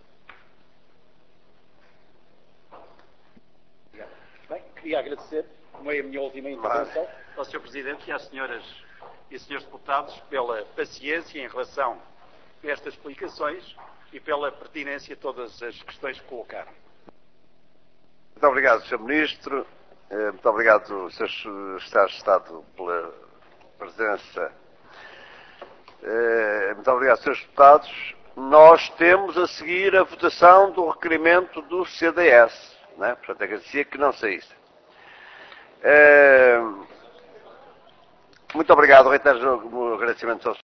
Bem, queria agradecer, como é a minha última intervenção, ao Sr. Presidente e às senhoras e senhores deputados pela paciência em relação a estas explicações e pela pertinência de todas as questões que colocaram. Muito obrigado, Sr. Ministro. Muito obrigado, Sr. Secretário de Estado, pela presença. Muito obrigado, Srs. Deputados. Nós temos a seguir a votação do requerimento do CDS. Né? Portanto, agradecia que não saísse. Muito obrigado. Reitero o agradecimento ao